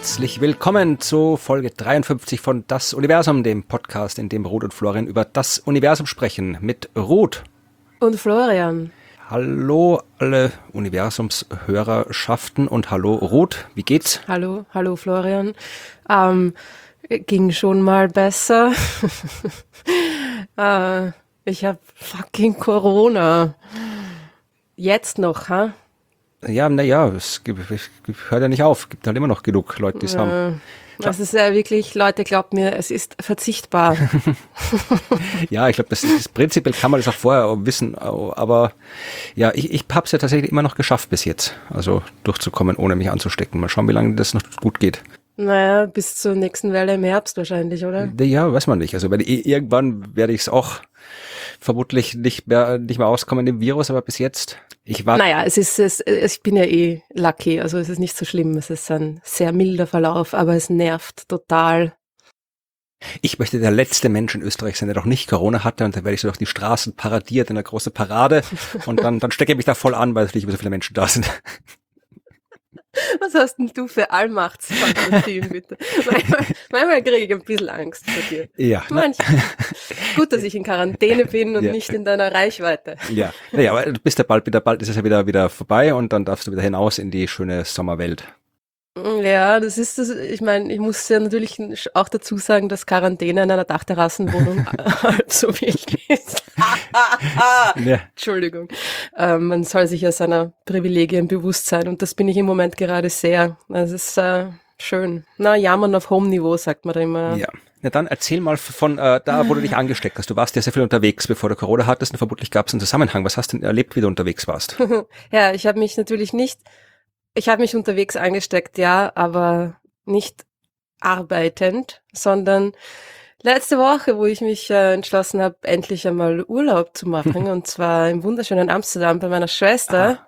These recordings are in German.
Herzlich willkommen zu Folge 53 von Das Universum, dem Podcast, in dem Ruth und Florian über das Universum sprechen. Mit Ruth. Und Florian. Hallo alle Universumshörerschaften und hallo Ruth, wie geht's? Hallo Florian. Ging schon mal besser. Ich habe fucking Corona. Jetzt noch, ha? Ja, naja, es hört ja nicht auf. Gibt halt immer noch genug Leute, die es haben. Das ist ja wirklich, Leute, glaubt mir, es ist verzichtbar. Ja, ich glaube, das ist prinzipiell kann man das auch vorher wissen, aber ja, ich habe es ja tatsächlich immer noch geschafft bis jetzt, also durchzukommen, ohne mich anzustecken. Mal schauen, wie lange das noch gut geht. Naja, bis zur nächsten Welle im Herbst wahrscheinlich, oder? Ja, weiß man nicht. Also irgendwann werde ich es auch vermutlich nicht mehr auskommen dem Virus, aber bis jetzt, ich bin ja eh lucky, also es ist nicht so schlimm. Es ist ein sehr milder Verlauf, aber es nervt total. Ich möchte der letzte Mensch in Österreich sein, der noch nicht Corona hatte, und dann werde ich so durch die Straßen paradiert in einer großen Parade und dann stecke ich mich da voll an, weil natürlich immer so viele Menschen da sind. Was hast denn du für Allmachtsfantasien, bitte? Manchmal kriege ich ein bisschen Angst vor dir. Ja. Gut, dass ich in Quarantäne bin und nicht in deiner Reichweite. Ja, naja, aber du bist ja bald ist es ja wieder vorbei und dann darfst du wieder hinaus in die schöne Sommerwelt. Ja, das ist das. Ich meine, ich muss ja natürlich auch dazu sagen, dass Quarantäne in einer Dachterrassenwohnung halb so wild ist. Ja. Entschuldigung. Man soll sich ja seiner Privilegien bewusst sein und das bin ich im Moment gerade sehr. Das ist schön. Jammern auf hohem Niveau, sagt man da immer. Ja. Na dann erzähl mal von da, wo du dich angesteckt hast. Du warst ja sehr viel unterwegs, bevor du Corona hattest, und vermutlich gab es einen Zusammenhang. Was hast du denn erlebt, wie du unterwegs warst? Ja, ich habe mich unterwegs angesteckt, ja, aber nicht arbeitend, sondern letzte Woche, wo ich mich entschlossen habe, endlich einmal Urlaub zu machen, und zwar im wunderschönen Amsterdam bei meiner Schwester.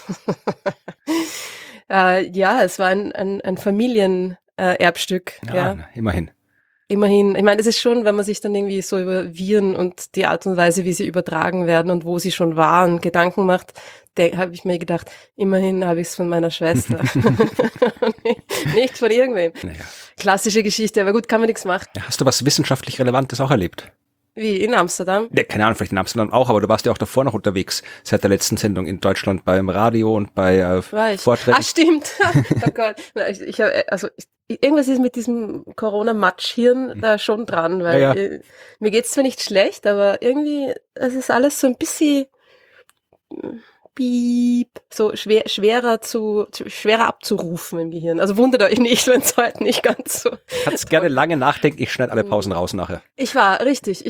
Ja, es war ein Familienerbstück. Ja. Immerhin. Immerhin, ich meine, es ist schon, wenn man sich dann irgendwie so über Viren und die Art und Weise, wie sie übertragen werden und wo sie schon waren, Gedanken macht, habe ich mir gedacht, immerhin habe ich es von meiner Schwester. Nicht von irgendwem. Naja. Klassische Geschichte, aber gut, kann man nichts machen. Ja, hast du was wissenschaftlich Relevantes auch erlebt? Wie, in Amsterdam? Ja, keine Ahnung, vielleicht in Amsterdam auch, aber du warst ja auch davor noch unterwegs, seit der letzten Sendung in Deutschland beim Radio und bei Vorträgen. Ach, stimmt. Oh Gott. Irgendwas ist mit diesem Corona-Matschhirn da schon dran, weil mir geht's zwar nicht schlecht, aber irgendwie, es ist alles so ein bisschen so schwerer abzurufen im Gehirn. Also wundert euch nicht, wenn es heute nicht ganz so. Kannst gerne lange nachdenken, ich schneide alle Pausen raus nachher. Ich hatte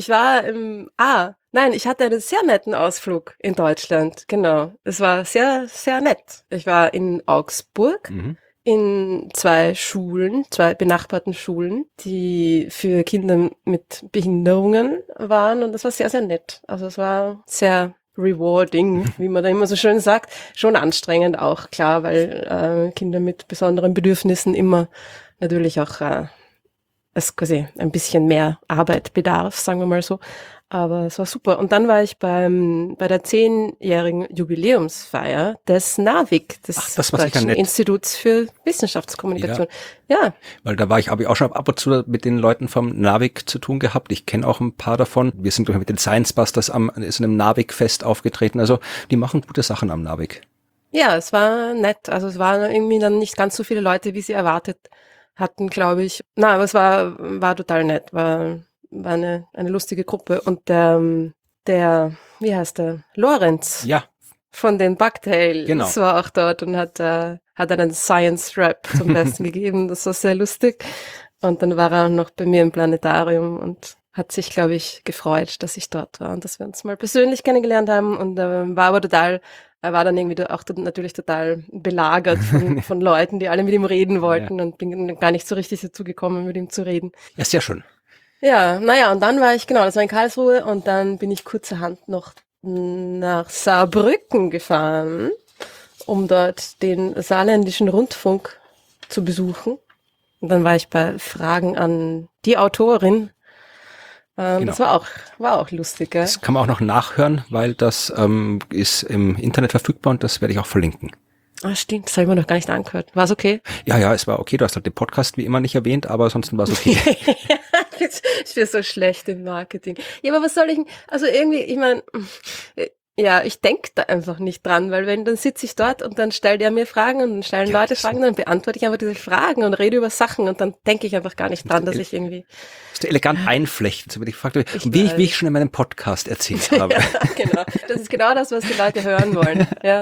einen sehr netten Ausflug in Deutschland, genau. Es war sehr, sehr nett. Ich war in Augsburg. In zwei benachbarten Schulen, die für Kinder mit Behinderungen waren, und das war sehr, sehr nett. Also es war sehr rewarding, wie man da immer so schön sagt. Schon anstrengend auch, klar, weil Kinder mit besonderen Bedürfnissen immer natürlich auch es quasi ein bisschen mehr Arbeit bedarf, sagen wir mal so. Aber es war super. Und dann war ich bei der 10-jährigen Jubiläumsfeier des NAWIC, des Deutschen Instituts für Wissenschaftskommunikation. Ja. Weil habe ich auch schon ab und zu mit den Leuten vom NAWIC zu tun gehabt. Ich kenne auch ein paar davon. Wir sind mit den Science Busters am so einem NAWIC-Fest aufgetreten. Also die machen gute Sachen am NAWIC. Ja, es war nett. Also es waren irgendwie dann nicht ganz so viele Leute, wie sie erwartet hatten, glaube ich. Aber es war total nett. War eine lustige Gruppe, und der, wie heißt der? Lorenz. Ja. Von den Bugtails. Genau. War auch dort und hat einen Science-Rap zum Besten gegeben. Das war sehr lustig. Und dann war er noch bei mir im Planetarium und hat sich, glaube ich, gefreut, dass ich dort war und dass wir uns mal persönlich kennengelernt haben, und er war dann irgendwie auch natürlich total belagert von Leuten, die alle mit ihm reden wollten, und bin gar nicht so richtig dazu gekommen, mit ihm zu reden. Ja, sehr schön. Ja, und dann war das war in Karlsruhe, und dann bin ich kurzerhand noch nach Saarbrücken gefahren, um dort den Saarländischen Rundfunk zu besuchen. Und dann war ich bei Fragen an die Autorin. Genau. Das war auch lustig, gell? Das kann man auch noch nachhören, weil das ist im Internet verfügbar, und das werde ich auch verlinken. Ah, stimmt, das habe ich mir noch gar nicht angehört. War's okay? Ja, es war okay. Du hast halt den Podcast wie immer nicht erwähnt, aber ansonsten war es okay. Ich bin so schlecht im Marketing. Ja, aber was soll ich, also irgendwie, ich meine, ja, ich denke da einfach nicht dran, weil wenn, dann sitze ich dort und dann stellt er mir Fragen und dann stellen Leute Fragen, dann beantworte ich einfach diese Fragen und rede über Sachen und dann denke ich einfach gar nicht dran, dass ich irgendwie... Das ist elegant einflechten, so wie wie ich schon in meinem Podcast erzählt habe. Ja, genau. Das ist genau das, was die Leute hören wollen. Ja,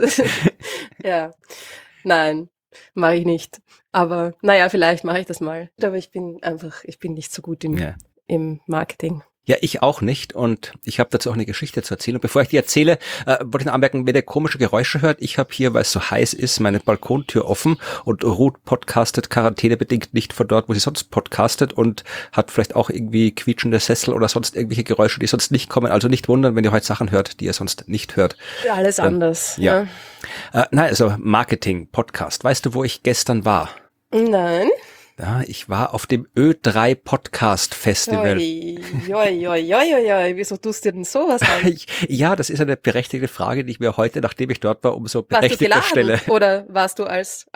ja. Nein, mache ich nicht. Aber naja, vielleicht mache ich das mal. Aber ich bin nicht so gut im Marketing. Ja, ich auch nicht und ich habe dazu auch eine Geschichte zu erzählen. Und bevor ich die erzähle, wollte ich noch anmerken, wer der komische Geräusche hört. Ich habe hier, weil es so heiß ist, meine Balkontür offen und Ruth podcastet quarantänebedingt nicht von dort, wo sie sonst podcastet und hat vielleicht auch irgendwie quietschende Sessel oder sonst irgendwelche Geräusche, die sonst nicht kommen. Also nicht wundern, wenn ihr heute Sachen hört, die ihr sonst nicht hört. Ja, alles anders. Ja. Nein, also Marketing, Podcast. Weißt du, wo ich gestern war? Nein. Ja, ich war auf dem Ö3 Podcast Festival. Wieso tust du denn sowas an? Ja, das ist eine berechtigte Frage, die ich mir heute, nachdem ich dort war, umso berechtigter stelle. Oder warst du als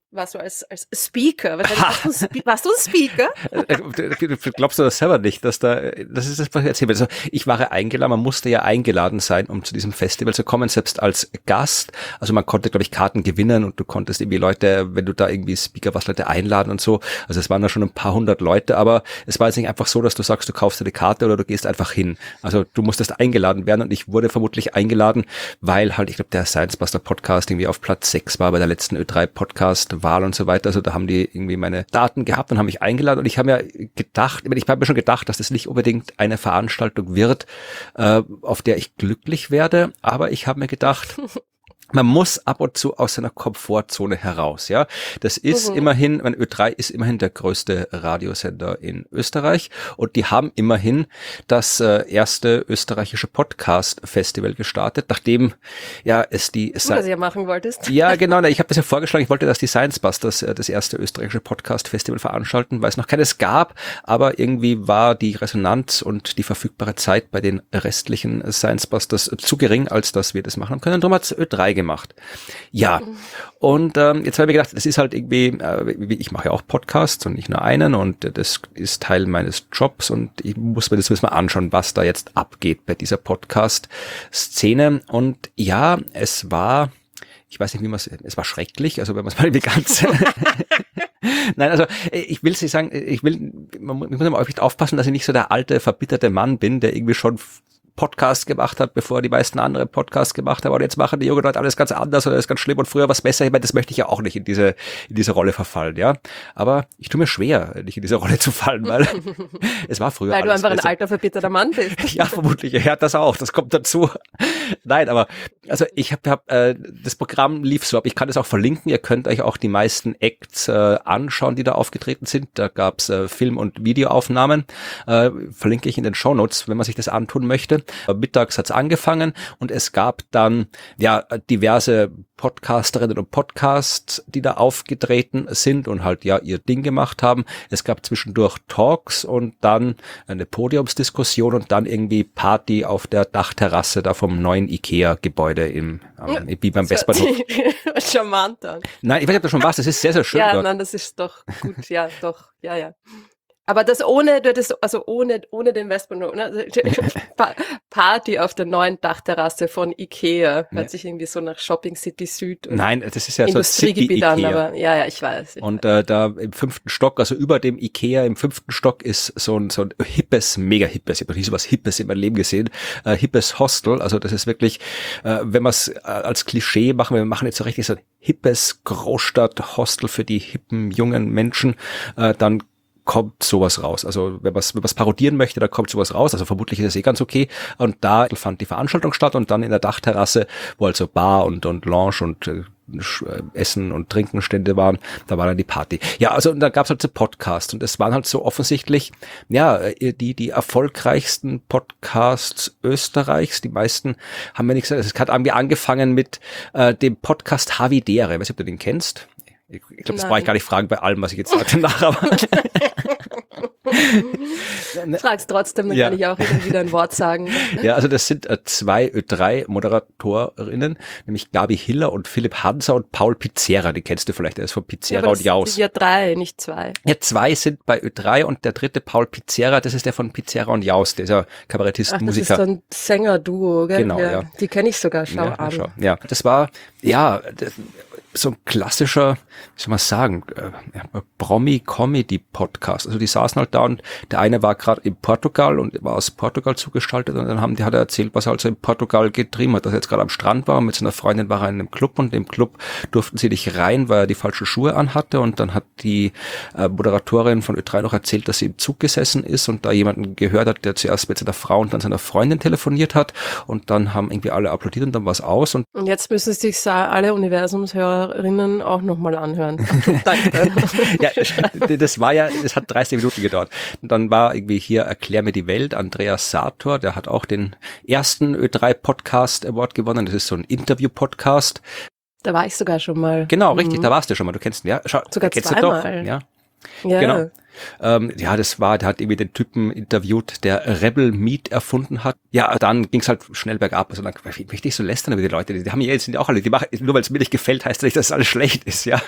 Speaker? Warst du ein Speaker? Glaubst du das selber nicht, das ist das, was ich erzähle. Also ich war ja eingeladen, man musste ja eingeladen sein, um zu diesem Festival zu kommen, selbst als Gast. Also man konnte, glaube ich, Karten gewinnen und du konntest irgendwie Leute, wenn du da irgendwie Speaker warst, Leute einladen und so. Also es waren da schon ein paar hundert Leute, aber es war jetzt nicht einfach so, dass du sagst, du kaufst dir eine Karte oder du gehst einfach hin. Also du musstest eingeladen werden und ich wurde vermutlich eingeladen, weil halt, ich glaube, der Science Buster Podcast irgendwie auf Platz 6 war bei der letzten Ö3 Podcast Wahl und so weiter. Also da haben die irgendwie meine Daten gehabt und haben mich eingeladen und ich habe mir gedacht, ich habe mir schon gedacht, dass das nicht unbedingt eine Veranstaltung wird, auf der ich glücklich werde, aber ich habe mir gedacht, man muss ab und zu aus seiner Komfortzone heraus, ja. Das ist immerhin, Ö3 ist immerhin der größte Radiosender in Österreich und die haben immerhin das erste österreichische Podcast-Festival gestartet, nachdem es die... Du das ja machen wolltest. Ja, genau, ich habe das ja vorgeschlagen, ich wollte, dass die Science Busters das erste österreichische Podcast-Festival veranstalten, weil es noch keines gab, aber irgendwie war die Resonanz und die verfügbare Zeit bei den restlichen Science Busters zu gering, als dass wir das machen können. Darum hat Ö3 gemacht. Ja, und jetzt habe ich mir gedacht, das ist halt irgendwie, ich mache ja auch Podcasts und nicht nur einen und das ist Teil meines Jobs und ich muss mir das mal anschauen, was da jetzt abgeht bei dieser Podcast-Szene. Und ja, es war, ich weiß nicht, es war schrecklich, also wenn man es mal ganz... Nein, also ich will Sie sagen, ich muss immer aufpassen, dass ich nicht so der alte, verbitterte Mann bin, der irgendwie schon Podcast gemacht hat, bevor die meisten andere Podcasts gemacht haben. Und jetzt machen die jungen Leute alles ganz anders oder alles ganz schlimm und früher was besser. Ich meine, das möchte ich ja auch nicht in diese Rolle verfallen, ja. Aber ich tue mir schwer, nicht in diese Rolle zu fallen, weil es war früher weil alles du einfach besser. Ein alter, verbitterter Mann bist. Ja, vermutlich. Ja, das auch. Das kommt dazu. Nein, aber also ich habe das Programm lief so ab. Ich kann das auch verlinken. Ihr könnt euch auch die meisten Acts anschauen, die da aufgetreten sind. Da gab's Film- und Videoaufnahmen. Verlinke ich in den Shownotes, wenn man sich das antun möchte. Mittags hat's angefangen und es gab dann diverse Podcasterinnen und Podcasts, die da aufgetreten sind und halt ihr Ding gemacht haben. Es gab zwischendurch Talks und dann eine Podiumsdiskussion und dann irgendwie Party auf der Dachterrasse da vom neuen IKEA-Gebäude wie beim Westbahnhof. Charmant dann. Nein, ich weiß nicht, ob das schon warst. Das ist sehr, sehr schön dort. Nein, das ist doch gut. Ja, doch. Ja. Aber das ohne den Westbahnhof, ne? Party auf der neuen Dachterrasse von IKEA. Hört sich irgendwie so nach Shopping City Süd. Nein, das ist ja so Industriegebiet an, aber ja, ich weiß. Und da im 5. Stock, also über dem IKEA im 5. Stock ist so ein hippes, mega hippes, ich habe noch nie so was Hippes in meinem Leben gesehen, hippes Hostel. Also das ist wirklich, wenn wir es als Klischee machen, wir machen jetzt so richtig so ein hippes Großstadt-Hostel für die hippen jungen Menschen, dann kommt sowas raus. Also wenn man es parodieren möchte, da kommt sowas raus. Also vermutlich ist es ganz okay. Und da fand die Veranstaltung statt und dann in der Dachterrasse, wo also Bar und Lounge und Essen und Trinkenstände waren, da war dann die Party. Ja, also und da gab es halt so Podcasts und es waren halt so offensichtlich, die erfolgreichsten Podcasts Österreichs. Die meisten haben mir nicht gesagt, es hat irgendwie angefangen mit dem Podcast Havidere. Ich weiß nicht, ob du den kennst. Ich glaube, das brauche ich gar nicht fragen bei allem, was ich jetzt sage nach, aber Frag's trotzdem, dann kann ich auch wieder ein Wort sagen. Ja, also das sind zwei Ö3-Moderatorinnen, nämlich Gabi Hiller und Philipp Hanser und Paul Pizzera, die kennst du vielleicht, der ist von Pizzera und Jaus. Ja, 3, nicht 2. Ja, 2 sind bei Ö3 und der dritte Paul Pizzera, das ist der von Pizzera und Jaus, der ist ja Kabarettist, Musiker. Das ist so ein Sänger-Duo, gell? Genau, ja. Die kenne ich sogar, schau an. Ja, das war, so ein klassischer, wie soll man sagen, Promi-Comedy-Podcast. Also die saßen halt da und der eine war gerade in Portugal und war aus Portugal zugeschaltet und dann hat er erzählt, was er also in Portugal getrieben hat, dass er jetzt gerade am Strand war und mit seiner Freundin war er in einem Club und im Club durften sie nicht rein, weil er die falschen Schuhe anhatte und dann hat die Moderatorin von Ö3 noch erzählt, dass sie im Zug gesessen ist und da jemanden gehört hat, der zuerst mit seiner Frau und dann seiner Freundin telefoniert hat und dann haben irgendwie alle applaudiert und dann war es aus. Und jetzt müssen sich alle Universumshörerinnen auch nochmal anhören. Danke. Ja, das hat 30 Minuten gedauert. Und dann war irgendwie hier Erklär mir die Welt, Andreas Sator, der hat auch den ersten Ö3 Podcast Award gewonnen. Das ist so ein Interview-Podcast. Da war ich sogar schon mal. Genau, richtig, da warst du schon mal. Du kennst ihn, ja? Sogar kennst zweimal. Du doch, ja. Genau. Der hat irgendwie den Typen interviewt, der Rebel Meat erfunden hat. Ja, dann ging's halt schnell bergab. Also dann möchte ich so lästern über die Leute. Die haben jetzt sind ja auch alle, die machen, nur weil es mir nicht gefällt, heißt das nicht, dass alles schlecht ist, ja.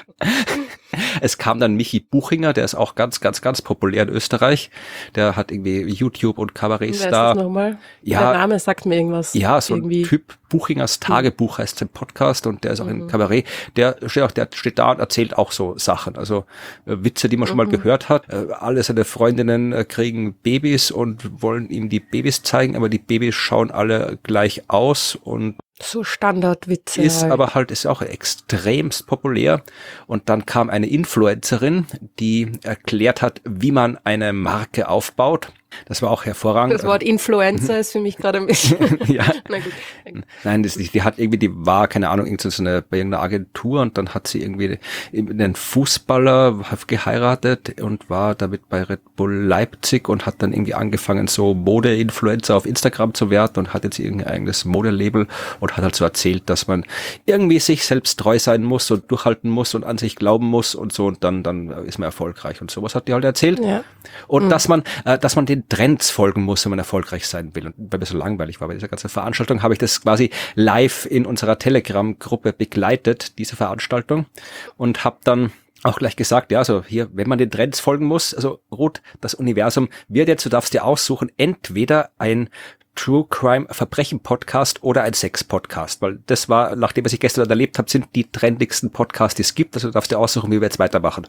Es kam dann Michi Buchinger, der ist auch ganz, ganz, ganz populär in Österreich. Der hat irgendwie YouTube und Kabarettstar. Wer ist das nochmal? Ja, der Name sagt mir irgendwas. Ja, so irgendwie. ein Typ, Buchingers Tagebuch heißt sein Podcast und der ist auch im Kabarett. Der steht da und erzählt auch so Sachen. Also Witze, die man schon mal gehört hat. Alle seine Freundinnen kriegen Babys und wollen ihm die Babys zeigen, aber die Babys schauen alle gleich aus und so Standardwitze. Ist auch extremst populär. Und dann kam eine Influencerin, die erklärt hat, wie man eine Marke aufbaut. Das war auch hervorragend. Das Wort Influencer ist für mich gerade ein bisschen. Ja. Na gut. Nein, die war, keine Ahnung, bei irgendeiner Agentur und dann hat sie irgendwie einen Fußballer geheiratet und war damit bei Red Bull Leipzig und hat dann irgendwie angefangen, so Mode-Influencer auf Instagram zu werden und hat jetzt irgendein eigenes Modelabel und hat halt so erzählt, dass man irgendwie sich selbst treu sein muss und durchhalten muss und an sich glauben muss und so und dann ist man erfolgreich und sowas hat die halt erzählt. Ja. Und dass man den Trends folgen muss, wenn man erfolgreich sein will. Und weil mir so langweilig war bei dieser ganzen Veranstaltung, habe ich das quasi live in unserer Telegram-Gruppe begleitet, diese Veranstaltung, und habe dann auch gleich gesagt, ja, also hier, wenn man den Trends folgen muss, also Ruth, das Universum wird jetzt, du darfst dir aussuchen, entweder ein True Crime Verbrechen Podcast oder ein Sex Podcast, weil das war, nachdem was ich gestern erlebt habe, sind die trendigsten Podcasts, die es gibt, also du darfst dir aussuchen, wie wir jetzt weitermachen.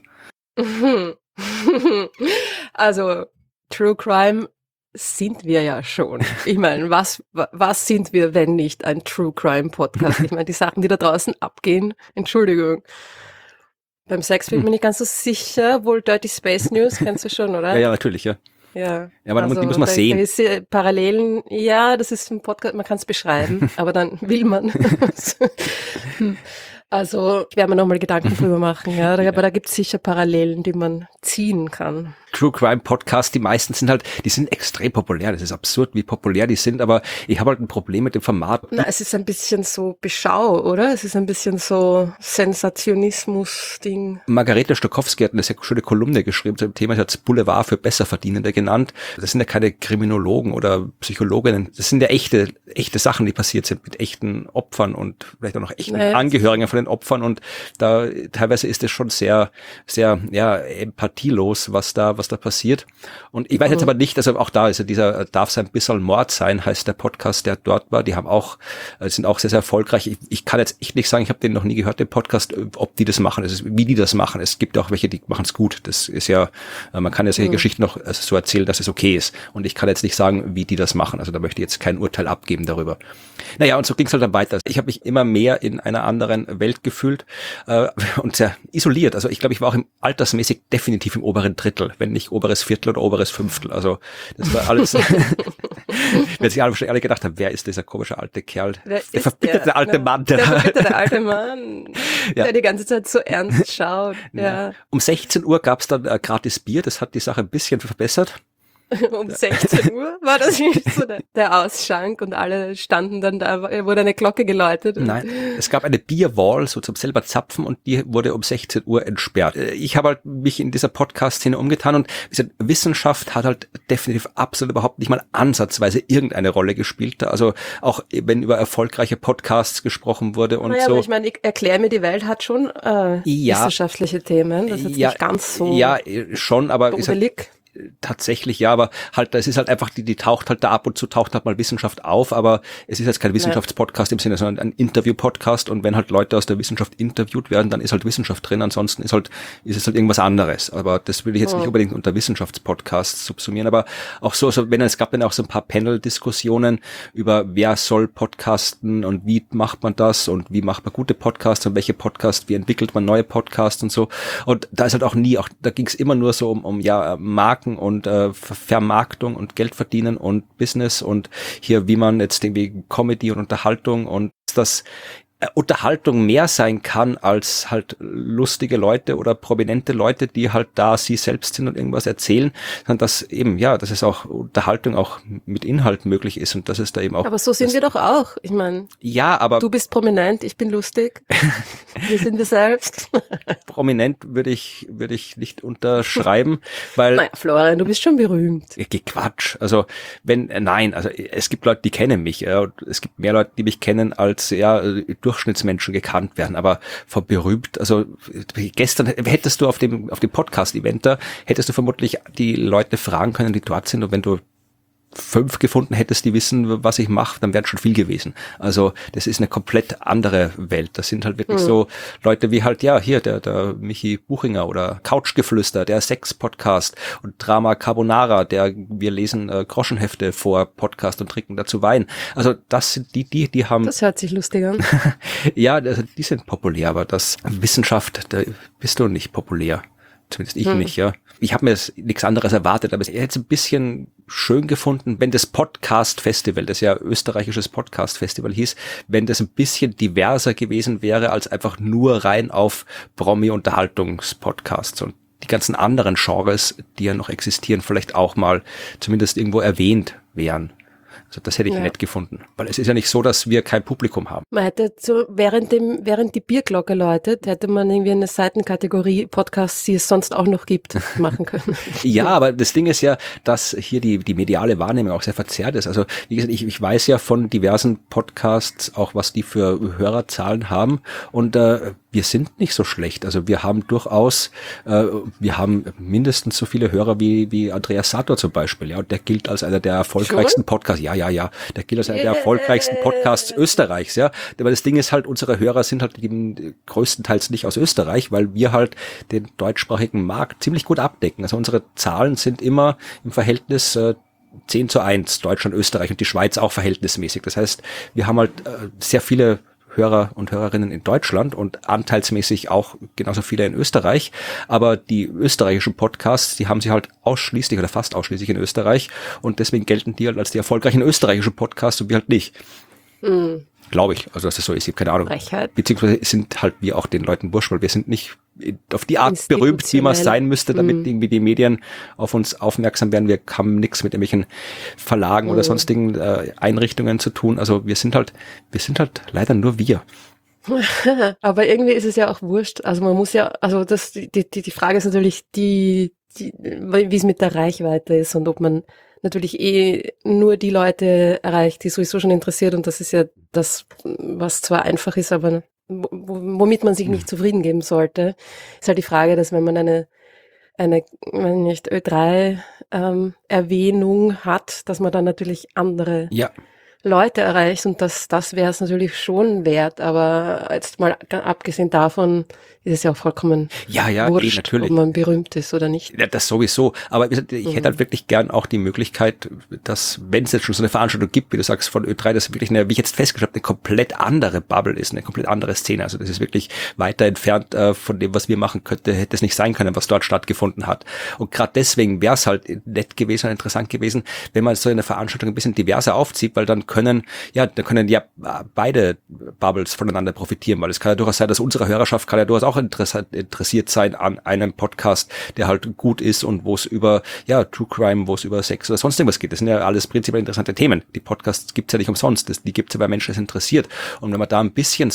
Also True Crime sind wir ja schon. Ich meine, was sind wir, wenn nicht ein True Crime Podcast? Ich meine, die Sachen, die da draußen abgehen, Entschuldigung. Beim Sex bin ich mir nicht ganz so sicher. Wohl Dirty Space News, kennst du schon, oder? Ja, natürlich, ja. Ja, aber also, die muss man sehen. Parallelen, ja, das ist ein Podcast, man kann es beschreiben, aber dann will man. Also, ich werde mir nochmal Gedanken drüber machen, ja. Aber da gibt es sicher Parallelen, die man ziehen kann. True Crime Podcasts, die meisten die sind extrem populär. Das ist absurd, wie populär die sind, aber ich habe halt ein Problem mit dem Format. Na, es ist ein bisschen so Beschau, oder? Es ist ein bisschen so Sensationismus-Ding. Margarete Stokowski hat eine sehr schöne Kolumne geschrieben zu dem Thema, sie hat es Boulevard für Besserverdienende genannt. Das sind ja keine Kriminologen oder Psychologinnen. Das sind ja echte Sachen, die passiert sind mit echten Opfern und vielleicht auch noch echten Angehörigen von den Opfern und da teilweise ist es schon sehr, sehr, ja, empathielos, was da passiert. Und ich weiß jetzt aber nicht, also auch da ist ja dieser Darf sein bisschen Mord sein, heißt der Podcast, der dort war. Die sind auch sehr, sehr erfolgreich. Ich kann jetzt echt nicht sagen, ich habe den noch nie gehört, den Podcast, ob die das machen, wie die das machen. Es gibt auch welche, die machen es gut. Das ist ja, man kann ja solche Geschichten noch so erzählen, dass es okay ist. Und ich kann jetzt nicht sagen, wie die das machen. Also da möchte ich jetzt kein Urteil abgeben darüber. Naja, und so ging es halt dann weiter. Ich habe mich immer mehr in einer anderen Welt gefühlt und sehr isoliert. Also ich glaube, ich war auch altersmäßig definitiv im oberen Drittel, wenn nicht oberes Viertel oder oberes Fünftel. Also das war alles, wenn sich alle gedacht haben, wer ist dieser komische alte Kerl? Der verbitterte alte Mann. Der verbitterte alte Mann, der die ganze Zeit so ernst schaut. Ja. Um 16 Uhr gab es dann gratis Bier, das hat die Sache ein bisschen verbessert. Um 16 Uhr war das nicht so der Ausschank und alle standen dann da, wurde eine Glocke geläutet. Nein, es gab eine Bierwall, so zum selber zapfen und die wurde um 16 Uhr entsperrt. Ich habe halt mich in dieser Podcast-Szene umgetan und Wissenschaft hat halt definitiv absolut überhaupt nicht mal ansatzweise irgendeine Rolle gespielt. Also auch wenn über erfolgreiche Podcasts gesprochen wurde und so. Aber ich meine, Erklär mir die Welt hat schon wissenschaftliche Themen. Das ist jetzt nicht ganz so. Ja, schon, aber tatsächlich, ja, aber halt, es ist halt einfach, die taucht halt da ab und zu taucht halt mal Wissenschaft auf, aber es ist jetzt kein Wissenschaftspodcast im Sinne, sondern ein Interview-Podcast und wenn halt Leute aus der Wissenschaft interviewt werden, dann ist halt Wissenschaft drin, ansonsten ist es halt irgendwas anderes, aber das will ich jetzt nicht unbedingt unter Wissenschaftspodcasts subsumieren, aber auch so, es gab dann auch so ein paar Panel-Diskussionen über wer soll podcasten und wie macht man das und wie macht man gute Podcasts und welche Podcasts, wie entwickelt man neue Podcasts und so und da ist halt da ging es immer nur so um Marken und Vermarktung und Geld verdienen und Business und hier, wie man jetzt irgendwie Comedy und Unterhaltung und das Unterhaltung mehr sein kann als halt lustige Leute oder prominente Leute, die halt da sie selbst sind und irgendwas erzählen, sondern dass eben, dass es auch Unterhaltung auch mit Inhalt möglich ist und dass es da eben auch... Aber so sind wir doch auch. Ich meine, aber du bist prominent, ich bin lustig. Wir sind wir selbst. Prominent würde ich nicht unterschreiben, weil... Naja, Florian, du bist schon berühmt. Quatsch. Also es gibt Leute, die kennen mich. Und es gibt mehr Leute, die mich kennen als Durchschnittsmenschen gekannt werden, aber vor berühmt, also gestern hättest du auf dem Podcast-Event da, hättest du vermutlich die Leute fragen können, die dort sind und wenn du 5 gefunden hättest, die wissen, was ich mache, dann wäre schon viel gewesen. Also das ist eine komplett andere Welt. Das sind halt wirklich so Leute wie halt, hier der Michi Buchinger oder Couchgeflüster, der Sex-Podcast und Drama Carbonara, wir lesen Groschenhefte vor Podcast und trinken dazu Wein. Also das sind die haben... Das hört sich lustig an. Ja, die sind populär, aber das Wissenschaft, da bist du nicht populär. Zumindest ich nicht, ja. Ich habe mir jetzt nichts anderes erwartet, aber ich hätte es ein bisschen schön gefunden, wenn das Podcast-Festival, das ja österreichisches Podcast-Festival hieß, wenn das ein bisschen diverser gewesen wäre, als einfach nur rein auf Promi-Unterhaltungspodcasts und die ganzen anderen Genres, die ja noch existieren, vielleicht auch mal zumindest irgendwo erwähnt wären. Also das hätte ich nett gefunden, weil es ist ja nicht so, dass wir kein Publikum haben. Man hätte so, während die Bierglocke läutet, hätte man irgendwie eine Seitenkategorie Podcasts, die es sonst auch noch gibt, machen können. Ja, aber das Ding ist ja, dass hier die mediale Wahrnehmung auch sehr verzerrt ist. Also wie gesagt, ich weiß ja von diversen Podcasts auch, was die für Hörerzahlen haben und wir sind nicht so schlecht. Also wir haben durchaus, wir haben mindestens so viele Hörer wie Andreas Sator zum Beispiel. Ja, und der gilt als einer der erfolgreichsten Podcasts. Ja. Der gilt als einer der erfolgreichsten Podcasts Österreichs. Ja, aber das Ding ist halt, unsere Hörer sind halt eben größtenteils nicht aus Österreich, weil wir halt den deutschsprachigen Markt ziemlich gut abdecken. Also unsere Zahlen sind immer im Verhältnis 10:1, Deutschland, Österreich und die Schweiz auch verhältnismäßig. Das heißt, wir haben halt sehr viele Hörer und Hörerinnen in Deutschland und anteilsmäßig auch genauso viele in Österreich. Aber die österreichischen Podcasts, die haben sie halt ausschließlich oder fast ausschließlich in Österreich und deswegen gelten die halt als die erfolgreichen österreichischen Podcasts und wir halt nicht. Glaube ich, also dass das so ist, ich habe keine Ahnung. Frechheit. Beziehungsweise sind halt wir auch den Leuten wurscht, weil wir sind nicht auf die Art berühmt, wie man es sein müsste, damit irgendwie die Medien auf uns aufmerksam werden. Wir haben nichts mit irgendwelchen Verlagen oder sonstigen Einrichtungen zu tun. Also wir sind halt leider nur wir. Aber irgendwie ist es ja auch wurscht. Also man muss ja, also die Frage ist natürlich wie es mit der Reichweite ist und ob man natürlich nur die Leute erreicht, die sowieso schon interessiert und das ist ja das, was zwar einfach ist, aber womit man sich nicht zufrieden geben sollte, ist halt die Frage, dass wenn man eine nicht Ö3 Erwähnung hat, dass man dann natürlich andere Leute erreicht und das wäre es natürlich schon wert, aber jetzt mal abgesehen davon ist es ja auch vollkommen wurscht, natürlich. Ob man berühmt ist oder nicht. Ja, das sowieso, aber ich hätte halt wirklich gern auch die Möglichkeit, dass, wenn es jetzt schon so eine Veranstaltung gibt, wie du sagst, von Ö3, das wirklich wie ich jetzt festgestellt habe, eine komplett andere Bubble ist, eine komplett andere Szene, also das ist wirklich weiter entfernt von dem, was wir machen könnte, hätte es nicht sein können, was dort stattgefunden hat. Und gerade deswegen wäre es halt nett gewesen und interessant gewesen, wenn man so eine Veranstaltung ein bisschen diverser aufzieht, weil dann können ja beide Bubbles voneinander profitieren, weil es kann ja durchaus sein, dass unsere Hörerschaft kann ja durchaus auch interessiert sein an einem Podcast, der halt gut ist und wo es über True Crime, wo es über Sex oder sonst irgendwas geht. Das sind ja alles prinzipiell interessante Themen. Die Podcasts gibt's ja nicht umsonst, die gibt's ja bei Menschen, das interessiert. Und wenn man da ein bisschen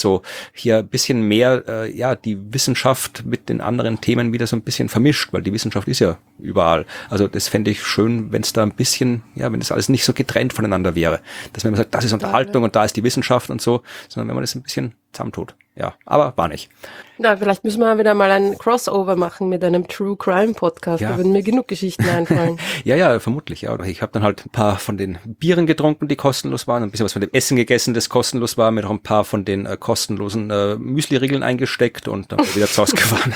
mehr die Wissenschaft mit den anderen Themen wieder so ein bisschen vermischt, weil die Wissenschaft ist ja überall. Also das fände ich schön, wenn es da ein bisschen, wenn das alles nicht so getrennt voneinander wäre. Dass man sagt, das ist Unterhaltung und da ist die Wissenschaft und so, sondern wenn man das ein bisschen zusammentut. Ja, aber war nicht. Na, vielleicht müssen wir wieder mal ein Crossover machen mit einem True Crime Podcast. Da würden mir genug Geschichten einfallen. Ja, vermutlich. Ja. Oder ich habe dann halt ein paar von den Bieren getrunken, die kostenlos waren, ein bisschen was von dem Essen gegessen, das kostenlos war, mir noch ein paar von den kostenlosen Müsli-Riegeln eingesteckt und dann wieder zu Hause gefahren.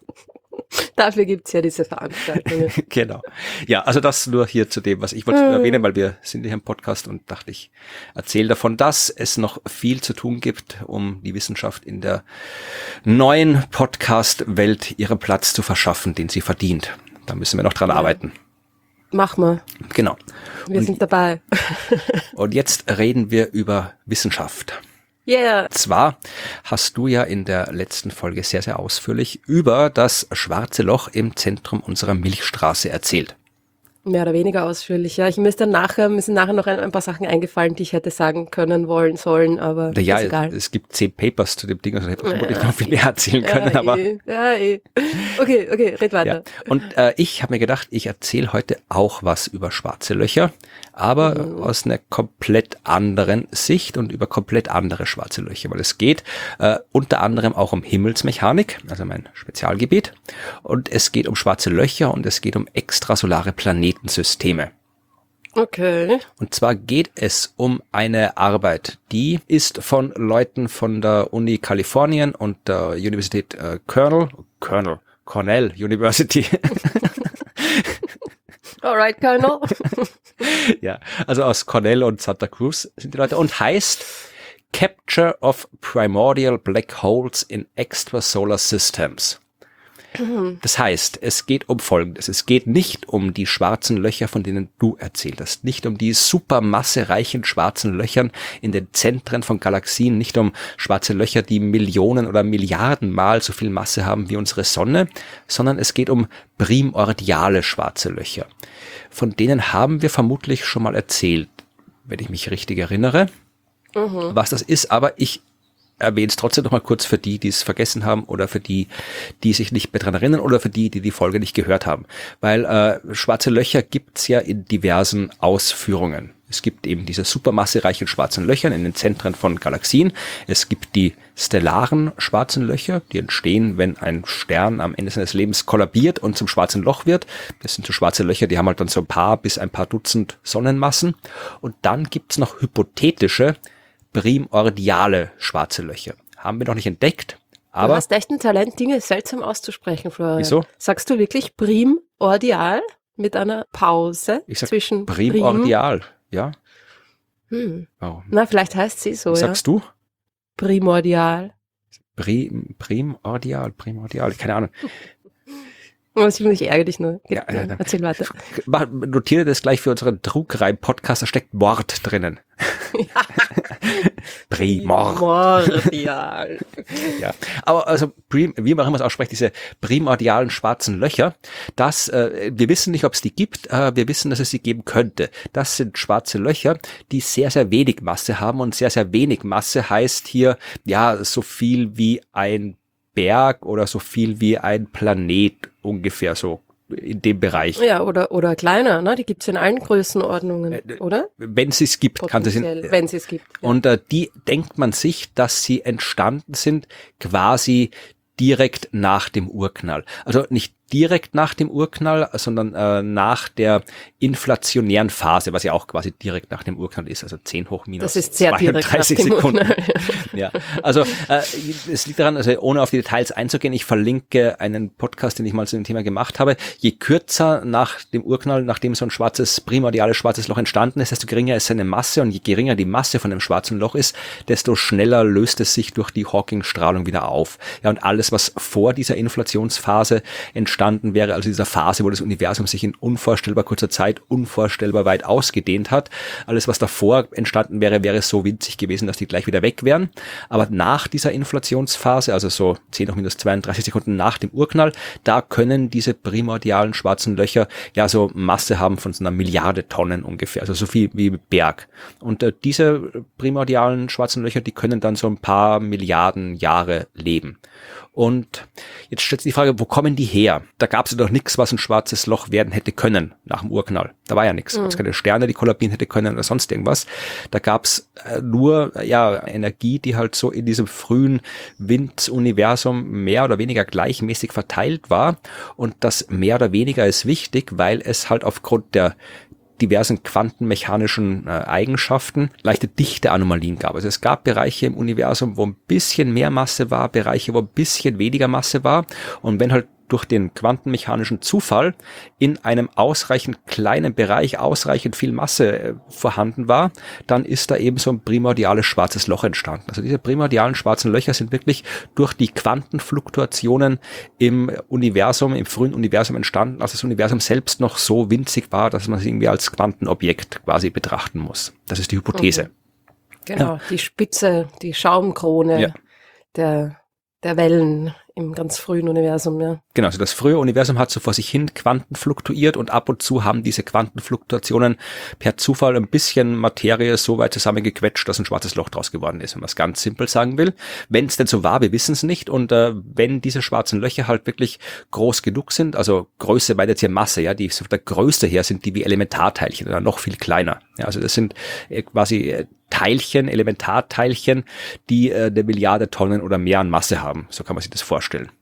Dafür gibt's ja diese Veranstaltungen. Genau. Ja, also das nur hier zu dem, was ich wollte erwähnen, weil wir sind hier im Podcast und dachte ich, erzähle davon, dass es noch viel zu tun gibt, um die Wissenschaft in der neuen Podcast-Welt ihren Platz zu verschaffen, den sie verdient. Da müssen wir noch dran arbeiten. Mach mal. Genau. Wir sind dabei. Und jetzt reden wir über Wissenschaft. Yeah. Zwar hast du ja in der letzten Folge sehr, sehr ausführlich über das schwarze Loch im Zentrum unserer Milchstraße erzählt. Mehr oder weniger ausführlich, ja. Mir sind nachher noch ein paar Sachen eingefallen, die ich hätte sagen können, wollen, sollen, aber ist egal. Es gibt 10 Papers zu dem Ding, also hätte ich noch viel mehr erzählen können, aber... Okay, red weiter. Ja. Und ich habe mir gedacht, ich erzähle heute auch was über schwarze Löcher, aber aus einer komplett anderen Sicht und über komplett andere schwarze Löcher, weil es geht unter anderem auch um Himmelsmechanik, also mein Spezialgebiet, und es geht um schwarze Löcher und es geht um extrasolare Planetensysteme. Okay. Und zwar geht es um eine Arbeit, die ist von Leuten von der Uni Kalifornien und der Universität Cornell University. Alright, Colonel. Ja, also aus Cornell und Santa Cruz sind die Leute und heißt Capture of Primordial Black Holes in Extrasolar Systems. Das heißt, es geht um Folgendes. Es geht nicht um die schwarzen Löcher, von denen du erzählt hast. Nicht um die supermassereichen schwarzen Löchern in den Zentren von Galaxien. Nicht um schwarze Löcher, die Millionen oder Milliarden Mal so viel Masse haben wie unsere Sonne. Sondern es geht um primordiale schwarze Löcher. Von denen haben wir vermutlich schon mal erzählt, wenn ich mich richtig erinnere, was das ist. Aber ich erwähne es trotzdem noch mal kurz für die, die es vergessen haben oder für die, die sich nicht mehr dran erinnern oder für die, die die Folge nicht gehört haben. Weil schwarze Löcher gibt's ja in diversen Ausführungen. Es gibt eben diese supermassereichen schwarzen Löcher in den Zentren von Galaxien. Es gibt die stellaren schwarzen Löcher, die entstehen, wenn ein Stern am Ende seines Lebens kollabiert und zum schwarzen Loch wird. Das sind so schwarze Löcher, die haben halt dann so ein paar Dutzend Sonnenmassen. Und dann gibt's noch hypothetische primordiale schwarze Löcher. Haben wir noch nicht entdeckt, aber... Du hast echt ein Talent, Dinge seltsam auszusprechen, Florian. Wieso? Sagst du wirklich primordial mit einer Pause zwischen primordial, ja. Warum? Na, vielleicht heißt sie so, Sagst du? Primordial. Primordial, keine Ahnung. Ich ärgere dich nur. Ja, erzähl weiter. Notiere das gleich für unseren Trugreim-Podcast, da steckt Wort drinnen. Primordial. Ja, aber also, wie man auch immer es ausspricht, diese primordialen schwarzen Löcher, wir wissen nicht, ob es die gibt, wir wissen, dass es sie geben könnte. Das sind schwarze Löcher, die sehr, sehr wenig Masse haben und sehr, sehr wenig Masse heißt hier, so viel wie ein Berg oder so viel wie ein Planet ungefähr so in dem Bereich. Ja, oder kleiner, ne? Die gibt's in allen Größenordnungen, oder? Wenn sie es gibt, kann es wenn sie es gibt. Ja. Und die denkt man sich, dass sie entstanden sind quasi direkt nach dem Urknall. Also nicht direkt nach dem Urknall, sondern nach der inflationären Phase, was ja auch quasi direkt nach dem Urknall ist, also 10 hoch minus das ist sehr 32 Sekunden. Ja, also es liegt daran, also ohne auf die Details einzugehen, ich verlinke einen Podcast, den ich mal zu dem Thema gemacht habe. Je kürzer nach dem Urknall, nachdem so ein primordiales schwarzes Loch entstanden ist, desto geringer ist seine Masse und je geringer die Masse von dem schwarzen Loch ist, desto schneller löst es sich durch die Hawking-Strahlung wieder auf. Ja, und alles, was vor dieser Inflationsphase entsteht, entstanden wäre, also dieser Phase, wo das Universum sich in unvorstellbar kurzer Zeit unvorstellbar weit ausgedehnt hat. Alles, was davor entstanden wäre, wäre so winzig gewesen, dass die gleich wieder weg wären. Aber nach dieser Inflationsphase, also so 10 hoch minus 32 Sekunden nach dem Urknall, da können diese primordialen schwarzen Löcher ja so Masse haben von so einer Milliarde Tonnen ungefähr, also so viel wie Berg. Und diese primordialen schwarzen Löcher, die können dann so ein paar Milliarden Jahre leben. Und jetzt stellt sich die Frage, wo kommen die her? Da gab es ja doch nichts, was ein schwarzes Loch werden hätte können nach dem Urknall. Da war ja nichts. Da gab es keine Sterne, die kollabieren hätte können oder sonst irgendwas. Da gab es nur Energie, die halt so in diesem frühen Winduniversum mehr oder weniger gleichmäßig verteilt war. Und das mehr oder weniger ist wichtig, weil es halt aufgrund der diversen quantenmechanischen Eigenschaften leichte Dichteanomalien gab. Also es gab Bereiche im Universum, wo ein bisschen mehr Masse war, Bereiche, wo ein bisschen weniger Masse war. Und wenn halt durch den quantenmechanischen Zufall in einem ausreichend kleinen Bereich ausreichend viel Masse vorhanden war, dann ist da eben so ein primordiales schwarzes Loch entstanden. Also diese primordialen schwarzen Löcher sind wirklich durch die Quantenfluktuationen im Universum, im frühen Universum entstanden, als das Universum selbst noch so winzig war, dass man es irgendwie als Quantenobjekt quasi betrachten muss. Das ist die Hypothese. Genau, die Spitze, die Schaumkrone der Wellen im ganz frühen Universum, ja. Genau, also das frühe Universum hat so vor sich hin Quanten fluktuiert und ab und zu haben diese Quantenfluktuationen per Zufall ein bisschen Materie so weit zusammengequetscht, dass ein schwarzes Loch draus geworden ist, wenn man es ganz simpel sagen will. Wenn es denn so war, wir wissen es nicht. Und wenn diese schwarzen Löcher halt wirklich groß genug sind, also Größe bei jetzt hier Masse, ja, die von der Größe her sind die wie Elementarteilchen oder noch viel kleiner. Ja, also das sind quasi Teilchen, Elementarteilchen, die eine Milliarde Tonnen oder mehr an Masse haben. So kann man sich das vorstellen.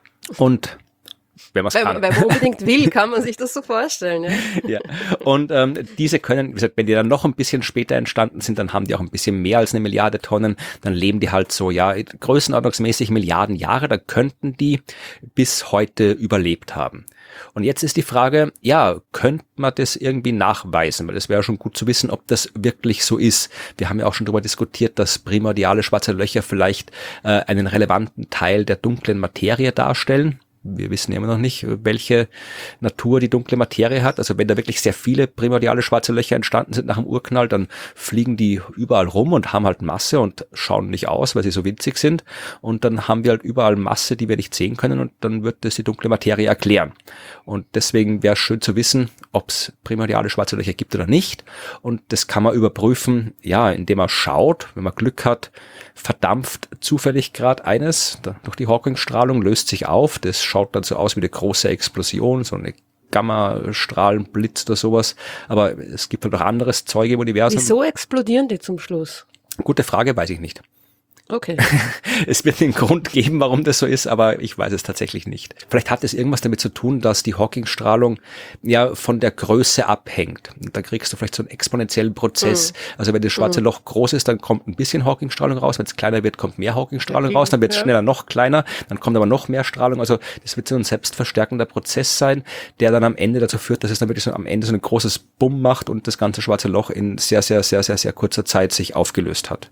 Und wenn man es kann. Wenn man unbedingt will, kann man sich das so vorstellen. Ja. Ja. Und diese können, wie gesagt, wenn die dann noch ein bisschen später entstanden sind, dann haben die auch ein bisschen mehr als eine Milliarde Tonnen. Dann leben die halt so, ja, größenordnungsmäßig Milliarden Jahre. Da könnten die bis heute überlebt haben. Und jetzt ist die Frage, ja, könnte man das irgendwie nachweisen? Weil es wäre schon gut zu wissen, ob das wirklich so ist. Wir haben ja auch schon darüber diskutiert, dass primordiale schwarze Löcher vielleicht einen relevanten Teil der dunklen Materie darstellen. Wir wissen immer noch nicht, welche Natur die dunkle Materie hat. Also wenn da wirklich sehr viele primordiale schwarze Löcher entstanden sind nach dem Urknall, dann fliegen die überall rum und haben halt Masse und schauen nicht aus, weil sie so winzig sind. Und dann haben wir halt überall Masse, die wir nicht sehen können, und dann wird das die dunkle Materie erklären. Und deswegen wäre es schön zu wissen, ob es primordiale schwarze Löcher gibt oder nicht. Und das kann man überprüfen, ja, indem man schaut, wenn man Glück hat, verdampft zufällig gerade eines durch die Hawking-Strahlung, löst sich auf. Das schaut dann so aus wie eine große Explosion, so eine Gammastrahlenblitz oder sowas. Aber es gibt halt auch anderes Zeug im Universum. Wieso explodieren die zum Schluss? Gute Frage, weiß ich nicht. Okay. Es wird einen Grund geben, warum das so ist, aber ich weiß es tatsächlich nicht. Vielleicht hat es irgendwas damit zu tun, dass die Hawking-Strahlung ja von der Größe abhängt. Und da kriegst du vielleicht so einen exponentiellen Prozess. Also wenn das schwarze Loch groß ist, dann kommt ein bisschen Hawking-Strahlung raus. Wenn es kleiner wird, kommt mehr Hawking-Strahlung raus. Dann wird es schneller noch kleiner. Dann kommt aber noch mehr Strahlung. Also das wird so ein selbstverstärkender Prozess sein, der dann am Ende dazu führt, dass es dann wirklich so am Ende so ein großes Bumm macht und das ganze schwarze Loch in sehr, sehr, sehr, sehr, sehr kurzer Zeit sich aufgelöst hat.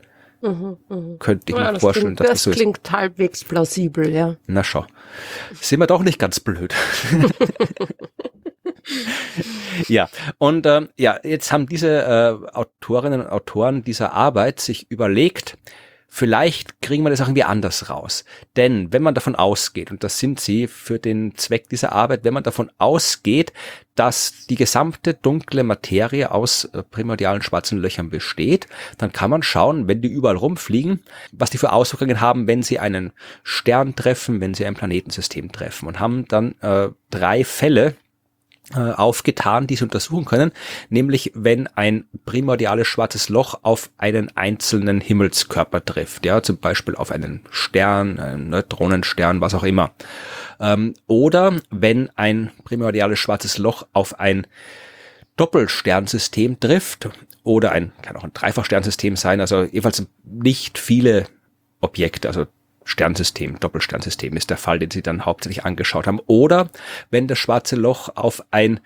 Könnte ich mir vorstellen, dass das so ist. Das klingt halbwegs plausibel, ja. Na schau, sind wir doch nicht ganz blöd. Ja, und jetzt haben diese Autorinnen und Autoren dieser Arbeit sich überlegt, vielleicht kriegen wir das auch irgendwie anders raus. Denn wenn man davon ausgeht, und das sind sie für den Zweck dieser Arbeit, wenn man davon ausgeht, dass die gesamte dunkle Materie aus primordialen schwarzen Löchern besteht, dann kann man schauen, wenn die überall rumfliegen, was die für Auswirkungen haben, wenn sie einen Stern treffen, wenn sie ein Planetensystem treffen, und haben dann 3 Fälle aufgetan, die sie untersuchen können, nämlich wenn ein primordiales schwarzes Loch auf einen einzelnen Himmelskörper trifft, ja, zum Beispiel auf einen Stern, einen Neutronenstern, was auch immer. Oder wenn ein primordiales schwarzes Loch auf ein Doppelsternsystem trifft, oder kann auch ein Dreifachsternsystem sein, also jedenfalls nicht viele Objekte, also Sternsystem, Doppelsternsystem ist der Fall, den sie dann hauptsächlich angeschaut haben. Oder wenn das schwarze Loch auf ein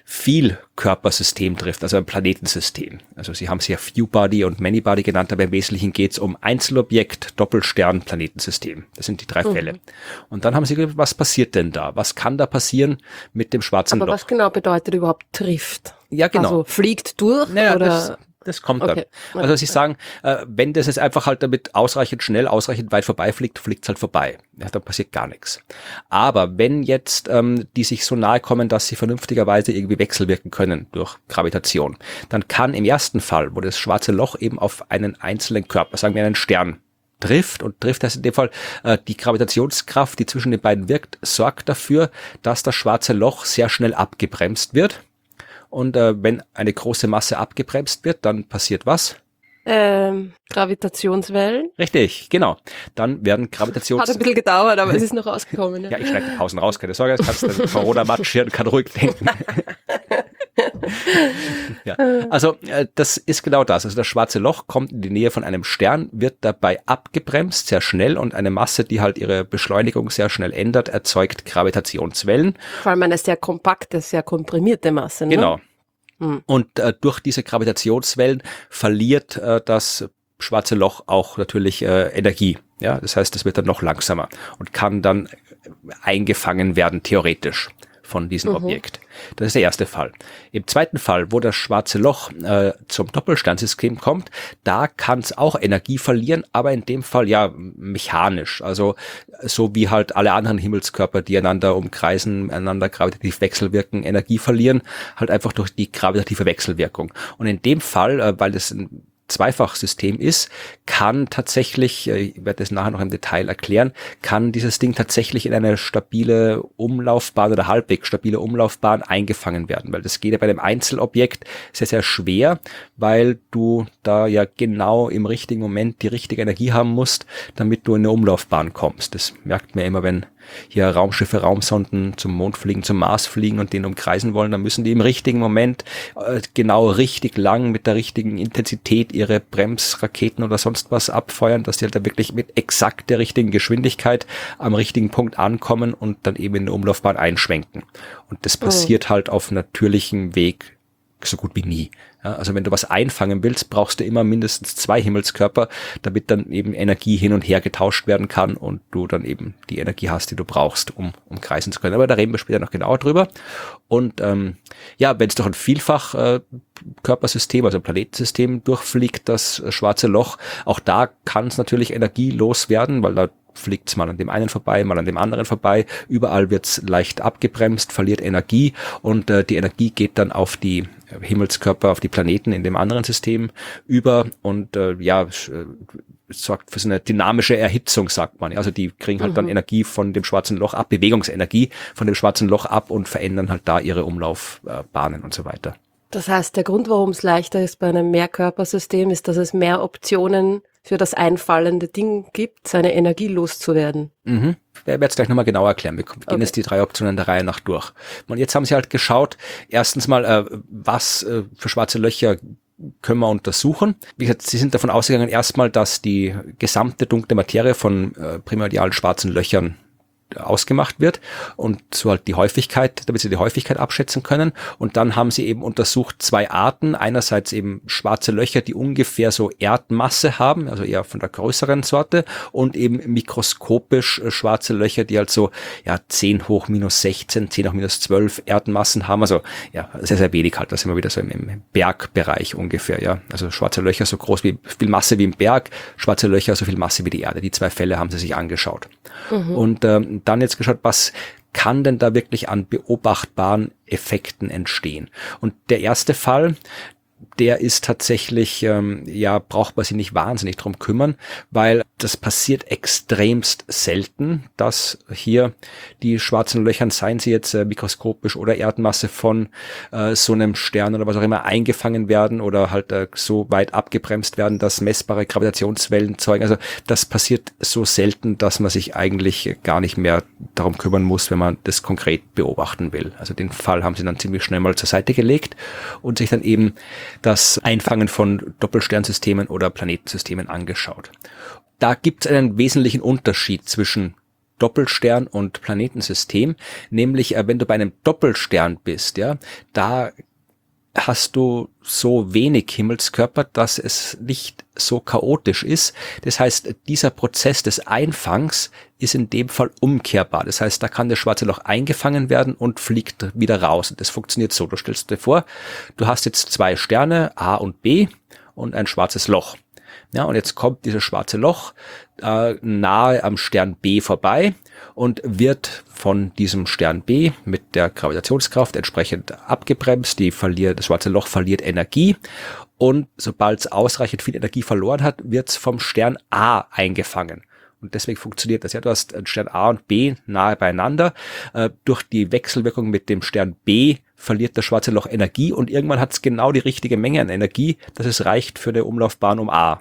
Vielkörpersystem trifft, also ein Planetensystem. Also sie haben es ja Few-Body und Many-Body genannt, aber im Wesentlichen geht es um Einzelobjekt, Doppelstern, Planetensystem. Das sind die 3 Fälle. Und dann haben sie gesagt, was passiert denn da? Was kann da passieren mit dem schwarzen Loch? Aber was genau bedeutet überhaupt trifft? Ja, genau. Also fliegt durch oder... Das kommt dann. Also sie sagen, wenn das jetzt einfach halt damit ausreichend schnell, ausreichend weit vorbeifliegt, fliegt es halt vorbei. Ja, dann passiert gar nichts. Aber wenn jetzt die sich so nahe kommen, dass sie vernünftigerweise irgendwie wechselwirken können durch Gravitation, dann kann im ersten Fall, wo das schwarze Loch eben auf einen einzelnen Körper, sagen wir einen Stern, trifft heißt in dem Fall, die Gravitationskraft, die zwischen den beiden wirkt, sorgt dafür, dass das schwarze Loch sehr schnell abgebremst wird. Und wenn eine große Masse abgebremst wird, dann passiert was? Gravitationswellen. Richtig, genau. Dann werden Hat ein bisschen gedauert, aber es ist noch rausgekommen. Ja, ich schneide die Pausen raus, keine Sorge, jetzt kannst du den Corona-Matsch hier und kann ruhig denken. Ja, also das ist genau das. Also das schwarze Loch kommt in die Nähe von einem Stern, wird dabei abgebremst, sehr schnell, und eine Masse, die halt ihre Beschleunigung sehr schnell ändert, erzeugt Gravitationswellen. Vor allem eine sehr kompakte, sehr komprimierte Masse. Ne? Genau. Und durch diese Gravitationswellen verliert das schwarze Loch auch natürlich Energie. Ja, das heißt, es wird dann noch langsamer und kann dann eingefangen werden, theoretisch, von diesem Objekt. Das ist der erste Fall. Im zweiten Fall, wo das schwarze Loch zum Doppelsternsystem kommt, da kann es auch Energie verlieren, aber in dem Fall ja mechanisch. Also so wie halt alle anderen Himmelskörper, die einander umkreisen, einander gravitativ wechselwirken, Energie verlieren, halt einfach durch die gravitative Wechselwirkung. Und in dem Fall, weil das ein Zweifachsystem ist, kann tatsächlich, ich werde das nachher noch im Detail erklären, kann dieses Ding tatsächlich in eine stabile Umlaufbahn oder halbwegs stabile Umlaufbahn eingefangen werden, weil das geht ja bei dem Einzelobjekt sehr, sehr schwer, weil du da ja genau im richtigen Moment die richtige Energie haben musst, damit du in eine Umlaufbahn kommst. Das merkt man immer, wenn hier Raumschiffe, Raumsonden zum Mond fliegen, zum Mars fliegen und den umkreisen wollen, dann müssen die im richtigen Moment genau richtig lang mit der richtigen Intensität ihre Bremsraketen oder sonst was abfeuern, dass die halt da wirklich mit exakt der richtigen Geschwindigkeit am richtigen Punkt ankommen und dann eben in der Umlaufbahn einschwenken. Und das passiert halt auf natürlichem Weg so gut wie nie. Ja, also wenn du was einfangen willst, brauchst du immer mindestens 2 Himmelskörper, damit dann eben Energie hin und her getauscht werden kann und du dann eben die Energie hast, die du brauchst, um kreisen zu können. Aber da reden wir später noch genauer drüber. Und ja, wenn es durch ein Vielfach-Körpersystem, also ein Planetensystem durchfliegt, das schwarze Loch, auch da kann es natürlich energielos werden, weil da fliegt es mal an dem einen vorbei, mal an dem anderen vorbei. Überall wird es leicht abgebremst, verliert Energie und die Energie geht dann auf die Himmelskörper, auf die Planeten in dem anderen System über und sorgt für so eine dynamische Erhitzung, sagt man. Also die kriegen halt dann Energie von dem schwarzen Loch ab, Bewegungsenergie von dem schwarzen Loch ab und verändern halt da ihre Umlaufbahnen und so weiter. Das heißt, der Grund, warum es leichter ist bei einem Mehrkörpersystem, ist, dass es mehr Optionen für das einfallende Ding gibt, seine Energie loszuwerden. Ich werde es gleich nochmal genauer erklären. Wir gehen jetzt die 3 Optionen der Reihe nach durch. Und jetzt haben sie halt geschaut, erstens mal, was für schwarze Löcher können wir untersuchen. Wie gesagt, sie sind davon ausgegangen, erstmal, dass die gesamte dunkle Materie von primordialen schwarzen Löchern ausgemacht wird und so halt die Häufigkeit, damit sie die Häufigkeit abschätzen können. Und dann haben sie eben untersucht 2 Arten. Einerseits eben schwarze Löcher, die ungefähr so Erdmasse haben, also eher von der größeren Sorte, und eben mikroskopisch schwarze Löcher, die halt so 10 hoch minus 16, 10 hoch minus 12 Erdmassen haben. Also ja, sehr, sehr wenig halt. Das sind wir wieder so im Bergbereich ungefähr. Ja, also schwarze Löcher so groß wie viel Masse wie im Berg, schwarze Löcher so viel Masse wie die Erde. Die 2 Fälle haben sie sich angeschaut. Und dann jetzt geschaut, was kann denn da wirklich an beobachtbaren Effekten entstehen? Und der erste Fall, der ist tatsächlich, braucht man sich nicht wahnsinnig drum kümmern, weil das passiert extremst selten, dass hier die schwarzen Löcher, seien sie jetzt mikroskopisch oder Erdmasse von so einem Stern oder was auch immer, eingefangen werden oder halt so weit abgebremst werden, dass messbare Gravitationswellen zeugen. Also das passiert so selten, dass man sich eigentlich gar nicht mehr darum kümmern muss, wenn man das konkret beobachten will. Also den Fall haben sie dann ziemlich schnell mal zur Seite gelegt und sich dann eben das Einfangen von Doppelsternsystemen oder Planetensystemen angeschaut. Da gibt es einen wesentlichen Unterschied zwischen Doppelstern und Planetensystem, nämlich wenn du bei einem Doppelstern bist, ja, da hast du so wenig Himmelskörper, dass es nicht so chaotisch ist. Das heißt, dieser Prozess des Einfangs ist in dem Fall umkehrbar. Das heißt, da kann das schwarze Loch eingefangen werden und fliegt wieder raus. Und das funktioniert so. Du stellst dir vor, du hast jetzt 2 Sterne, A und B, und ein schwarzes Loch. Ja, und jetzt kommt dieses schwarze Loch nahe am Stern B vorbei und wird von diesem Stern B mit der Gravitationskraft entsprechend abgebremst. Das schwarze Loch verliert Energie, und sobald es ausreichend viel Energie verloren hat, wird es vom Stern A eingefangen. Und deswegen funktioniert das. Ja, du hast Stern A und B nahe beieinander. Durch die Wechselwirkung mit dem Stern B verliert das schwarze Loch Energie, und irgendwann hat es genau die richtige Menge an Energie, dass es reicht für eine Umlaufbahn um A.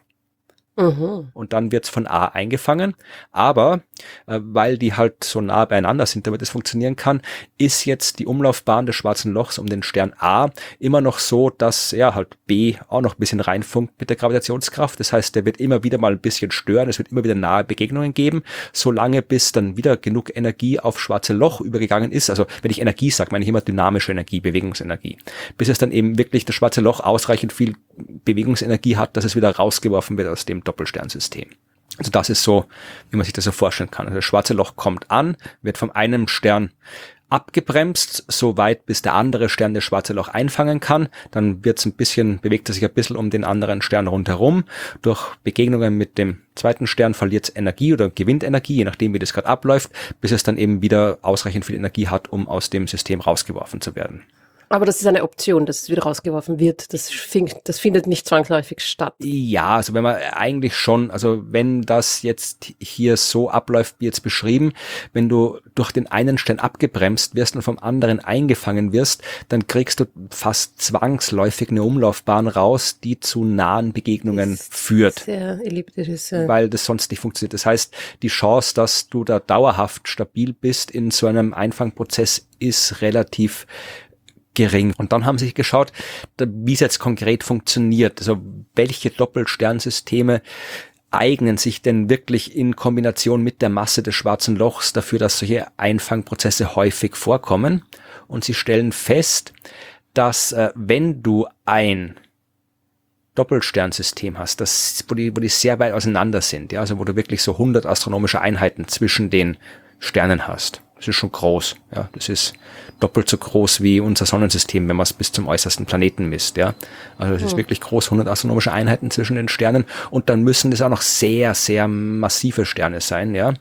Und dann wird's von A eingefangen, aber weil die halt so nah beieinander sind, damit es funktionieren kann, ist jetzt die Umlaufbahn des schwarzen Lochs um den Stern A immer noch so, dass halt B auch noch ein bisschen reinfunkt mit der Gravitationskraft. Das heißt, der wird immer wieder mal ein bisschen stören, es wird immer wieder nahe Begegnungen geben, solange bis dann wieder genug Energie auf schwarze Loch übergegangen ist. Also wenn ich Energie sage, meine ich immer dynamische Energie, Bewegungsenergie. Bis es dann eben wirklich das schwarze Loch ausreichend viel Bewegungsenergie hat, dass es wieder rausgeworfen wird aus dem Doppelsternsystem. Also das ist so, wie man sich das so vorstellen kann. Also das schwarze Loch kommt an, wird von einem Stern abgebremst, so weit bis der andere Stern das schwarze Loch einfangen kann. Dann bewegt es sich ein bisschen um den anderen Stern rundherum. Durch Begegnungen mit dem zweiten Stern verliert es Energie oder gewinnt Energie, je nachdem wie das gerade abläuft, bis es dann eben wieder ausreichend viel Energie hat, um aus dem System rausgeworfen zu werden. Aber das ist eine Option, dass es wieder rausgeworfen wird. Das findet nicht zwangsläufig statt. Ja, also wenn man eigentlich schon, also wenn das jetzt hier so abläuft, wie jetzt beschrieben, wenn du durch den einen Stern abgebremst wirst und vom anderen eingefangen wirst, dann kriegst du fast zwangsläufig eine Umlaufbahn raus, die zu nahen Begegnungen führt. Sehr elliptisch ist, ja. Weil das sonst nicht funktioniert. Das heißt, die Chance, dass du da dauerhaft stabil bist in so einem Einfangprozess, ist relativ gering. Und dann haben sie sich geschaut, wie es jetzt konkret funktioniert. Also welche Doppelsternsysteme eignen sich denn wirklich in Kombination mit der Masse des schwarzen Lochs dafür, dass solche Einfangprozesse häufig vorkommen. Und sie stellen fest, dass wenn du ein Doppelsternsystem hast, wo die sehr weit auseinander sind, ja, also wo du wirklich so 100 astronomische Einheiten zwischen den Sternen hast. Das ist schon groß, ja. Das ist doppelt so groß wie unser Sonnensystem, wenn man es bis zum äußersten Planeten misst, ja. Also das ist wirklich groß, 100 astronomische Einheiten zwischen den Sternen, und dann müssen das auch noch sehr, sehr massive Sterne sein, ja.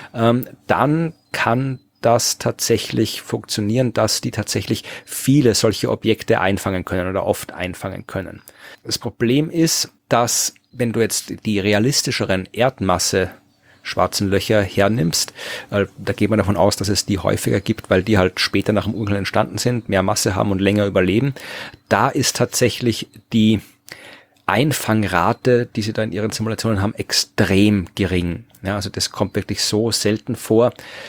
Dann kann das tatsächlich funktionieren, dass die tatsächlich viele solche Objekte einfangen können oder oft einfangen können. Das Problem ist, dass wenn du jetzt die realistischeren Erdmasse schwarzen Löcher hernimmst, da geht man davon aus, dass es die häufiger gibt, weil die halt später nach dem Urknall entstanden sind, mehr Masse haben und länger überleben. Da ist tatsächlich die Einfangrate, die sie da in ihren Simulationen haben, extrem gering. Ja, also das kommt wirklich so selten vor,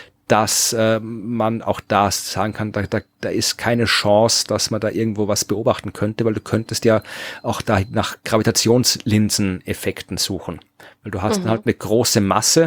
dass man auch da sagen kann, da ist keine Chance, dass man da irgendwo was beobachten könnte, weil du könntest ja auch da nach Gravitationslinseneffekten suchen. Weil du hast dann halt eine große Masse,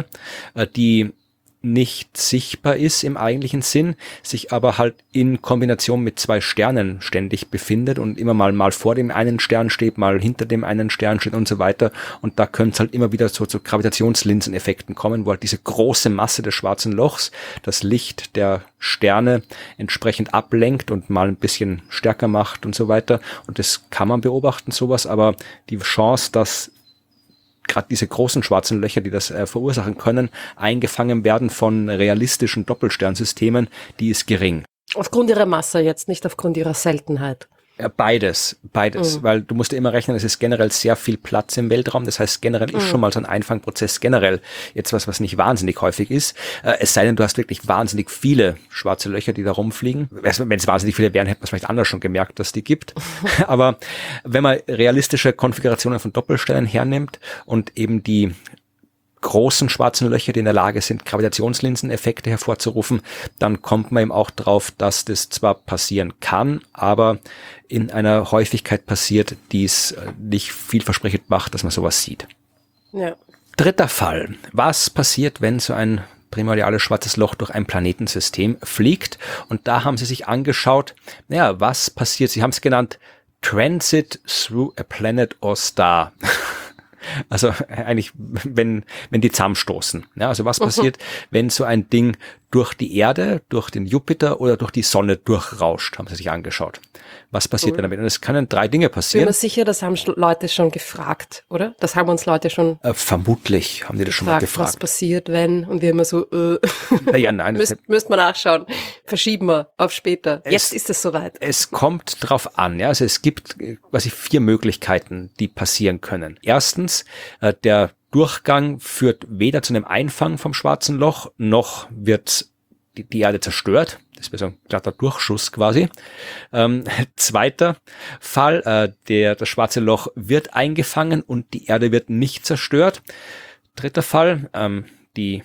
die nicht sichtbar ist im eigentlichen Sinn, sich aber halt in Kombination mit 2 Sternen ständig befindet und immer mal vor dem einen Stern steht, mal hinter dem einen Stern steht und so weiter. Und da könnte es halt immer wieder so zu Gravitationslinseneffekten kommen, wo halt diese große Masse des schwarzen Lochs das Licht der Sterne entsprechend ablenkt und mal ein bisschen stärker macht und so weiter. Und das kann man beobachten, sowas, aber die Chance, dass gerade diese großen schwarzen Löcher, die das verursachen können, eingefangen werden von realistischen Doppelsternsystemen, die ist gering. Aufgrund ihrer Masse jetzt, nicht aufgrund ihrer Seltenheit. Ja, beides, weil du musst ja immer rechnen, es ist generell sehr viel Platz im Weltraum, das heißt generell ist schon mal so ein Einfangprozess generell jetzt was nicht wahnsinnig häufig ist, es sei denn, du hast wirklich wahnsinnig viele schwarze Löcher, die da rumfliegen. Wenn es wahnsinnig viele wären, hätte man es vielleicht anders schon gemerkt, dass die gibt, aber wenn man realistische Konfigurationen von Doppelsternen hernimmt und eben die großen schwarzen Löcher, die in der Lage sind, Gravitationslinseneffekte hervorzurufen, dann kommt man eben auch drauf, dass das zwar passieren kann, aber in einer Häufigkeit passiert, die es nicht vielversprechend macht, dass man sowas sieht. Ja. Dritter Fall. Was passiert, wenn so ein primordiales schwarzes Loch durch ein Planetensystem fliegt. Und da haben sie sich angeschaut, naja, was passiert? Sie haben es genannt Transit through a planet or star. Also eigentlich, wenn die zusammenstoßen. Ja, also was passiert, wenn so ein Ding durch die Erde, durch den Jupiter oder durch die Sonne durchrauscht, haben sie sich angeschaut. Was passiert denn damit? Und es können 3 Dinge passieren. Bin mir sicher, das haben Leute schon gefragt, oder? Das haben uns Leute schon vermutlich haben die das schon mal gefragt. Was passiert, wenn? Und wir immer so, naja, nein. Müsst man nachschauen. Verschieben wir auf später. Jetzt ist es soweit. Es kommt drauf an, ja. Also es gibt quasi 4 Möglichkeiten, die passieren können. Erstens, der Durchgang führt weder zu einem Einfang vom schwarzen Loch, noch wird die Erde zerstört. Das wäre so ein glatter Durchschuss quasi. Zweiter Fall, das schwarze Loch wird eingefangen und die Erde wird nicht zerstört. Dritter Fall, die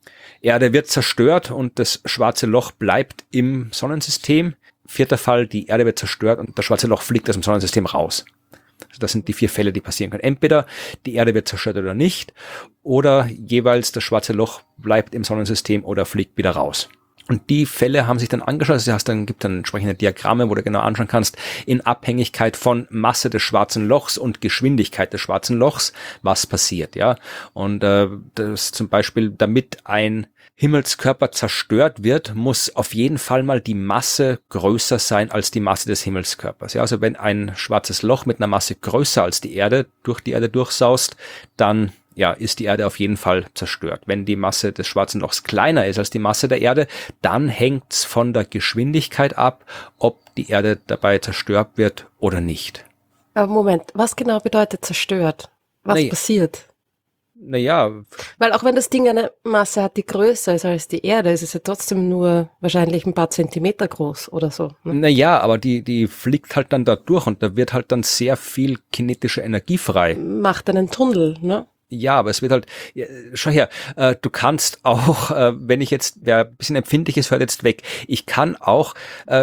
Erde wird zerstört und das schwarze Loch bleibt im Sonnensystem. Vierter Fall, die Erde wird zerstört und das schwarze Loch fliegt aus dem Sonnensystem raus. Also das sind die 4 Fälle, die passieren können. Entweder die Erde wird zerstört oder nicht, oder jeweils das schwarze Loch bleibt im Sonnensystem oder fliegt wieder raus. Und die Fälle haben sich dann angeschaut, gibt dann entsprechende Diagramme, wo du genau anschauen kannst, in Abhängigkeit von Masse des schwarzen Lochs und Geschwindigkeit des schwarzen Lochs, was passiert, ja. Und das zum Beispiel, damit ein Himmelskörper zerstört wird, muss auf jeden Fall mal die Masse größer sein als die Masse des Himmelskörpers. Ja, also wenn ein schwarzes Loch mit einer Masse größer als die Erde durch die Erde durchsaust, dann ist die Erde auf jeden Fall zerstört. Wenn die Masse des schwarzen Lochs kleiner ist als die Masse der Erde, dann hängt's von der Geschwindigkeit ab, ob die Erde dabei zerstört wird oder nicht. Aber Moment, was genau bedeutet zerstört? Was passiert? Naja. Weil auch wenn das Ding eine Masse hat, die größer ist als die Erde, ist es ja trotzdem nur wahrscheinlich ein paar Zentimeter groß oder so. Ne? Naja, aber die fliegt halt dann da durch und da wird halt dann sehr viel kinetische Energie frei. Macht einen Tunnel, ne? Ja, aber es wird halt, schau her, du kannst auch, wenn ich jetzt, wer ein bisschen empfindlich ist, hört jetzt weg. Ich kann auch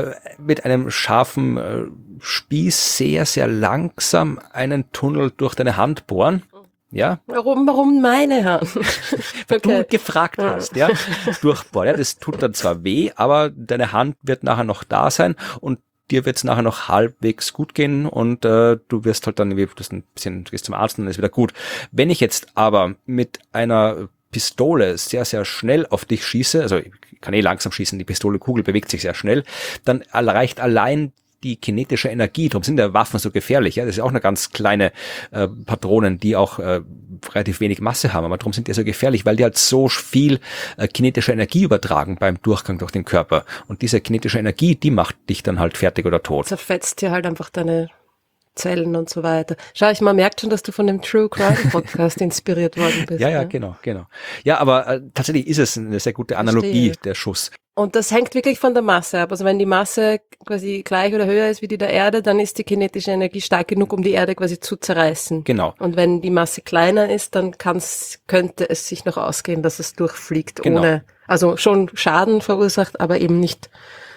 mit einem scharfen Spieß sehr, sehr langsam einen Tunnel durch deine Hand bohren. Ja. Warum meine Hand? Weil du gefragt hast, ja. Durchbohren, ja. Das tut dann zwar weh, aber deine Hand wird nachher noch da sein und dir wird es nachher noch halbwegs gut gehen und du wirst halt dann, du gehst zum Arzt und dann ist wieder gut. Wenn ich jetzt aber mit einer Pistole sehr, sehr schnell auf dich schieße, also ich kann langsam schießen, die Pistole-Kugel bewegt sich sehr schnell, dann reicht allein die kinetische Energie, darum sind ja Waffen so gefährlich, ja, das ist ja auch eine ganz kleine Patronen, die auch relativ wenig Masse haben, aber darum sind die so gefährlich, weil die halt so viel kinetische Energie übertragen beim Durchgang durch den Körper und diese kinetische Energie, die macht dich dann halt fertig oder tot. Zerfetzt dir halt einfach deine Zellen und so weiter. Schau, man merkt schon, dass du von dem True Crime Podcast inspiriert worden bist. Ja, genau. Ja, aber tatsächlich ist es eine sehr gute Analogie, der Schuss. Und das hängt wirklich von der Masse ab. Also wenn die Masse quasi gleich oder höher ist wie die der Erde, dann ist die kinetische Energie stark genug, um die Erde quasi zu zerreißen. Genau. Und wenn die Masse kleiner ist, dann könnte es sich noch ausgehen, dass es durchfliegt, ohne, also schon Schaden verursacht, aber eben nicht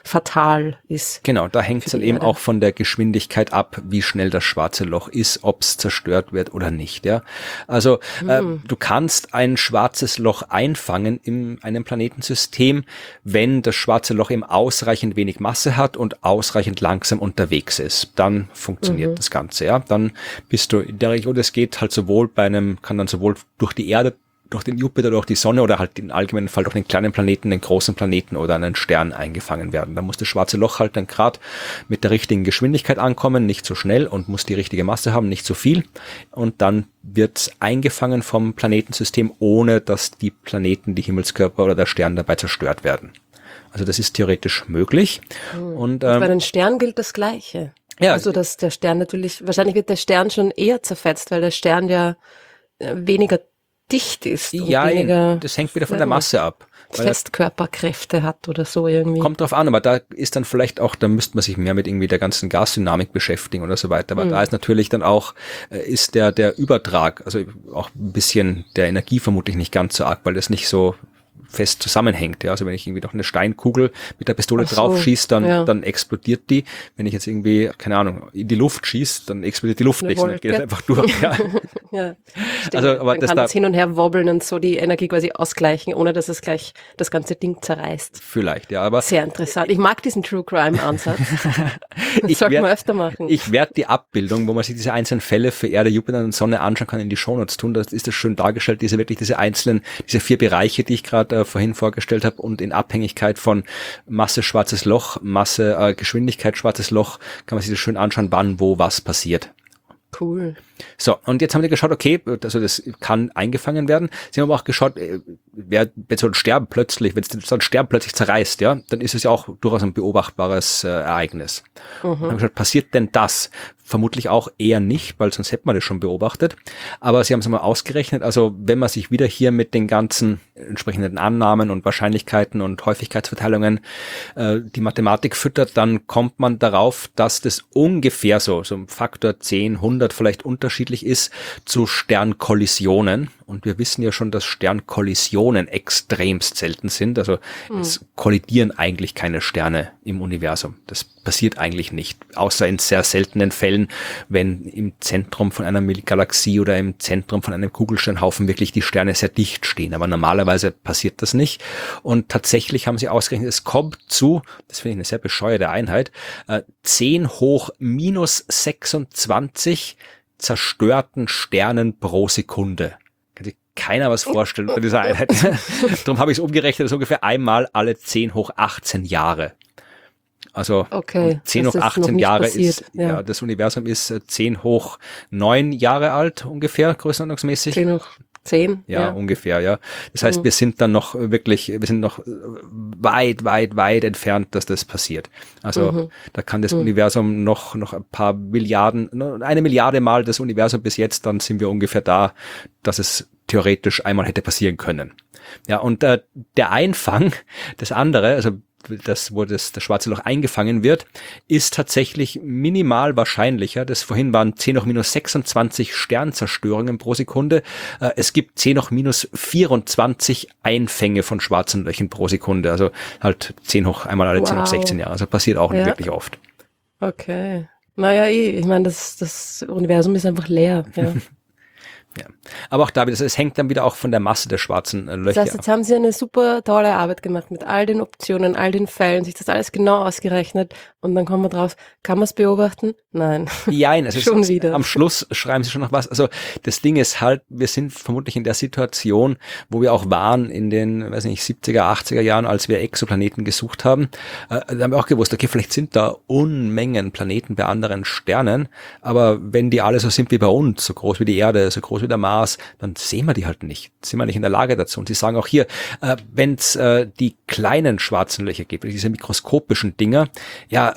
fatal ist. Genau, da hängt es dann eben auch von der Geschwindigkeit ab, wie schnell das schwarze Loch ist, ob es zerstört wird oder nicht. Ja, also du kannst ein schwarzes Loch einfangen in einem Planetensystem, wenn das schwarze Loch eben ausreichend wenig Masse hat und ausreichend langsam unterwegs ist. Dann funktioniert das Ganze. Ja, dann bist du in der Region. Das geht halt kann dann sowohl durch die Erde, durch den Jupiter, durch die Sonne oder halt im allgemeinen Fall durch den kleinen Planeten, den großen Planeten oder einen Stern eingefangen werden. Da muss das schwarze Loch halt dann gerade mit der richtigen Geschwindigkeit ankommen, nicht so schnell und muss die richtige Masse haben, nicht so viel. Und dann wird es eingefangen vom Planetensystem, ohne dass die Planeten, die Himmelskörper oder der Stern dabei zerstört werden. Also das ist theoretisch möglich. Und bei den Sternen gilt das Gleiche. Ja, also dass der Stern wahrscheinlich wird der Stern schon eher zerfetzt, weil der Stern ja weniger dicht ist. Ja, das hängt wieder von der Masse ab. Festkörperkräfte hat oder so irgendwie. Kommt drauf an, aber da ist dann vielleicht auch, da müsste man sich mehr mit irgendwie der ganzen Gasdynamik beschäftigen oder so weiter. Aber da ist natürlich dann auch, ist der Übertrag, also auch ein bisschen der Energie vermutlich nicht ganz so arg, weil das nicht so fest zusammenhängt. Ja, also wenn ich irgendwie noch eine Steinkugel mit der Pistole drauf schieße, dann explodiert die. Wenn ich jetzt irgendwie, keine Ahnung, in die Luft schieße, dann explodiert die Luft nicht, dann geht das einfach durch. Ja. Ja, also, aber man kann das hin und her wobbeln und so die Energie quasi ausgleichen, ohne dass es gleich das ganze Ding zerreißt. Vielleicht, ja, aber sehr interessant. Ich mag diesen True Crime Ansatz. Das sollte man öfter machen. Ich werde die Abbildung, wo man sich diese einzelnen Fälle für Erde, Jupiter und Sonne anschauen kann, in die Shownotes tun. Da ist das schön dargestellt, diese 4 Bereiche, die ich gerade vorhin vorgestellt habe, und in Abhängigkeit von Masse schwarzes Loch, Masse Geschwindigkeit schwarzes Loch, kann man sich das schön anschauen, wann, wo, was passiert. Cool. So, und jetzt haben die geschaut, okay, also das kann eingefangen werden. Sie haben aber auch geschaut, wenn so ein Stern plötzlich zerreißt, ja, dann ist es ja auch durchaus ein beobachtbares Ereignis. Haben geschaut, passiert denn das? Vermutlich auch eher nicht, weil sonst hätte man das schon beobachtet. Aber sie haben es mal ausgerechnet, also wenn man sich wieder hier mit den ganzen entsprechenden Annahmen und Wahrscheinlichkeiten und Häufigkeitsverteilungen die Mathematik füttert, dann kommt man darauf, dass das ungefähr so ein Faktor 10, 100 vielleicht unterschiedlich ist zu Sternkollisionen. Und wir wissen ja schon, dass Sternkollisionen extremst selten sind. Also es kollidieren eigentlich keine Sterne im Universum. Das passiert eigentlich nicht, außer in sehr seltenen Fällen, wenn im Zentrum von einer Galaxie oder im Zentrum von einem Kugelsternhaufen wirklich die Sterne sehr dicht stehen. Aber normalerweise passiert das nicht. Und tatsächlich haben sie ausgerechnet, es kommt zu, das finde ich eine sehr bescheuerte Einheit, 10 hoch minus 26 zerstörten Sternen pro Sekunde. Kann sich keiner was vorstellen unter dieser Einheit. Darum habe ich es umgerechnet, das ist ungefähr einmal alle 10 hoch 18 Jahre. Also 10 hoch 18 Jahre ist, ja, das Universum ist 10 hoch 9 Jahre alt ungefähr, größenordnungsmäßig. 10 hoch 10? Ja, ungefähr, ja. Das heißt, wir sind noch weit entfernt, dass das passiert. Also da kann das Universum noch ein paar Milliarden, 1 Milliarde Mal das Universum bis jetzt, dann sind wir ungefähr da, dass es theoretisch einmal hätte passieren können. Ja, und der Einfang, das andere, also wo das Schwarze Loch eingefangen wird, ist tatsächlich minimal wahrscheinlicher. Das vorhin waren 10 hoch minus 26 Sternzerstörungen pro Sekunde. Es gibt 10 hoch minus 24 Einfänge von schwarzen Löchern pro Sekunde. Also halt 10 hoch einmal alle 10 hoch 16 Jahre. Also passiert auch nicht wirklich oft. Okay. Naja, ich meine, das Universum ist einfach leer. Ja. Ja. Aber auch da wieder, es hängt dann wieder auch von der Masse der schwarzen Löcher. Das heißt, jetzt haben Sie eine super tolle Arbeit gemacht mit all den Optionen, all den Fällen, sich das alles genau ausgerechnet und dann kommen wir drauf, kann man es beobachten? Nein. Nein, also schon wieder. Am Schluss schreiben Sie schon noch was. Also das Ding ist halt, wir sind vermutlich in der Situation, wo wir auch waren in den, 70er, 80er Jahren, als wir Exoplaneten gesucht haben. Da haben wir auch gewusst, okay, vielleicht sind da Unmengen Planeten bei anderen Sternen, aber wenn die alle so sind wie bei uns, so groß wie die Erde, so groß wie der Mars, dann sehen wir die halt nicht. Sind wir nicht in der Lage dazu. Und sie sagen auch hier, wenn es die kleinen schwarzen Löcher gibt, diese mikroskopischen Dinger, ja,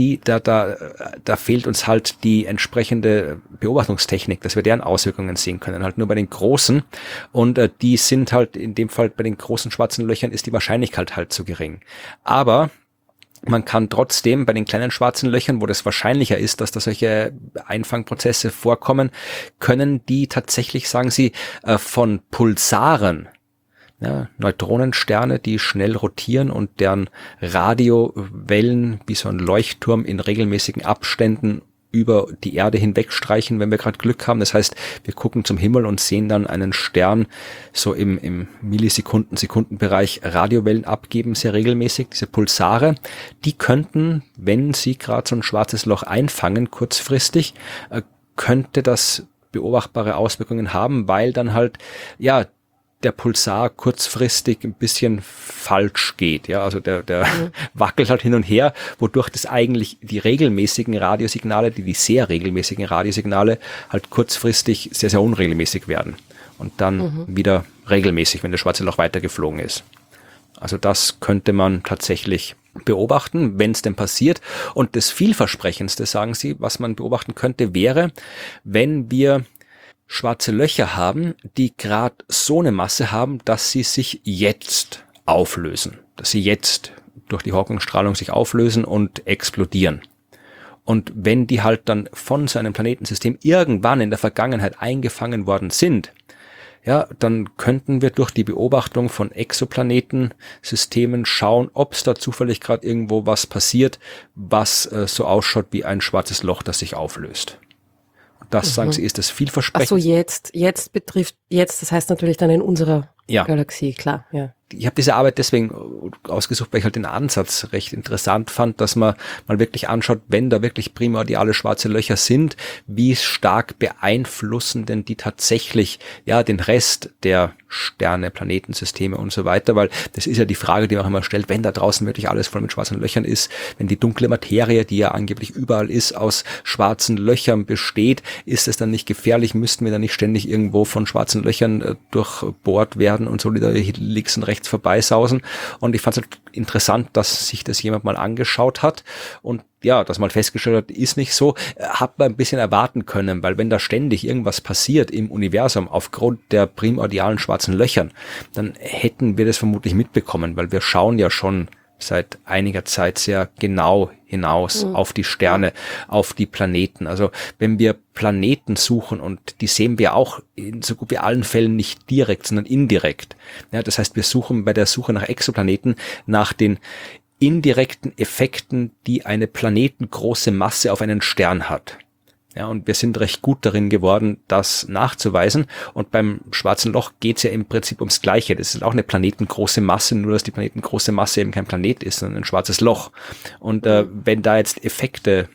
da fehlt uns halt die entsprechende Beobachtungstechnik, dass wir deren Auswirkungen sehen können, halt nur bei den großen. Und die sind halt in dem Fall bei den großen schwarzen Löchern ist die Wahrscheinlichkeit halt zu gering. Aber man kann trotzdem bei den kleinen schwarzen Löchern, wo das wahrscheinlicher ist, dass da solche Einfangprozesse vorkommen, können die tatsächlich, sagen sie, von Pulsaren, ja, Neutronensterne, die schnell rotieren und deren Radiowellen wie so ein Leuchtturm in regelmäßigen Abständen über die Erde hinwegstreichen, wenn wir gerade Glück haben. Das heißt, wir gucken zum Himmel und sehen dann einen Stern so im Sekundenbereich Radiowellen abgeben, sehr regelmäßig. Diese Pulsare, die könnten, wenn sie gerade so ein schwarzes Loch einfangen, kurzfristig, könnte das beobachtbare Auswirkungen haben, weil dann halt, ja, der Pulsar kurzfristig ein bisschen falsch geht. Ja, also der wackelt halt hin und her, wodurch das eigentlich die regelmäßigen Radiosignale, die sehr regelmäßigen Radiosignale halt kurzfristig sehr, sehr unregelmäßig werden. Und dann wieder regelmäßig, wenn das schwarze Loch weitergeflogen ist. Also das könnte man tatsächlich beobachten, wenn es denn passiert. Und das Vielversprechendste, sagen sie, was man beobachten könnte, wäre, wenn wir schwarze Löcher haben, die gerade so eine Masse haben, dass sie sich jetzt auflösen, dass sie jetzt durch die Hawking-Strahlung sich auflösen und explodieren. Und wenn die halt dann von so einem Planetensystem irgendwann in der Vergangenheit eingefangen worden sind, ja, dann könnten wir durch die Beobachtung von Exoplanetensystemen schauen, ob es da zufällig gerade irgendwo was passiert, was so ausschaut wie ein schwarzes Loch, das sich auflöst. Und das, sagen sie, ist das vielversprechend. Ach so, jetzt, das heißt natürlich dann in unserer Galaxie, klar, ja. Ich habe diese Arbeit deswegen ausgesucht, weil ich halt den Ansatz recht interessant fand, dass man mal wirklich anschaut, wenn da wirklich primordiale schwarze Löcher sind, wie stark beeinflussen denn die tatsächlich den Rest der Sterne, Planetensysteme und so weiter, weil das ist ja die Frage, die man auch immer stellt, wenn da draußen wirklich alles voll mit schwarzen Löchern ist, wenn die dunkle Materie, die ja angeblich überall ist, aus schwarzen Löchern besteht, ist es dann nicht gefährlich, müssten wir dann nicht ständig irgendwo von schwarzen Löchern durchbohrt werden und so da links und rechts vorbeisausen. Und ich fand es halt interessant, dass sich das jemand mal angeschaut hat und dass mal festgestellt hat, ist nicht so, hat man ein bisschen erwarten können, weil wenn da ständig irgendwas passiert im Universum aufgrund der primordialen schwarzen Löchern, dann hätten wir das vermutlich mitbekommen, weil wir schauen ja schon seit einiger Zeit sehr genau hinaus auf die Sterne, auf die Planeten. Also wenn wir Planeten suchen, und die sehen wir auch in so gut wie allen Fällen nicht direkt, sondern indirekt. Ja, das heißt, wir suchen bei der Suche nach Exoplaneten nach den indirekten Effekten, die eine planetengroße Masse auf einen Stern hat. Ja, und wir sind recht gut darin geworden, das nachzuweisen. Und beim Schwarzen Loch geht's ja im Prinzip ums Gleiche. Das ist auch eine planetengroße Masse, nur dass die planetengroße Masse eben kein Planet ist, sondern ein schwarzes Loch. Und wenn da jetzt Effekte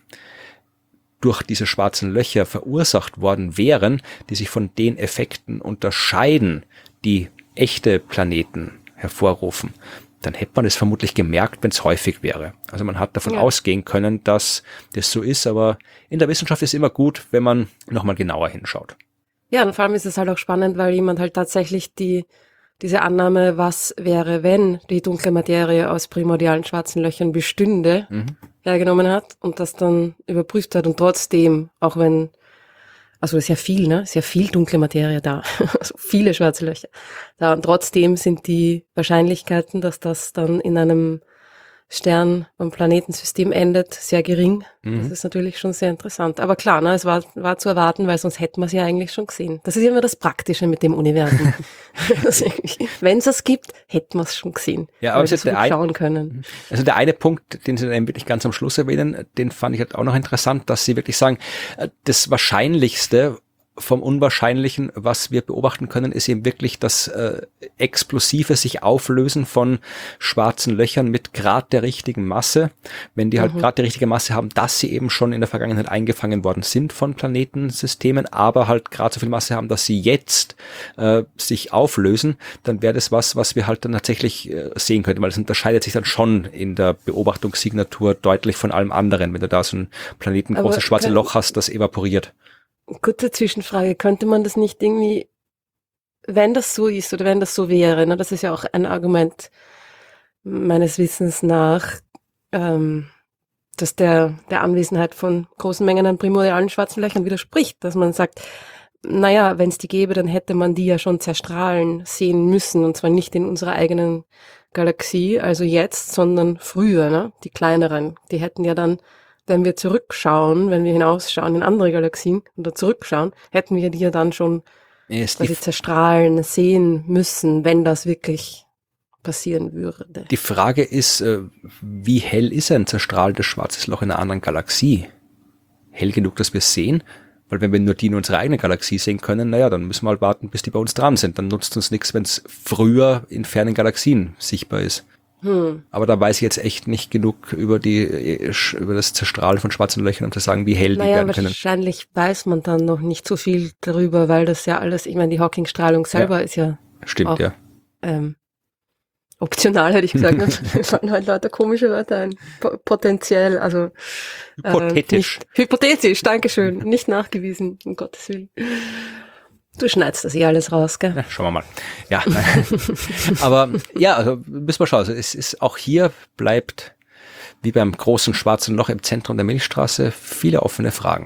durch diese schwarzen Löcher verursacht worden wären, die sich von den Effekten unterscheiden, die echte Planeten hervorrufen, dann hätte man es vermutlich gemerkt, wenn es häufig wäre. Also man hat davon ausgehen können, dass das so ist, aber in der Wissenschaft ist es immer gut, wenn man nochmal genauer hinschaut. Ja, und vor allem ist es halt auch spannend, weil jemand halt tatsächlich diese Annahme, was wäre, wenn die dunkle Materie aus primordialen schwarzen Löchern bestünde, hergenommen hat und das dann überprüft hat und trotzdem, auch wenn, also ist ja viel, ne? Ist ja viel dunkle Materie da. Also viele schwarze Löcher da. Und trotzdem sind die Wahrscheinlichkeiten, dass das dann in einem Stern- und Planetensystem endet, sehr gering. Das ist natürlich schon sehr interessant. Aber klar, ne, es war zu erwarten, weil sonst hätten wir es ja eigentlich schon gesehen. Das ist immer das Praktische mit dem Universum. Wenn es es gibt, hätten wir es schon gesehen. Ja, aber es wir schauen können. Also der eine Punkt, den Sie dann wirklich ganz am Schluss erwähnen, den fand ich halt auch noch interessant, dass Sie wirklich sagen, das Wahrscheinlichste vom Unwahrscheinlichen, was wir beobachten können, ist eben wirklich das explosive sich auflösen von schwarzen Löchern mit gerade der richtigen Masse. Wenn die halt gerade die richtige Masse haben, dass sie eben schon in der Vergangenheit eingefangen worden sind von Planetensystemen, aber halt gerade so viel Masse haben, dass sie jetzt sich auflösen, dann wäre das was wir halt dann tatsächlich sehen könnten, weil es unterscheidet sich dann schon in der Beobachtungssignatur deutlich von allem anderen, wenn du da so ein planetengroßes schwarzes Loch hast, das evaporiert. Kurze Zwischenfrage, könnte man das nicht irgendwie, wenn das so ist oder wenn das so wäre, ne, das ist ja auch ein Argument meines Wissens nach, dass der Anwesenheit von großen Mengen an primordialen schwarzen Löchern widerspricht, dass man sagt, naja, wenn es die gäbe, dann hätte man die ja schon zerstrahlen sehen müssen, und zwar nicht in unserer eigenen Galaxie, also jetzt, sondern früher, ne, die kleineren, die hätten ja dann, wenn wir zurückschauen, wenn wir hinausschauen in andere Galaxien oder zurückschauen, hätten wir die ja dann schon quasi zerstrahlen sehen müssen, wenn das wirklich passieren würde. Die Frage ist, wie hell ist ein zerstrahltes schwarzes Loch in einer anderen Galaxie? Hell genug, dass wir es sehen? Weil wenn wir nur die in unserer eigenen Galaxie sehen können, naja, dann müssen wir halt warten, bis die bei uns dran sind. Dann nutzt uns nichts, wenn es früher in fernen Galaxien sichtbar ist. Aber da weiß ich jetzt echt nicht genug über das Zerstrahlen von schwarzen Löchern, um zu sagen, wie hell die werden können. Wahrscheinlich weiß man dann noch nicht so viel darüber, weil das ja alles, ich meine, die Hawking-Strahlung selber ist ja stimmt, auch, optional, hätte ich gesagt. Mir fallen halt lauter komische Wörter ein. Potenziell, also hypothetisch. Hypothetisch, Dankeschön. Nicht nachgewiesen, um Gottes Willen. Du schneidest das alles raus, gell? Ja, schauen wir mal. Ja, nein. Aber ja, also müssen wir schauen. Also es ist auch hier bleibt, wie beim großen schwarzen Loch im Zentrum der Milchstraße, viele offene Fragen.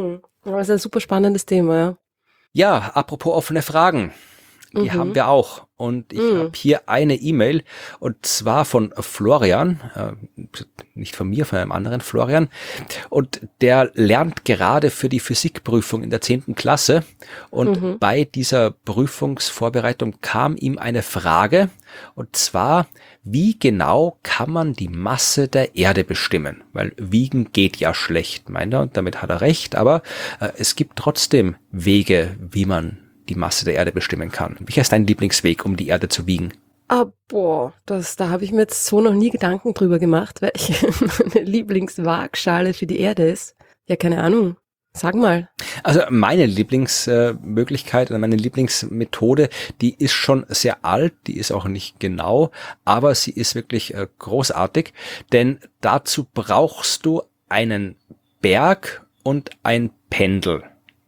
Das ist ein super spannendes Thema, ja. Ja, apropos offene Fragen. Die haben wir auch. Und ich habe hier eine E-Mail, und zwar von Florian, nicht von mir, von einem anderen Florian. Und der lernt gerade für die Physikprüfung in der 10. Klasse. Und bei dieser Prüfungsvorbereitung kam ihm eine Frage, und zwar, wie genau kann man die Masse der Erde bestimmen? Weil wiegen geht ja schlecht, meint er, und damit hat er recht, aber es gibt trotzdem Wege, wie man die Masse der Erde bestimmen kann. Welcher ist dein Lieblingsweg, um die Erde zu wiegen? Da habe ich mir jetzt so noch nie Gedanken drüber gemacht, welche meine Lieblingswaagschale für die Erde ist. Ja, keine Ahnung. Sag mal. Also meine Lieblingsmöglichkeit oder meine Lieblingsmethode, die ist schon sehr alt, die ist auch nicht genau, aber sie ist wirklich großartig, denn dazu brauchst du einen Berg und ein Pendel.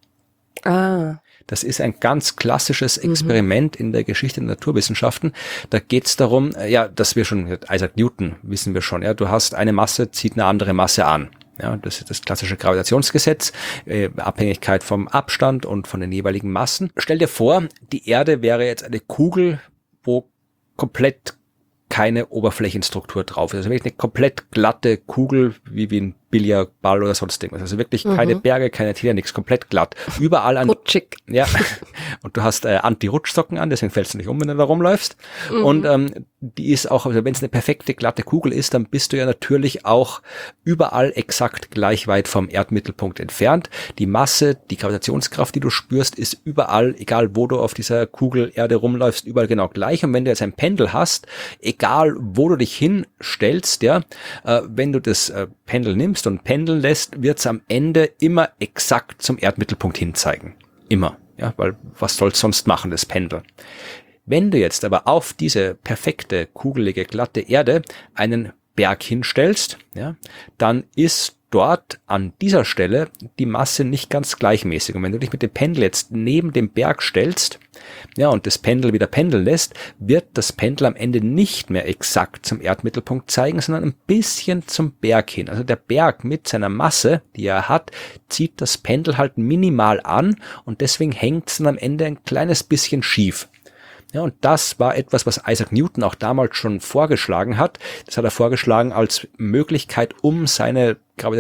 Das ist ein ganz klassisches Experiment in der Geschichte der Naturwissenschaften. Da geht es darum, dass wir schon, Isaac Newton wissen wir schon, du hast eine Masse, zieht eine andere Masse an. Ja, das ist das klassische Gravitationsgesetz, Abhängigkeit vom Abstand und von den jeweiligen Massen. Stell dir vor, die Erde wäre jetzt eine Kugel, wo komplett keine Oberflächenstruktur drauf ist. Also wirklich eine komplett glatte Kugel, wie ein Billardball oder sonst irgendwas. Also wirklich keine Berge, keine Täler, nichts, komplett glatt. Überall an. Rutschig. Ja. Und du hast Anti-Rutschsocken an, deswegen fällst du nicht um, wenn du da rumläufst. Und die ist auch, also wenn es eine perfekte glatte Kugel ist, dann bist du ja natürlich auch überall exakt gleich weit vom Erdmittelpunkt entfernt. Die Masse, die Gravitationskraft, die du spürst, ist überall, egal wo du auf dieser Kugel Erde rumläufst, überall genau gleich. Und wenn du jetzt ein Pendel hast, egal wo du dich hinstellst, wenn du das Pendel nimmst und pendeln lässt, wird es am Ende immer exakt zum Erdmittelpunkt hin zeigen. Immer. Ja, weil was soll's sonst machen, das Pendel? Wenn du jetzt aber auf diese perfekte, kugelige, glatte Erde einen Berg hinstellst, dann ist dort an dieser Stelle die Masse nicht ganz gleichmäßig. Und wenn du dich mit dem Pendel jetzt neben dem Berg stellst, und das Pendel wieder pendeln lässt, wird das Pendel am Ende nicht mehr exakt zum Erdmittelpunkt zeigen, sondern ein bisschen zum Berg hin. Also der Berg mit seiner Masse, die er hat, zieht das Pendel halt minimal an, und deswegen hängt es dann am Ende ein kleines bisschen schief. Ja, und das war etwas, was Isaac Newton auch damals schon vorgeschlagen hat. Das hat er vorgeschlagen als Möglichkeit, um seine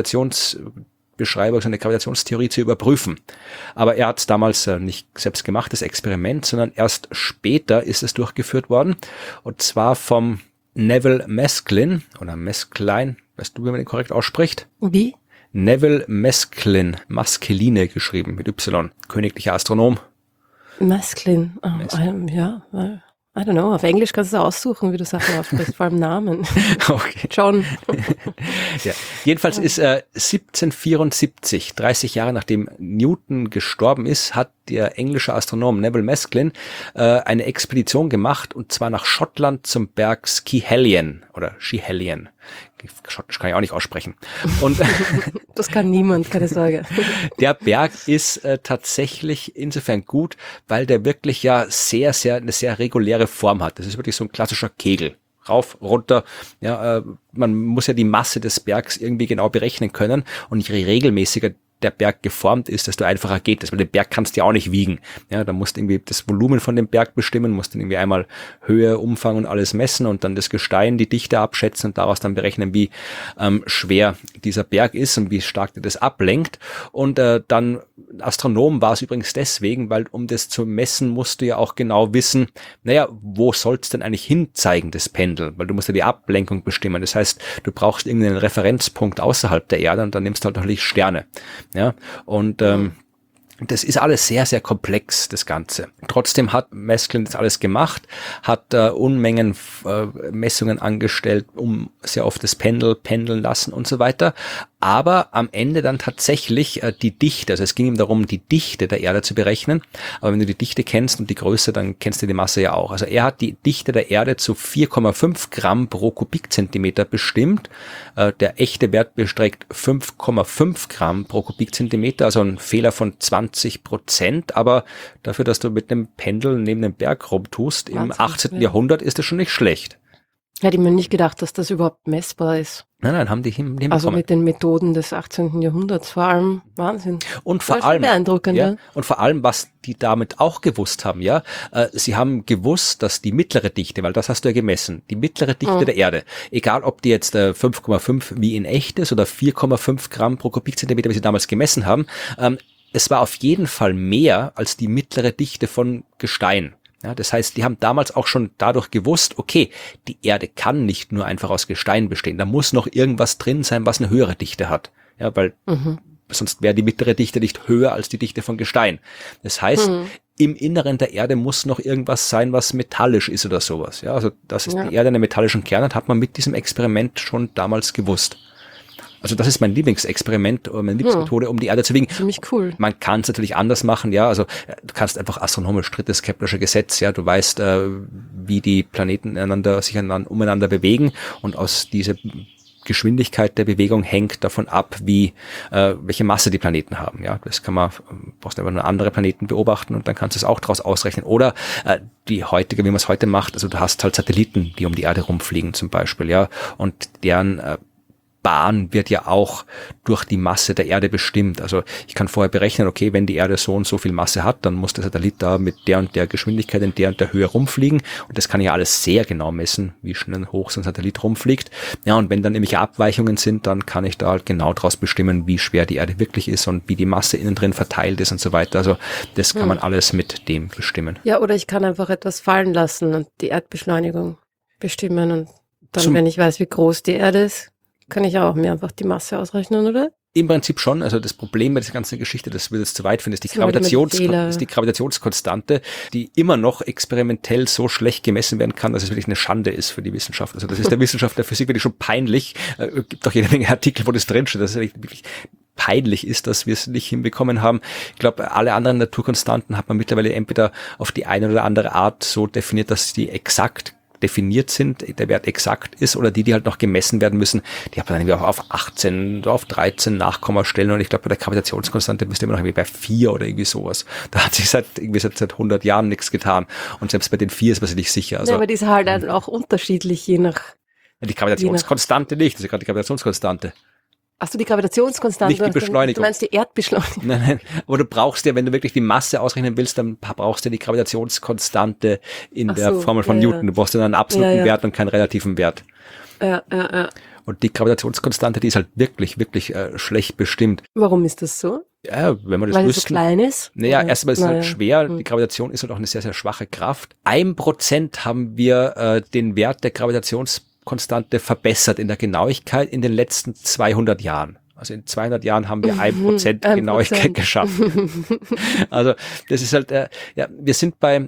Gravitationsbeschreibung, seine Gravitationstheorie zu überprüfen. Aber er hat es damals nicht selbst gemacht, das Experiment, sondern erst später ist es durchgeführt worden. Und zwar vom Neville Mesklin oder Mesklin, weißt du, wie man den korrekt ausspricht? Wie? Neville Mesklin, Maskeline geschrieben mit Y, königlicher Astronom. Mesklin. I don't know. Auf Englisch kannst du aussuchen, wie du Sachen aussprichst, vor allem Namen. Okay. John. Ja. Jedenfalls ist 1774, 30 Jahre nachdem Newton gestorben ist, hat der englische Astronom Neville Mesklin eine Expedition gemacht, und zwar nach Schottland zum Berg Schiehallion oder Schiehallion. Schottisch kann ich auch nicht aussprechen. Und das kann niemand, keine Sorge. Der Berg ist tatsächlich insofern gut, weil der wirklich eine sehr reguläre Form hat. Das ist wirklich so ein klassischer Kegel. Rauf, runter, man muss ja die Masse des Bergs irgendwie genau berechnen können, und je regelmäßiger der Berg geformt ist, desto einfacher geht es, weil den Berg kannst du ja auch nicht wiegen. Ja, da musst du irgendwie das Volumen von dem Berg bestimmen, musst dann irgendwie einmal Höhe, Umfang und alles messen und dann das Gestein, die Dichte abschätzen und daraus dann berechnen, wie schwer dieser Berg ist und wie stark der das ablenkt. Und dann Astronom war es übrigens deswegen, weil um das zu messen, musst du ja auch genau wissen, wo soll es denn eigentlich hinzeigen, das Pendel? Weil du musst ja die Ablenkung bestimmen. Das heißt, du brauchst irgendeinen Referenzpunkt außerhalb der Erde, und dann nimmst du halt natürlich Sterne. Ja, und das ist alles sehr, sehr komplex, das Ganze. Trotzdem hat Mesklin das alles gemacht, hat Unmengen Messungen angestellt, um sehr oft das Pendel pendeln lassen und so weiter. Aber am Ende dann tatsächlich die Dichte, also es ging ihm darum, die Dichte der Erde zu berechnen. Aber wenn du die Dichte kennst und die Größe, dann kennst du die Masse ja auch. Also er hat die Dichte der Erde zu 4,5 Gramm pro Kubikzentimeter bestimmt. Der echte Wert beträgt 5,5 Gramm pro Kubikzentimeter, also ein Fehler von 20%. Aber dafür, dass du mit einem Pendel neben dem Berg rumtust, im 18. Jahrhundert ist das schon nicht schlecht. Hätte ich mir nicht gedacht, dass das überhaupt messbar ist. Nein, haben die hinbekommen. Also mit den Methoden des 18. Jahrhunderts vor allem. Wahnsinn. Und vor allem, beeindruckend, ja. Und vor allem, was die damit auch gewusst haben, ja. Sie haben gewusst, dass die mittlere Dichte, weil das hast du ja gemessen, die mittlere Dichte der Erde, egal ob die jetzt 5,5 wie in echt ist oder 4,5 Gramm pro Kubikzentimeter, wie sie damals gemessen haben, es war auf jeden Fall mehr als die mittlere Dichte von Gestein. Ja, das heißt, die haben damals auch schon dadurch gewusst, okay, die Erde kann nicht nur einfach aus Gestein bestehen. Da muss noch irgendwas drin sein, was eine höhere Dichte hat. Ja, weil sonst wäre die mittlere Dichte nicht höher als die Dichte von Gestein. Das heißt, im Inneren der Erde muss noch irgendwas sein, was metallisch ist oder sowas. Ja, also, dass die Erde einen metallischen Kern hat man mit diesem Experiment schon damals gewusst. Also das ist mein Lieblingsexperiment oder meine Lieblingsmethode, um die Erde zu wiegen. Ziemlich cool. Man kann es natürlich anders machen, ja. Also du kannst einfach astronomisch drittes Keplersche Gesetz, ja. Du weißt, wie die Planeten sich umeinander bewegen und aus dieser Geschwindigkeit der Bewegung hängt davon ab, wie welche Masse die Planeten haben. Ja, das kann man, brauchst einfach nur andere Planeten beobachten und dann kannst du es auch daraus ausrechnen. Oder die heutige, wie man es heute macht, also du hast halt Satelliten, die um die Erde rumfliegen zum Beispiel, ja, und deren Bahn wird ja auch durch die Masse der Erde bestimmt. Also ich kann vorher berechnen, okay, wenn die Erde so und so viel Masse hat, dann muss der Satellit da mit der und der Geschwindigkeit in der und der Höhe rumfliegen. Und das kann ich ja alles sehr genau messen, wie schnell hoch so ein Satellit rumfliegt. Ja, und wenn dann irgendwelche Abweichungen sind, dann kann ich da halt genau daraus bestimmen, wie schwer die Erde wirklich ist und wie die Masse innen drin verteilt ist und so weiter. Also das kann man alles mit dem bestimmen. Ja, oder ich kann einfach etwas fallen lassen und die Erdbeschleunigung bestimmen. Und dann, wenn ich weiß, wie groß die Erde ist, kann ich auch mir einfach die Masse ausrechnen, oder? Im Prinzip schon. Also das Problem bei dieser ganzen Geschichte, das wird jetzt zu weit finden, ist die Gravitationskonstante, die immer noch experimentell so schlecht gemessen werden kann, dass es wirklich eine Schande ist für die Wissenschaft. Also das ist der Wissenschaft der Physik wirklich schon peinlich. Gibt auch jede Menge Artikel, wo das drinsteht, dass es wirklich peinlich ist, dass wir es nicht hinbekommen haben. Ich glaube, alle anderen Naturkonstanten hat man mittlerweile entweder auf die eine oder andere Art so definiert, dass die exakt definiert sind, der Wert exakt ist, oder die halt noch gemessen werden müssen, die hat man dann irgendwie auch auf 18 oder auf 13 Nachkommastellen, und ich glaube, bei der Gravitationskonstante bist du immer noch irgendwie bei 4 oder irgendwie sowas. Da hat sich seit 100 Jahren nichts getan. Und selbst bei den 4 ist man sich nicht sicher. Also, ja, aber die ist halt auch unterschiedlich, je nach... Die Gravitationskonstante nicht, das ist gerade die Gravitationskonstante. Ach so, die Gravitationskonstante. Nicht die Beschleunigung. Du meinst die Erdbeschleunigung. Nein, aber du brauchst ja, wenn du wirklich die Masse ausrechnen willst, dann brauchst du die Gravitationskonstante in der Formel von Newton. Du brauchst dann einen absoluten Wert und keinen relativen Wert. Ja. Und die Gravitationskonstante, die ist halt wirklich, wirklich schlecht bestimmt. Warum ist das so? Ja, wenn man das Weil wüsste. es so klein ist? Naja, erstmal ist es halt schwer. Die Gravitation ist halt auch eine sehr, sehr schwache Kraft. 1% haben wir den Wert der Gravitationskonstante verbessert in der Genauigkeit in den letzten 200 Jahren. Also in 200 Jahren haben wir 1% Genauigkeit geschafft. Also das ist halt, wir sind bei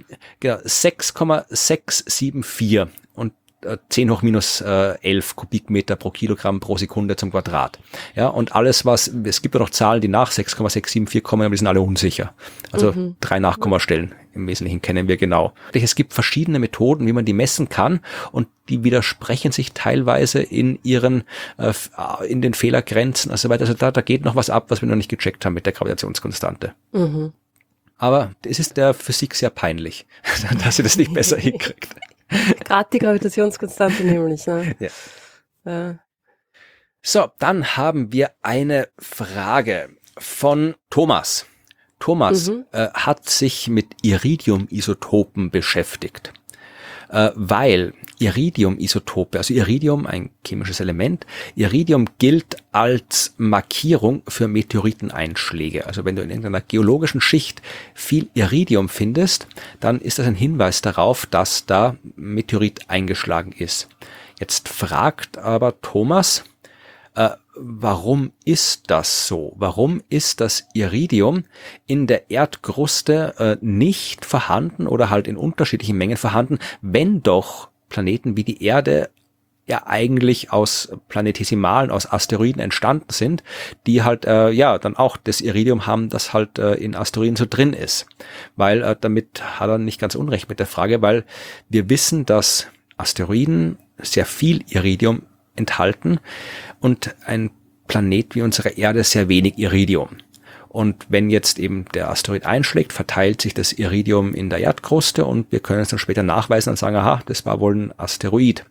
6,674 und 10 hoch minus 11 Kubikmeter pro Kilogramm pro Sekunde zum Quadrat. Ja, und alles es gibt ja noch Zahlen, die nach 6,674 kommen, aber die sind alle unsicher. Also 3 Nachkommastellen im Wesentlichen kennen wir genau. Es gibt verschiedene Methoden, wie man die messen kann, und die widersprechen sich teilweise in den Fehlergrenzen und so weiter. Also da geht noch was ab, was wir noch nicht gecheckt haben mit der Gravitationskonstante. Aber es ist der Physik sehr peinlich, dass sie das nicht besser hinkriegt. Gerade die Gravitationskonstante nämlich, ne? Ja. So, dann haben wir eine Frage von Thomas. Thomas hat sich mit Iridium-Isotopen beschäftigt, weil Iridium-Isotope, also Iridium, ein chemisches Element, Iridium gilt als Markierung für Meteoriteneinschläge. Also wenn du in irgendeiner geologischen Schicht viel Iridium findest, dann ist das ein Hinweis darauf, dass da Meteorit eingeschlagen ist. Jetzt fragt aber Thomas, warum ist das so? Warum ist das Iridium in der Erdkruste nicht vorhanden oder halt in unterschiedlichen Mengen vorhanden, wenn doch Planeten wie die Erde ja eigentlich aus Planetesimalen, aus Asteroiden entstanden sind, die halt dann auch das Iridium haben, das halt in Asteroiden so drin ist. Weil damit hat er nicht ganz unrecht mit der Frage, weil wir wissen, dass Asteroiden sehr viel Iridium enthalten und ein Planet wie unsere Erde sehr wenig Iridium. Und wenn jetzt eben der Asteroid einschlägt, verteilt sich das Iridium in der Erdkruste und wir können es dann später nachweisen und sagen, aha, das war wohl ein Asteroid.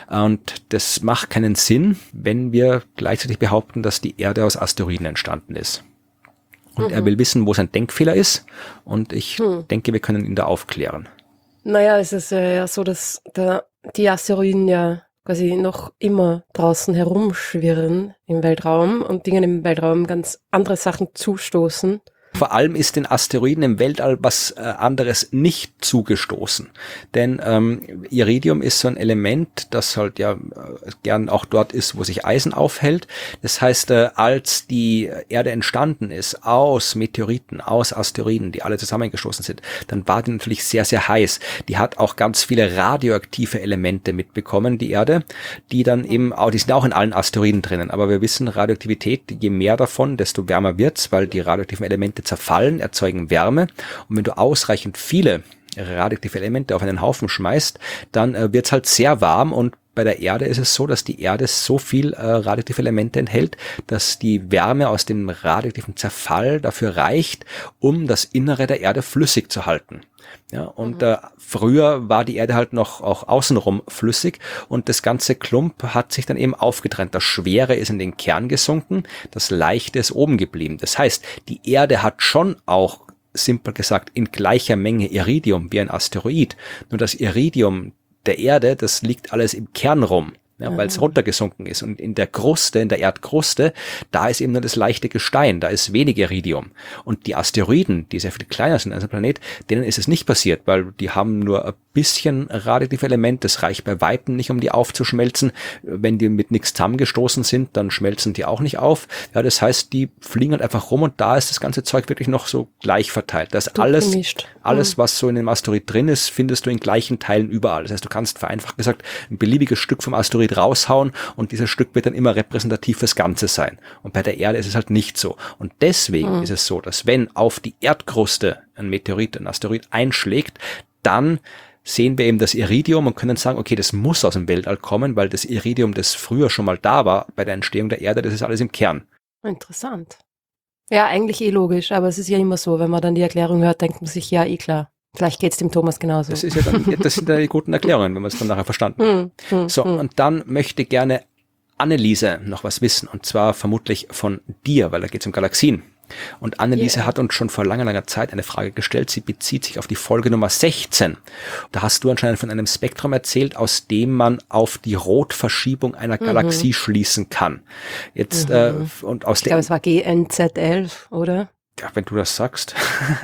Und das macht keinen Sinn, wenn wir gleichzeitig behaupten, dass die Erde aus Asteroiden entstanden ist. Und er will wissen, wo sein Denkfehler ist und ich denke, wir können ihn da aufklären. Naja, es ist ja so, dass die Asteroiden ja quasi noch immer draußen herumschwirren im Weltraum und Dingen im Weltraum ganz andere Sachen zustoßen. Vor allem ist den Asteroiden im Weltall was anderes nicht zugestoßen. Denn Iridium ist so ein Element, das halt ja gern auch dort ist, wo sich Eisen aufhält. Das heißt, als die Erde entstanden ist aus Meteoriten, aus Asteroiden, die alle zusammengestoßen sind, dann war die natürlich sehr, sehr heiß. Die hat auch ganz viele radioaktive Elemente mitbekommen, die Erde, die dann eben auch, die sind auch in allen Asteroiden drinnen. Aber wir wissen, Radioaktivität, je mehr davon, desto wärmer wird's, weil die radioaktiven Elemente zerfallen, erzeugen Wärme und wenn du ausreichend viele radioaktive Elemente auf einen Haufen schmeißt, dann wird's halt sehr warm und bei der Erde ist es so, dass die Erde so viel radioaktive Elemente enthält, dass die Wärme aus dem radioaktiven Zerfall dafür reicht, um das Innere der Erde flüssig zu halten. Ja, und früher war die Erde halt noch auch außenrum flüssig und das ganze Klump hat sich dann eben aufgetrennt. Das Schwere ist in den Kern gesunken, das Leichte ist oben geblieben. Das heißt, die Erde hat schon auch, simpel gesagt, in gleicher Menge Iridium wie ein Asteroid. Nur das Iridium der Erde, das liegt alles im Kern rum. Ja, weil es runtergesunken ist. Und in der Kruste, in der Erdkruste, da ist eben nur das leichte Gestein, da ist wenig Iridium. Und die Asteroiden, die sehr viel kleiner sind als ein Planet, denen ist es nicht passiert, weil die haben nur ein bisschen radioaktive Element, das reicht bei Weitem nicht, um die aufzuschmelzen. Wenn die mit nichts zusammengestoßen sind, dann schmelzen die auch nicht auf. Ja, das heißt, die fliegen halt einfach rum und da ist das ganze Zeug wirklich noch so gleich verteilt. Das ist alles, was so in dem Asteroid drin ist, findest du in gleichen Teilen überall. Das heißt, du kannst vereinfacht gesagt ein beliebiges Stück vom Asteroid raushauen und dieses Stück wird dann immer repräsentativ fürs Ganze sein. Und bei der Erde ist es halt nicht so. Und deswegen ist es so, dass wenn auf die Erdkruste ein Meteorit, ein Asteroid einschlägt, dann sehen wir eben das Iridium und können sagen, okay, das muss aus dem Weltall kommen, weil das Iridium, das früher schon mal da war bei der Entstehung der Erde, das ist alles im Kern. Interessant. Ja, eigentlich logisch, aber es ist ja immer so, wenn man dann die Erklärung hört, denkt man sich, ja, klar. Vielleicht geht's dem Thomas genauso. Das ist ja dann, das sind ja die guten Erklärungen, wenn man es dann nachher verstanden hat. So, und dann möchte gerne Anneliese noch was wissen, und zwar vermutlich von dir, weil da geht's um Galaxien. Und Anneliese hat uns schon vor langer, langer Zeit eine Frage gestellt. Sie bezieht sich auf die Folge Nummer 16. Da hast du anscheinend von einem Spektrum erzählt, aus dem man auf die Rotverschiebung einer Galaxie schließen kann. Jetzt und aus ich glaube, es war GNZ11, oder? Ja, wenn du das sagst.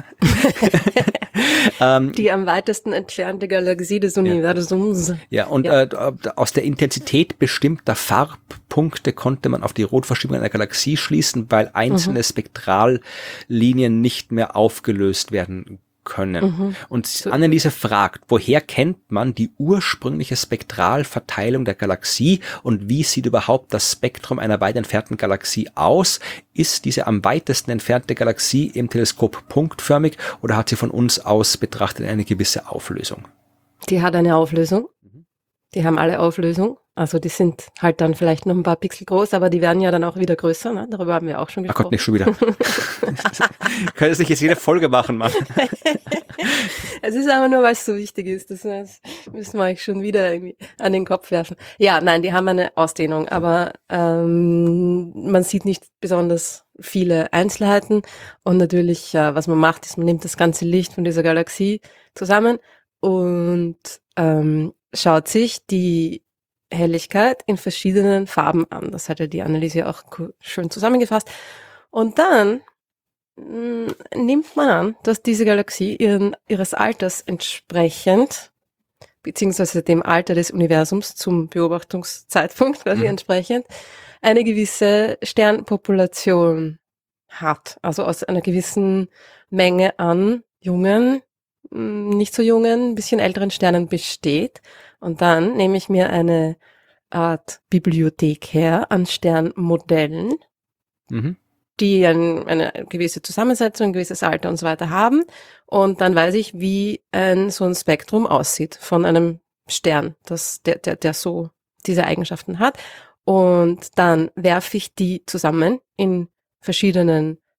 Die am weitesten entfernte Galaxie des Universums. Ja, und aus der Intensität bestimmter Farbpunkte konnte man auf die Rotverschiebung einer Galaxie schließen, weil einzelne Spektrallinien nicht mehr aufgelöst werden können. Und Anneliese fragt, woher kennt man die ursprüngliche Spektralverteilung der Galaxie und wie sieht überhaupt das Spektrum einer weit entfernten Galaxie aus? Ist diese am weitesten entfernte Galaxie im Teleskop punktförmig oder hat sie von uns aus betrachtet eine gewisse Auflösung? Die hat eine Auflösung. Die haben alle Auflösung. Also die sind halt dann vielleicht noch ein paar Pixel groß, aber die werden ja dann auch wieder größer. Ne? Darüber haben wir auch schon gesprochen. Ach Gott, nicht schon wieder. Können es nicht jetzt jede Folge machen, Mann. Es ist aber nur, weil es so wichtig ist. Das müssen wir euch schon wieder irgendwie an den Kopf werfen. Ja, nein, die haben eine Ausdehnung, aber man sieht nicht besonders viele Einzelheiten. Und natürlich, was man macht, ist, man nimmt das ganze Licht von dieser Galaxie zusammen und schaut sich die Helligkeit in verschiedenen Farben an. Das hat ja die Anneliese auch schön zusammengefasst. Und dann nimmt man an, dass diese Galaxie ihres Alters entsprechend, beziehungsweise dem Alter des Universums zum Beobachtungszeitpunkt quasi entsprechend, eine gewisse Sternpopulation hat. Also aus einer gewissen Menge an jungen, nicht so jungen, ein bisschen älteren Sternen besteht. Und dann nehme ich mir eine Art Bibliothek her an Sternmodellen, die eine gewisse Zusammensetzung, ein gewisses Alter und so weiter haben. Und dann weiß ich, wie so ein Spektrum aussieht von einem Stern, der so diese Eigenschaften hat. Und dann werfe ich die zusammen in verschiedenen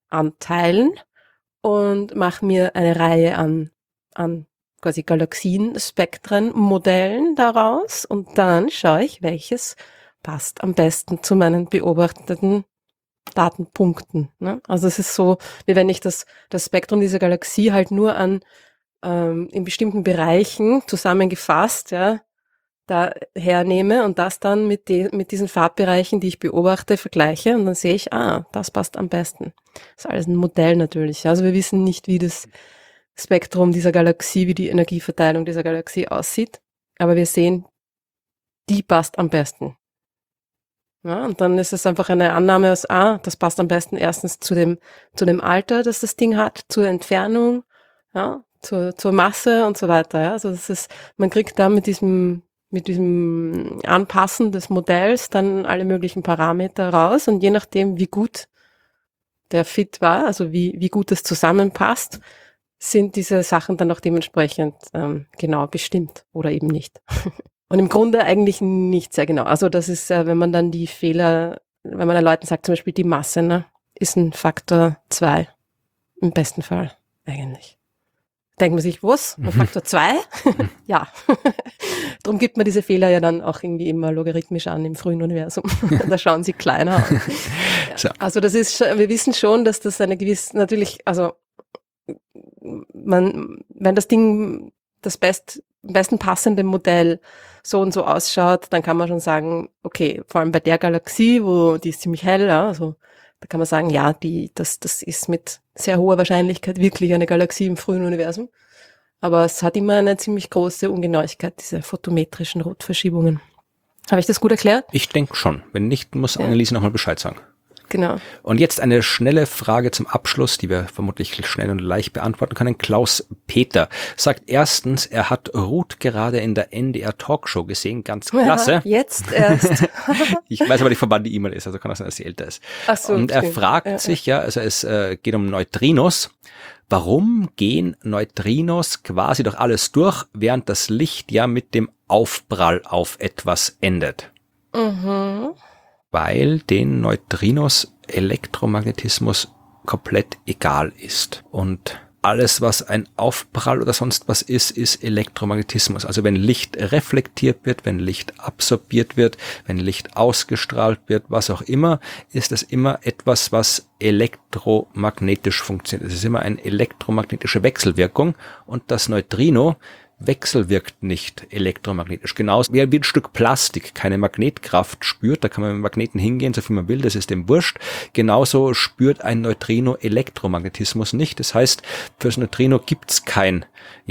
Anteilen und mache mir eine Reihe an quasi Galaxienspektren-Modellen daraus und dann schaue ich, welches passt am besten zu meinen beobachteten Datenpunkten. Ne? Also es ist so, wie wenn ich das Spektrum dieser Galaxie halt nur an in bestimmten Bereichen zusammengefasst, ja, da hernehme und das dann mit diesen Farbbereichen, die ich beobachte, vergleiche und dann sehe ich, das passt am besten. Das ist alles ein Modell natürlich. Also wir wissen nicht, wie das Spektrum dieser Galaxie, wie die Energieverteilung dieser Galaxie aussieht, aber wir sehen, die passt am besten. Ja, und dann ist es einfach eine Annahme, dass, das passt am besten erstens zu dem Alter, das das Ding hat, zur Entfernung, ja, zur Masse und so weiter. Ja. Also das ist, man kriegt da mit diesem Anpassen des Modells dann alle möglichen Parameter raus und je nachdem, wie gut der Fit war, also wie gut es zusammenpasst, sind diese Sachen dann auch dementsprechend genau bestimmt oder eben nicht. Und im Grunde eigentlich nicht sehr genau. Also das ist, wenn man dann die Fehler, wenn man den Leuten sagt, zum Beispiel die Masse, ne, ist ein Faktor 2 im besten Fall eigentlich. Denkt man sich, was? Ein Faktor 2? Ja. Darum gibt man diese Fehler ja dann auch irgendwie immer logarithmisch an im frühen Universum. Da schauen sie kleiner aus. Ja. So. Also das ist, wir wissen schon, dass das eine gewisse, natürlich, also wenn das Ding das besten passende Modell so und so ausschaut, dann kann man schon sagen, okay, vor allem bei der Galaxie, die ist ziemlich hell, ja, also da kann man sagen, ja, das ist mit sehr hoher Wahrscheinlichkeit wirklich eine Galaxie im frühen Universum. Aber es hat immer eine ziemlich große Ungenauigkeit, diese photometrischen Rotverschiebungen. Habe ich das gut erklärt? Ich denke schon. Wenn nicht, muss Anneliese nochmal Bescheid sagen. Genau. Und jetzt eine schnelle Frage zum Abschluss, die wir vermutlich schnell und leicht beantworten können. Klaus Peter sagt erstens, er hat Ruth gerade in der NDR Talkshow gesehen, ganz klasse. Ja, jetzt erst. Ich weiß aber nicht, von wann die E-Mail ist, also kann auch sein, dass sie älter ist. Ach so, und er fragt sich, also es geht um Neutrinos. Warum gehen Neutrinos quasi durch alles durch, während das Licht ja mit dem Aufprall auf etwas endet? Mhm. Weil den Neutrinos Elektromagnetismus komplett egal ist. Und alles, was ein Aufprall oder sonst was ist Elektromagnetismus. Also wenn Licht reflektiert wird, wenn Licht absorbiert wird, wenn Licht ausgestrahlt wird, was auch immer, ist das immer etwas, was elektromagnetisch funktioniert. Es ist immer eine elektromagnetische Wechselwirkung und das Neutrino wechselwirkt nicht elektromagnetisch. Genauso wie ein Stück Plastik keine Magnetkraft spürt, da kann man mit Magneten hingehen, so viel man will, das ist dem wurscht. Genauso spürt ein Neutrino Elektromagnetismus nicht. Das heißt, für das Neutrino gibt's kein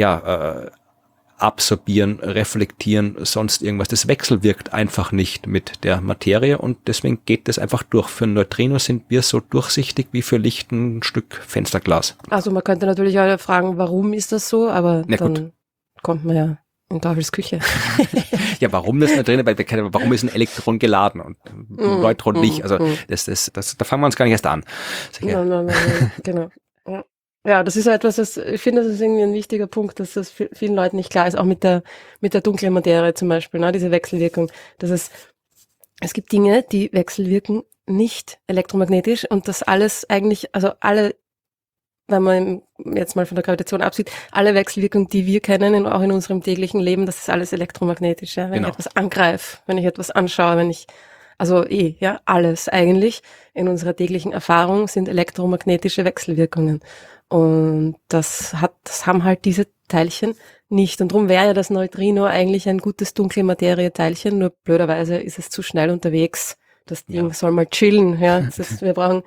Absorbieren, Reflektieren, sonst irgendwas. Das wechselwirkt einfach nicht mit der Materie und deswegen geht das einfach durch. Für ein Neutrino sind wir so durchsichtig wie für Licht ein Stück Fensterglas. Also man könnte natürlich auch fragen, warum ist das so, aber dann kommt man ja in Teufels Küche. Ja, warum das nicht drin? Warum ist ein Elektron geladen und ein Neutron nicht? Also da fangen wir uns gar nicht erst an. Nein, genau. Ja, das ist ja etwas, ich finde, das ist irgendwie ein wichtiger Punkt, dass das vielen Leuten nicht klar ist, auch mit der dunklen Materie zum Beispiel, ne, diese Wechselwirkung. Es gibt Dinge, die wechselwirken nicht elektromagnetisch und das alles eigentlich, also alle, wenn man jetzt mal von der Gravitation absieht, alle Wechselwirkungen, die wir kennen, auch in unserem täglichen Leben, das ist alles elektromagnetisch. Ja? Wenn ich etwas angreife, wenn ich etwas anschaue, alles eigentlich in unserer täglichen Erfahrung sind elektromagnetische Wechselwirkungen. Und das haben halt diese Teilchen nicht. Und darum wäre ja das Neutrino eigentlich ein gutes dunkle Materie-Teilchen, nur blöderweise ist es zu schnell unterwegs. Das Ding soll mal chillen, ja. Das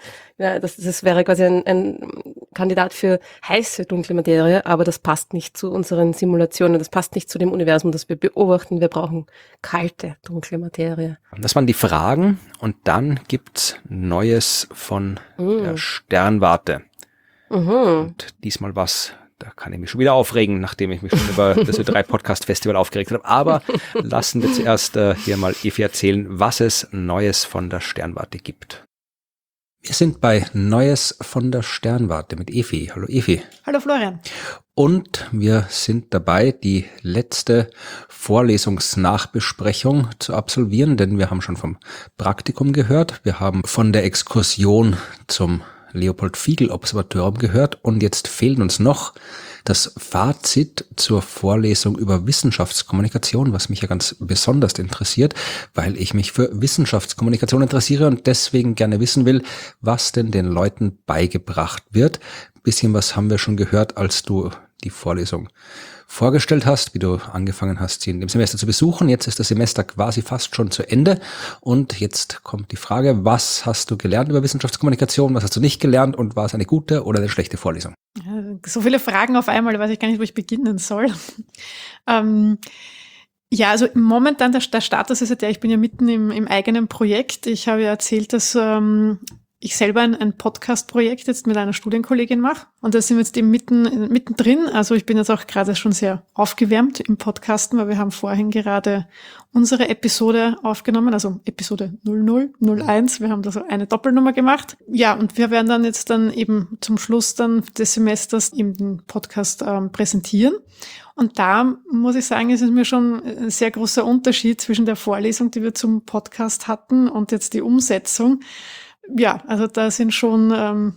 wäre quasi ein Kandidat für heiße dunkle Materie, aber das passt nicht zu unseren Simulationen, das passt nicht zu dem Universum, das wir beobachten. Wir brauchen kalte dunkle Materie. Das waren die Fragen und dann gibt's Neues von der Sternwarte. Und diesmal da kann ich mich schon wieder aufregen, nachdem ich mich schon über das Ö3-Podcast-Festival aufgeregt habe. Aber lassen wir zuerst hier mal Evi erzählen, was es Neues von der Sternwarte gibt. Wir sind bei Neues von der Sternwarte mit Evi. Hallo Evi. Hallo Florian. Und wir sind dabei, die letzte Vorlesungsnachbesprechung zu absolvieren, denn wir haben schon vom Praktikum gehört. Wir haben von der Exkursion zum Leopold-Figl-Observatorium gehört und jetzt fehlt uns noch das Fazit zur Vorlesung über Wissenschaftskommunikation, was mich ja ganz besonders interessiert, weil ich mich für Wissenschaftskommunikation interessiere und deswegen gerne wissen will, was denn den Leuten beigebracht wird. Ein bisschen was haben wir schon gehört, als du die Vorlesung vorgestellt hast, wie du angefangen hast, sie in dem Semester zu besuchen. Jetzt ist das Semester quasi fast schon zu Ende und jetzt kommt die Frage, was hast du gelernt über Wissenschaftskommunikation, was hast du nicht gelernt und war es eine gute oder eine schlechte Vorlesung? Ja, so viele Fragen auf einmal, da weiß ich gar nicht, wo ich beginnen soll. Ja, also momentan der Status ist ja ich bin ja mitten im eigenen Projekt. Ich habe ja erzählt, dass ich selber ein Podcast-Projekt jetzt mit einer Studienkollegin mache. Und da sind wir jetzt eben mittendrin. Also ich bin jetzt auch gerade schon sehr aufgewärmt im Podcasten, weil wir haben vorhin gerade unsere Episode aufgenommen, also Episode 0001. Wir haben da so eine Doppelnummer gemacht. Ja, und wir werden dann jetzt eben zum Schluss dann des Semesters eben den Podcast präsentieren. Und da muss ich sagen, es ist mir schon ein sehr großer Unterschied zwischen der Vorlesung, die wir zum Podcast hatten, und jetzt die Umsetzung. Ja, also da sind schon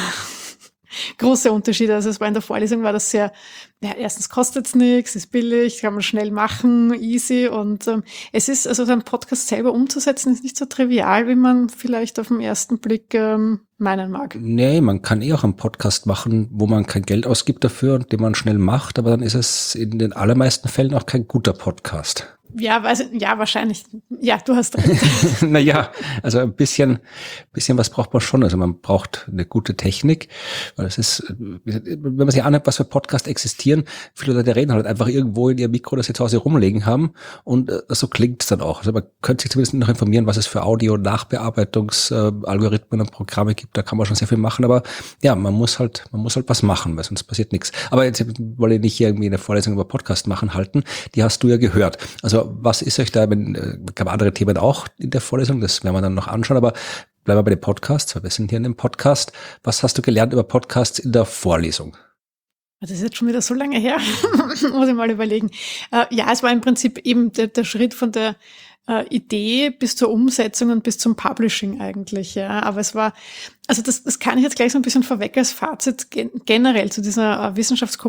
große Unterschiede. Also es war in der Vorlesung, war das sehr, ja, erstens kostet's nichts, ist billig, kann man schnell machen, easy, und es ist, also einen Podcast selber umzusetzen, ist nicht so trivial, wie man vielleicht auf den ersten Blick meinen mag. Nee, man kann auch einen Podcast machen, wo man kein Geld ausgibt dafür und den man schnell macht, aber dann ist es in den allermeisten Fällen auch kein guter Podcast. Ja, wahrscheinlich. Ja, du hast recht. Naja, also ein bisschen was braucht man schon. Also man braucht eine gute Technik, weil es ist, wenn man sich anhört, was für Podcasts existieren, viele Leute reden halt einfach irgendwo in ihr Mikro, das sie zu Hause rumlegen haben, und so klingt es dann auch. Also man könnte sich zumindest noch informieren, was es für Audio-Nachbearbeitungsalgorithmen und Programme gibt. Da kann man schon sehr viel machen, aber ja, man muss halt was machen, weil sonst passiert nichts. Aber jetzt wollte ich nicht irgendwie eine Vorlesung über Podcast machen halten. Die hast du ja gehört. Also was ist euch da, gab andere Themen auch in der Vorlesung, das werden wir dann noch anschauen, aber bleiben wir bei den Podcasts, weil wir sind hier in dem Podcast. Was hast du gelernt über Podcasts in der Vorlesung? Das ist jetzt schon wieder so lange her, muss ich mal überlegen. Ja, es war im Prinzip eben der Schritt von der Idee bis zur Umsetzung und bis zum Publishing eigentlich, ja. Aber es war, also das kann ich jetzt gleich so ein bisschen vorweg als Fazit generell zu dieser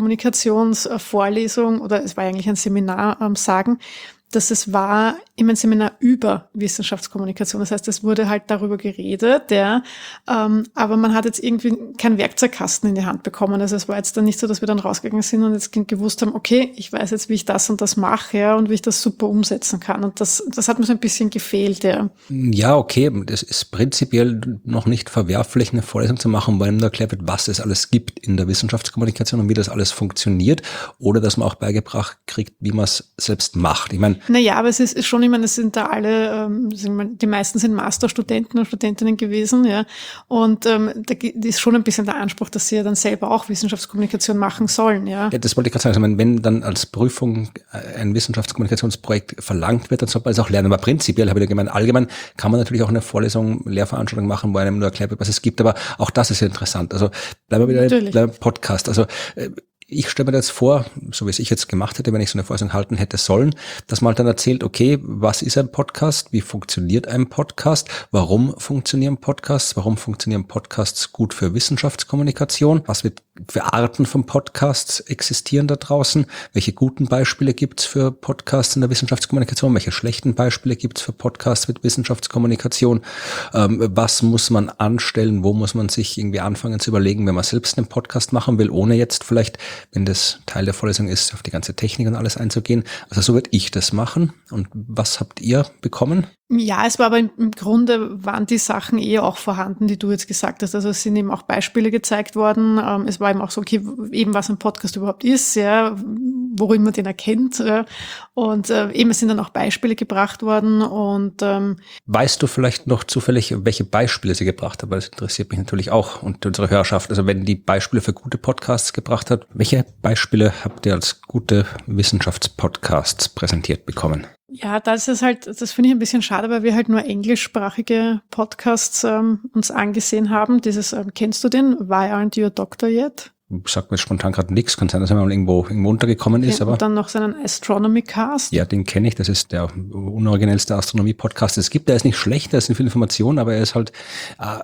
Wissenschaftskommunikationsvorlesung, oder es war eigentlich ein Seminar, sagen, dass es war immer ein Seminar über Wissenschaftskommunikation. Das heißt, es wurde halt darüber geredet, ja, aber man hat jetzt irgendwie keinen Werkzeugkasten in die Hand bekommen. Also es war jetzt dann nicht so, dass wir dann rausgegangen sind und jetzt gewusst haben, okay, ich weiß jetzt, wie ich das und das mache, ja, und wie ich das super umsetzen kann. Und das hat mir so ein bisschen gefehlt, ja. Ja, okay, das ist prinzipiell noch nicht verwerflich, eine Vorlesung zu machen, weil man erklärt wird, was es alles gibt in der Wissenschaftskommunikation und wie das alles funktioniert, oder dass man auch beigebracht kriegt, wie man es selbst macht. Ich meine, naja, aber es ist schon, ich meine, es sind da alle, die meisten sind Masterstudenten und Studentinnen gewesen, ja. Und da ist schon ein bisschen der Anspruch, dass sie ja dann selber auch Wissenschaftskommunikation machen sollen, ja. Ja, das wollte ich gerade sagen. Also wenn dann als Prüfung ein Wissenschaftskommunikationsprojekt verlangt wird, dann sollte man es auch lernen. Aber prinzipiell, habe ich gemeint, allgemein kann man natürlich auch eine Vorlesung, Lehrveranstaltung machen, wo einem nur erklärt wird, was es gibt. Aber auch das ist ja interessant. Also bleiben wir wieder beim Podcast. Also ich stelle mir das vor, so wie es ich jetzt gemacht hätte, wenn ich so eine Vorlesung halten hätte sollen, dass man halt dann erzählt, okay, was ist ein Podcast? Wie funktioniert ein Podcast? Warum funktionieren Podcasts? Warum funktionieren Podcasts gut für Wissenschaftskommunikation? Was wird für Arten von Podcasts existieren da draußen? Welche guten Beispiele gibt's für Podcasts in der Wissenschaftskommunikation? Welche schlechten Beispiele gibt's für Podcasts mit Wissenschaftskommunikation? Was muss man anstellen? Wo muss man sich irgendwie anfangen zu überlegen, wenn man selbst einen Podcast machen will, ohne jetzt vielleicht, wenn das Teil der Vorlesung ist, auf die ganze Technik und alles einzugehen. Also so würde ich das machen. Und was habt ihr bekommen? Ja, es war aber im Grunde waren die Sachen auch vorhanden, die du jetzt gesagt hast. Also es sind eben auch Beispiele gezeigt worden. Es war eben auch so, okay, eben was ein Podcast überhaupt ist, ja, worin man den erkennt. Und eben es sind dann auch Beispiele gebracht worden. Und weißt du vielleicht noch zufällig, welche Beispiele sie gebracht hat? Weil das interessiert mich natürlich auch und unsere Hörerschaft. Also wenn die Beispiele für gute Podcasts gebracht hat, welche Beispiele habt ihr als gute Wissenschaftspodcasts präsentiert bekommen? Ja, das finde ich ein bisschen schade, weil wir halt nur englischsprachige Podcasts uns angesehen haben. Kennst du den? Why Aren't You a Doctor Yet? Sagt mir spontan gerade nichts, kann sein, dass er mal irgendwo untergekommen ist. Aber und dann noch seinen Astronomy Cast. Ja, den kenne ich, das ist der unoriginellste Astronomie-Podcast, es gibt. Der ist nicht schlecht, da ist nicht viel Information, aber er ist halt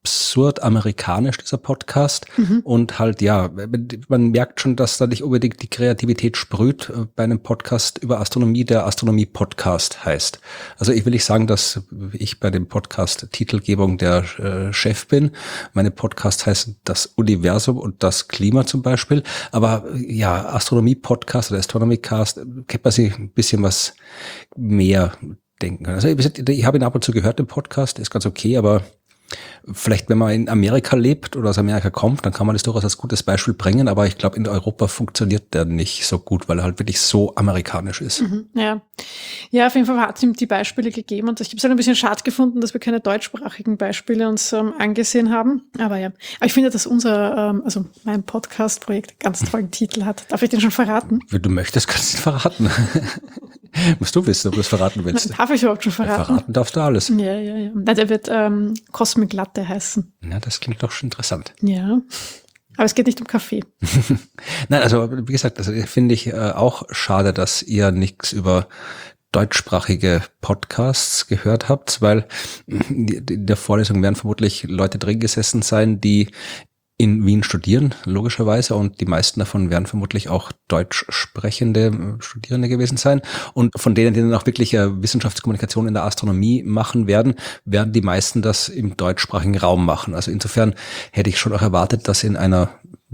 absurd amerikanisch, dieser Podcast. Und halt, ja, man merkt schon, dass da nicht unbedingt die Kreativität sprüht bei einem Podcast über Astronomie, der Astronomie-Podcast heißt. Also ich will nicht sagen, dass ich bei dem Podcast Titelgebung der Chef bin. Meine Podcasts heißen das Universum und das Klima zum Beispiel. Aber ja, Astronomie-Podcast oder Astronomy-Cast, kennt man sich ein bisschen was mehr denken können. Also ich habe ihn ab und zu gehört, den Podcast, ist ganz okay, aber vielleicht, wenn man in Amerika lebt oder aus Amerika kommt, dann kann man das durchaus als gutes Beispiel bringen, aber ich glaube, in Europa funktioniert der nicht so gut, weil er halt wirklich so amerikanisch ist. Ja, auf jeden Fall hat es ihm die Beispiele gegeben und ich habe es halt ein bisschen schade gefunden, dass wir keine deutschsprachigen Beispiele uns angesehen haben, aber ja. Aber ich finde, dass also mein Podcast-Projekt einen ganz tollen Titel hat. Darf ich den schon verraten? Wenn du möchtest, kannst du ihn verraten. Musst du wissen, ob du es verraten willst. Darf ich überhaupt schon verraten? Verraten darfst du alles. Ja. Der wird Cosmic Latte heißen. Ja, das klingt doch schon interessant. Ja, aber es geht nicht um Kaffee. Nein, also wie gesagt, das finde ich auch schade, dass ihr nichts über deutschsprachige Podcasts gehört habt, weil in der Vorlesung werden vermutlich Leute drin gesessen sein, die in Wien studieren, logischerweise, und die meisten davon werden vermutlich auch deutsch sprechende Studierende gewesen sein. Und von denen, die dann auch wirklich Wissenschaftskommunikation in der Astronomie machen werden die meisten das im deutschsprachigen Raum machen. Also insofern hätte ich schon auch erwartet, dass in einer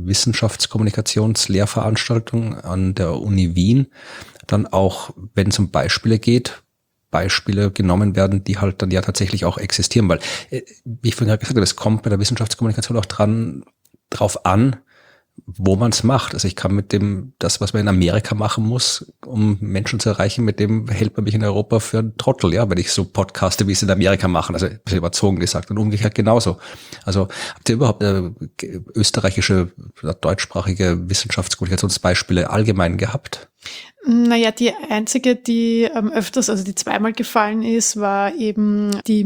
Wissenschaftskommunikationslehrveranstaltung an der Uni Wien dann auch, wenn es um Beispiele geht, Beispiele genommen werden, die halt dann ja tatsächlich auch existieren, weil, wie ich vorhin gerade gesagt habe, es kommt bei der Wissenschaftskommunikation auch drauf an, wo man es macht. Also ich kann das, was man in Amerika machen muss, um Menschen zu erreichen, mit dem hält man mich in Europa für einen Trottel, ja, wenn ich so podcaste, wie es in Amerika machen. Also ein bisschen überzogen gesagt und umgekehrt genauso. Also habt ihr überhaupt österreichische oder deutschsprachige Wissenschaftskommunikationsbeispiele allgemein gehabt? Naja, die einzige, die öfters, also die zweimal gefallen ist, war eben die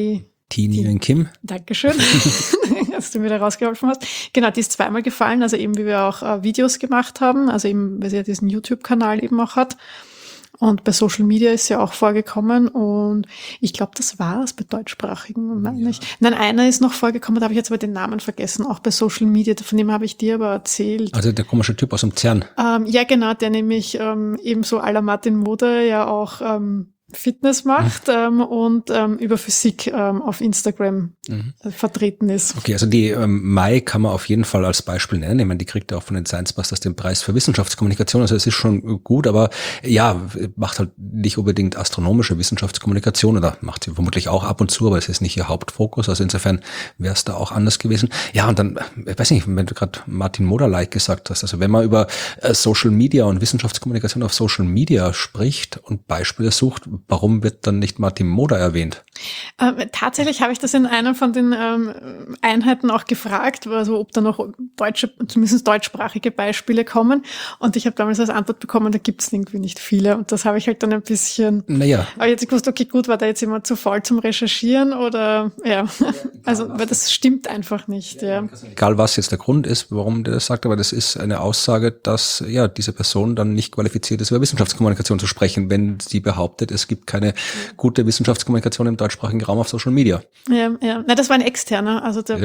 Tini und Kim. Dankeschön, dass du mir da rausgeholfen hast. Genau, die ist zweimal gefallen, also eben wie wir auch Videos gemacht haben, also eben, weil sie ja diesen YouTube-Kanal eben auch hat. Und bei Social Media ist sie auch vorgekommen und ich glaube, das war es bei deutschsprachigen, meine ich. Nein, einer ist noch vorgekommen, da habe ich jetzt aber den Namen vergessen, auch bei Social Media, von dem habe ich dir aber erzählt. Also der komische Typ aus dem CERN. Ja, genau, der nämlich ebenso à la Martin Moder ja auch Fitness macht und über Physik auf Instagram vertreten ist. Okay, also die Mai kann man auf jeden Fall als Beispiel nennen. Ich meine, die kriegt ja auch von den Science Busters den Preis für Wissenschaftskommunikation. Also es ist schon gut, aber ja, macht halt nicht unbedingt astronomische Wissenschaftskommunikation oder macht sie vermutlich auch ab und zu, aber es ist nicht ihr Hauptfokus. Also insofern wäre es da auch anders gewesen. Ja, und dann, ich weiß nicht, wenn du gerade Martin Moder-like gesagt hast, also wenn man über Social Media und Wissenschaftskommunikation auf Social Media spricht und Beispiele sucht, warum wird dann nicht Martin Moder erwähnt? Tatsächlich habe ich das in einer von den Einheiten auch gefragt, also ob da noch zumindest deutschsprachige Beispiele kommen. Und ich habe damals als Antwort bekommen, da gibt es irgendwie nicht viele. Und das habe ich halt dann ein bisschen. Naja. Aber jetzt gewusst, okay, gut, war da jetzt jemand zu faul zum Recherchieren oder ja. Also, weil das stimmt einfach nicht. Ja. Egal was jetzt der Grund ist, warum der das sagt, aber das ist eine Aussage, dass ja diese Person dann nicht qualifiziert ist, über Wissenschaftskommunikation zu sprechen, wenn sie behauptet, es gibt keine gute Wissenschaftskommunikation im deutschsprachigen Raum auf Social Media. Ja. Na, das war ein externer, also der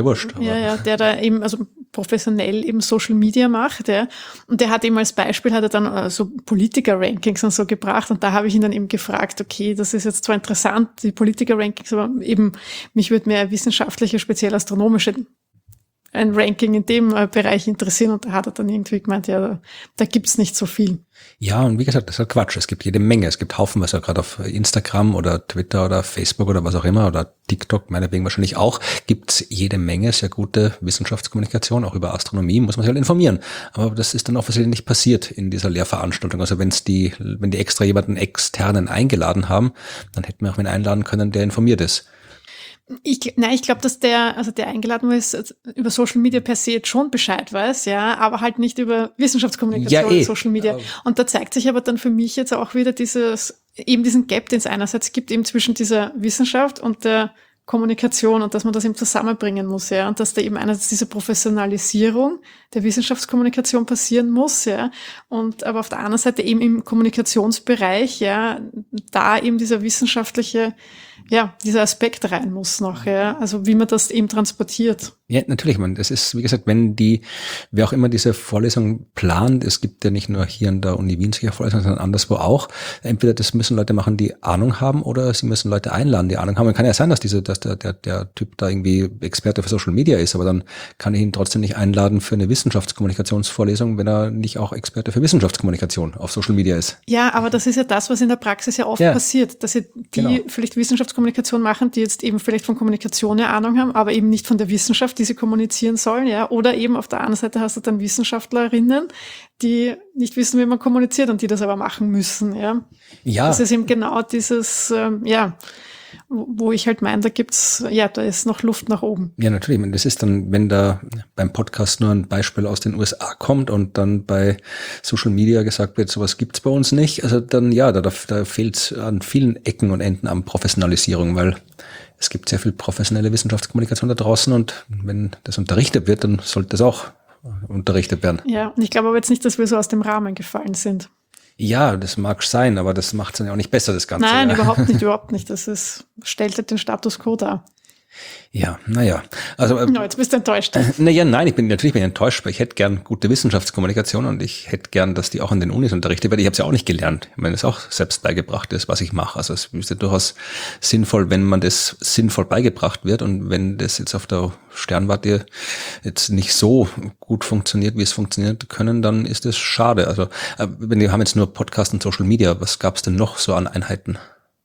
da eben also professionell eben Social Media macht, ja. Und der hat eben als Beispiel hat er dann so Politiker-Rankings und so gebracht und da habe ich ihn dann eben gefragt, okay, das ist jetzt zwar interessant, die Politiker-Rankings, aber eben mich würde mehr wissenschaftliche, speziell astronomische ein Ranking in dem Bereich interessieren und da hat er dann irgendwie gemeint, ja, da gibt's nicht so viel. Ja, und wie gesagt, das ist halt Quatsch. Es gibt jede Menge. Es gibt haufenweise, gerade auf Instagram oder Twitter oder Facebook oder was auch immer oder TikTok, meinetwegen wahrscheinlich auch, gibt's jede Menge sehr gute Wissenschaftskommunikation, auch über Astronomie, muss man sich halt informieren. Aber das ist dann offensichtlich nicht passiert in dieser Lehrveranstaltung. Also wenn die extra jemanden externen eingeladen haben, dann hätten wir auch wen einladen können, der informiert ist. Ich glaube, dass der eingeladen ist, über Social Media per se jetzt schon Bescheid weiß, ja, aber halt nicht über Wissenschaftskommunikation und Social Media. Und da zeigt sich aber dann für mich jetzt auch wieder diesen Gap, den es einerseits gibt, eben zwischen dieser Wissenschaft und der Kommunikation und dass man das eben zusammenbringen muss, ja, und dass da eben einerseits diese Professionalisierung der Wissenschaftskommunikation passieren muss, ja, und aber auf der anderen Seite eben im Kommunikationsbereich, ja, da eben dieser wissenschaftliche, ja, dieser Aspekt rein muss noch, ja, also wie man das eben transportiert. Ja, natürlich, man. Das ist, wie gesagt, wer auch immer diese Vorlesung plant, es gibt ja nicht nur hier an der Uni Wien solche Vorlesungen, sondern anderswo auch. Entweder das müssen Leute machen, die Ahnung haben, oder sie müssen Leute einladen, die Ahnung haben. Man kann ja sein, dass der Typ da irgendwie Experte für Social Media ist, aber dann kann ich ihn trotzdem nicht einladen für eine Wissenschaftskommunikationsvorlesung, wenn er nicht auch Experte für Wissenschaftskommunikation auf Social Media ist. Ja, aber das ist ja das, was in der Praxis ja oft passiert, dass die vielleicht Wissenschaftskommunikation machen, die jetzt eben vielleicht von Kommunikation ja Ahnung haben, aber eben nicht von der Wissenschaft, die sie kommunizieren sollen, ja, oder eben auf der anderen Seite hast du dann Wissenschaftlerinnen, die nicht wissen, wie man kommuniziert und die das aber machen müssen, ja. Ja. Das ist eben genau dieses, wo ich halt meine, da ist noch Luft nach oben. Ja, natürlich. Das ist dann, wenn da beim Podcast nur ein Beispiel aus den USA kommt und dann bei Social Media gesagt wird, sowas gibt's bei uns nicht, also dann, da fehlt es an vielen Ecken und Enden an Professionalisierung, weil es gibt sehr viel professionelle Wissenschaftskommunikation da draußen und wenn das unterrichtet wird, dann sollte das auch unterrichtet werden. Ja, und ich glaube aber jetzt nicht, dass wir so aus dem Rahmen gefallen sind. Ja, das mag sein, aber das macht es dann ja auch nicht besser, das Ganze. Nein, überhaupt nicht. Stellt halt den Status quo dar. Ja, naja. Also, jetzt bist du enttäuscht. Nein, ich bin enttäuscht, weil ich hätte gern gute Wissenschaftskommunikation und ich hätte gern, dass die auch an den Unis unterrichtet wird. Ich habe es ja auch nicht gelernt. Ich meine, es ist auch selbst beigebracht ist, was ich mache. Also es ist ja durchaus sinnvoll, wenn man das sinnvoll beigebracht wird, und wenn das jetzt auf der Sternwarte jetzt nicht so gut funktioniert, wie es funktioniert können, dann ist das schade. Also wir haben jetzt nur Podcast und Social Media. Was gab es denn noch so an Einheiten?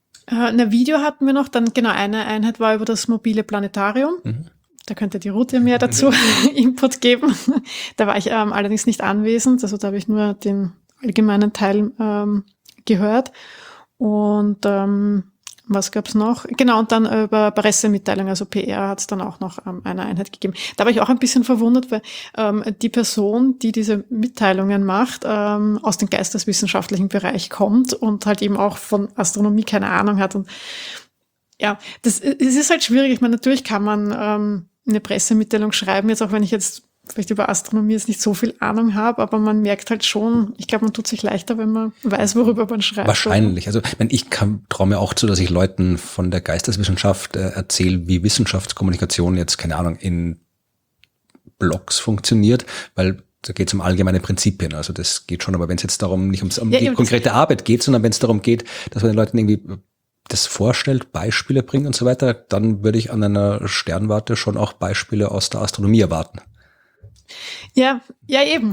Video hatten wir noch, dann genau eine Einheit war über das mobile Planetarium. Mhm. Da könnte die Ruth ja mehr dazu Input geben. Da war ich allerdings nicht anwesend, also da habe ich nur den allgemeinen Teil gehört. Und was gab's noch? Genau, und dann über Pressemitteilung, also PR, hat es dann auch noch eine Einheit gegeben. Da war ich auch ein bisschen verwundert, weil die Person, die diese Mitteilungen macht, aus dem geisteswissenschaftlichen Bereich kommt und halt eben auch von Astronomie keine Ahnung hat. Und ja, es ist halt schwierig. Ich meine, natürlich kann man eine Pressemitteilung schreiben, jetzt auch wenn ich jetzt vielleicht über Astronomie jetzt nicht so viel Ahnung habe, aber man merkt halt schon, ich glaube, man tut sich leichter, wenn man weiß, worüber man schreibt. Wahrscheinlich. Also ich traue mir auch zu, dass ich Leuten von der Geisteswissenschaft erzähle, wie Wissenschaftskommunikation jetzt, keine Ahnung, in Blogs funktioniert, weil da geht es um allgemeine Prinzipien. Also das geht schon, aber wenn es jetzt darum, nicht um die konkrete Arbeit geht, sondern wenn es darum geht, dass man den Leuten irgendwie das vorstellt, Beispiele bringt und so weiter, dann würde ich an einer Sternwarte schon auch Beispiele aus der Astronomie erwarten. Ja, eben.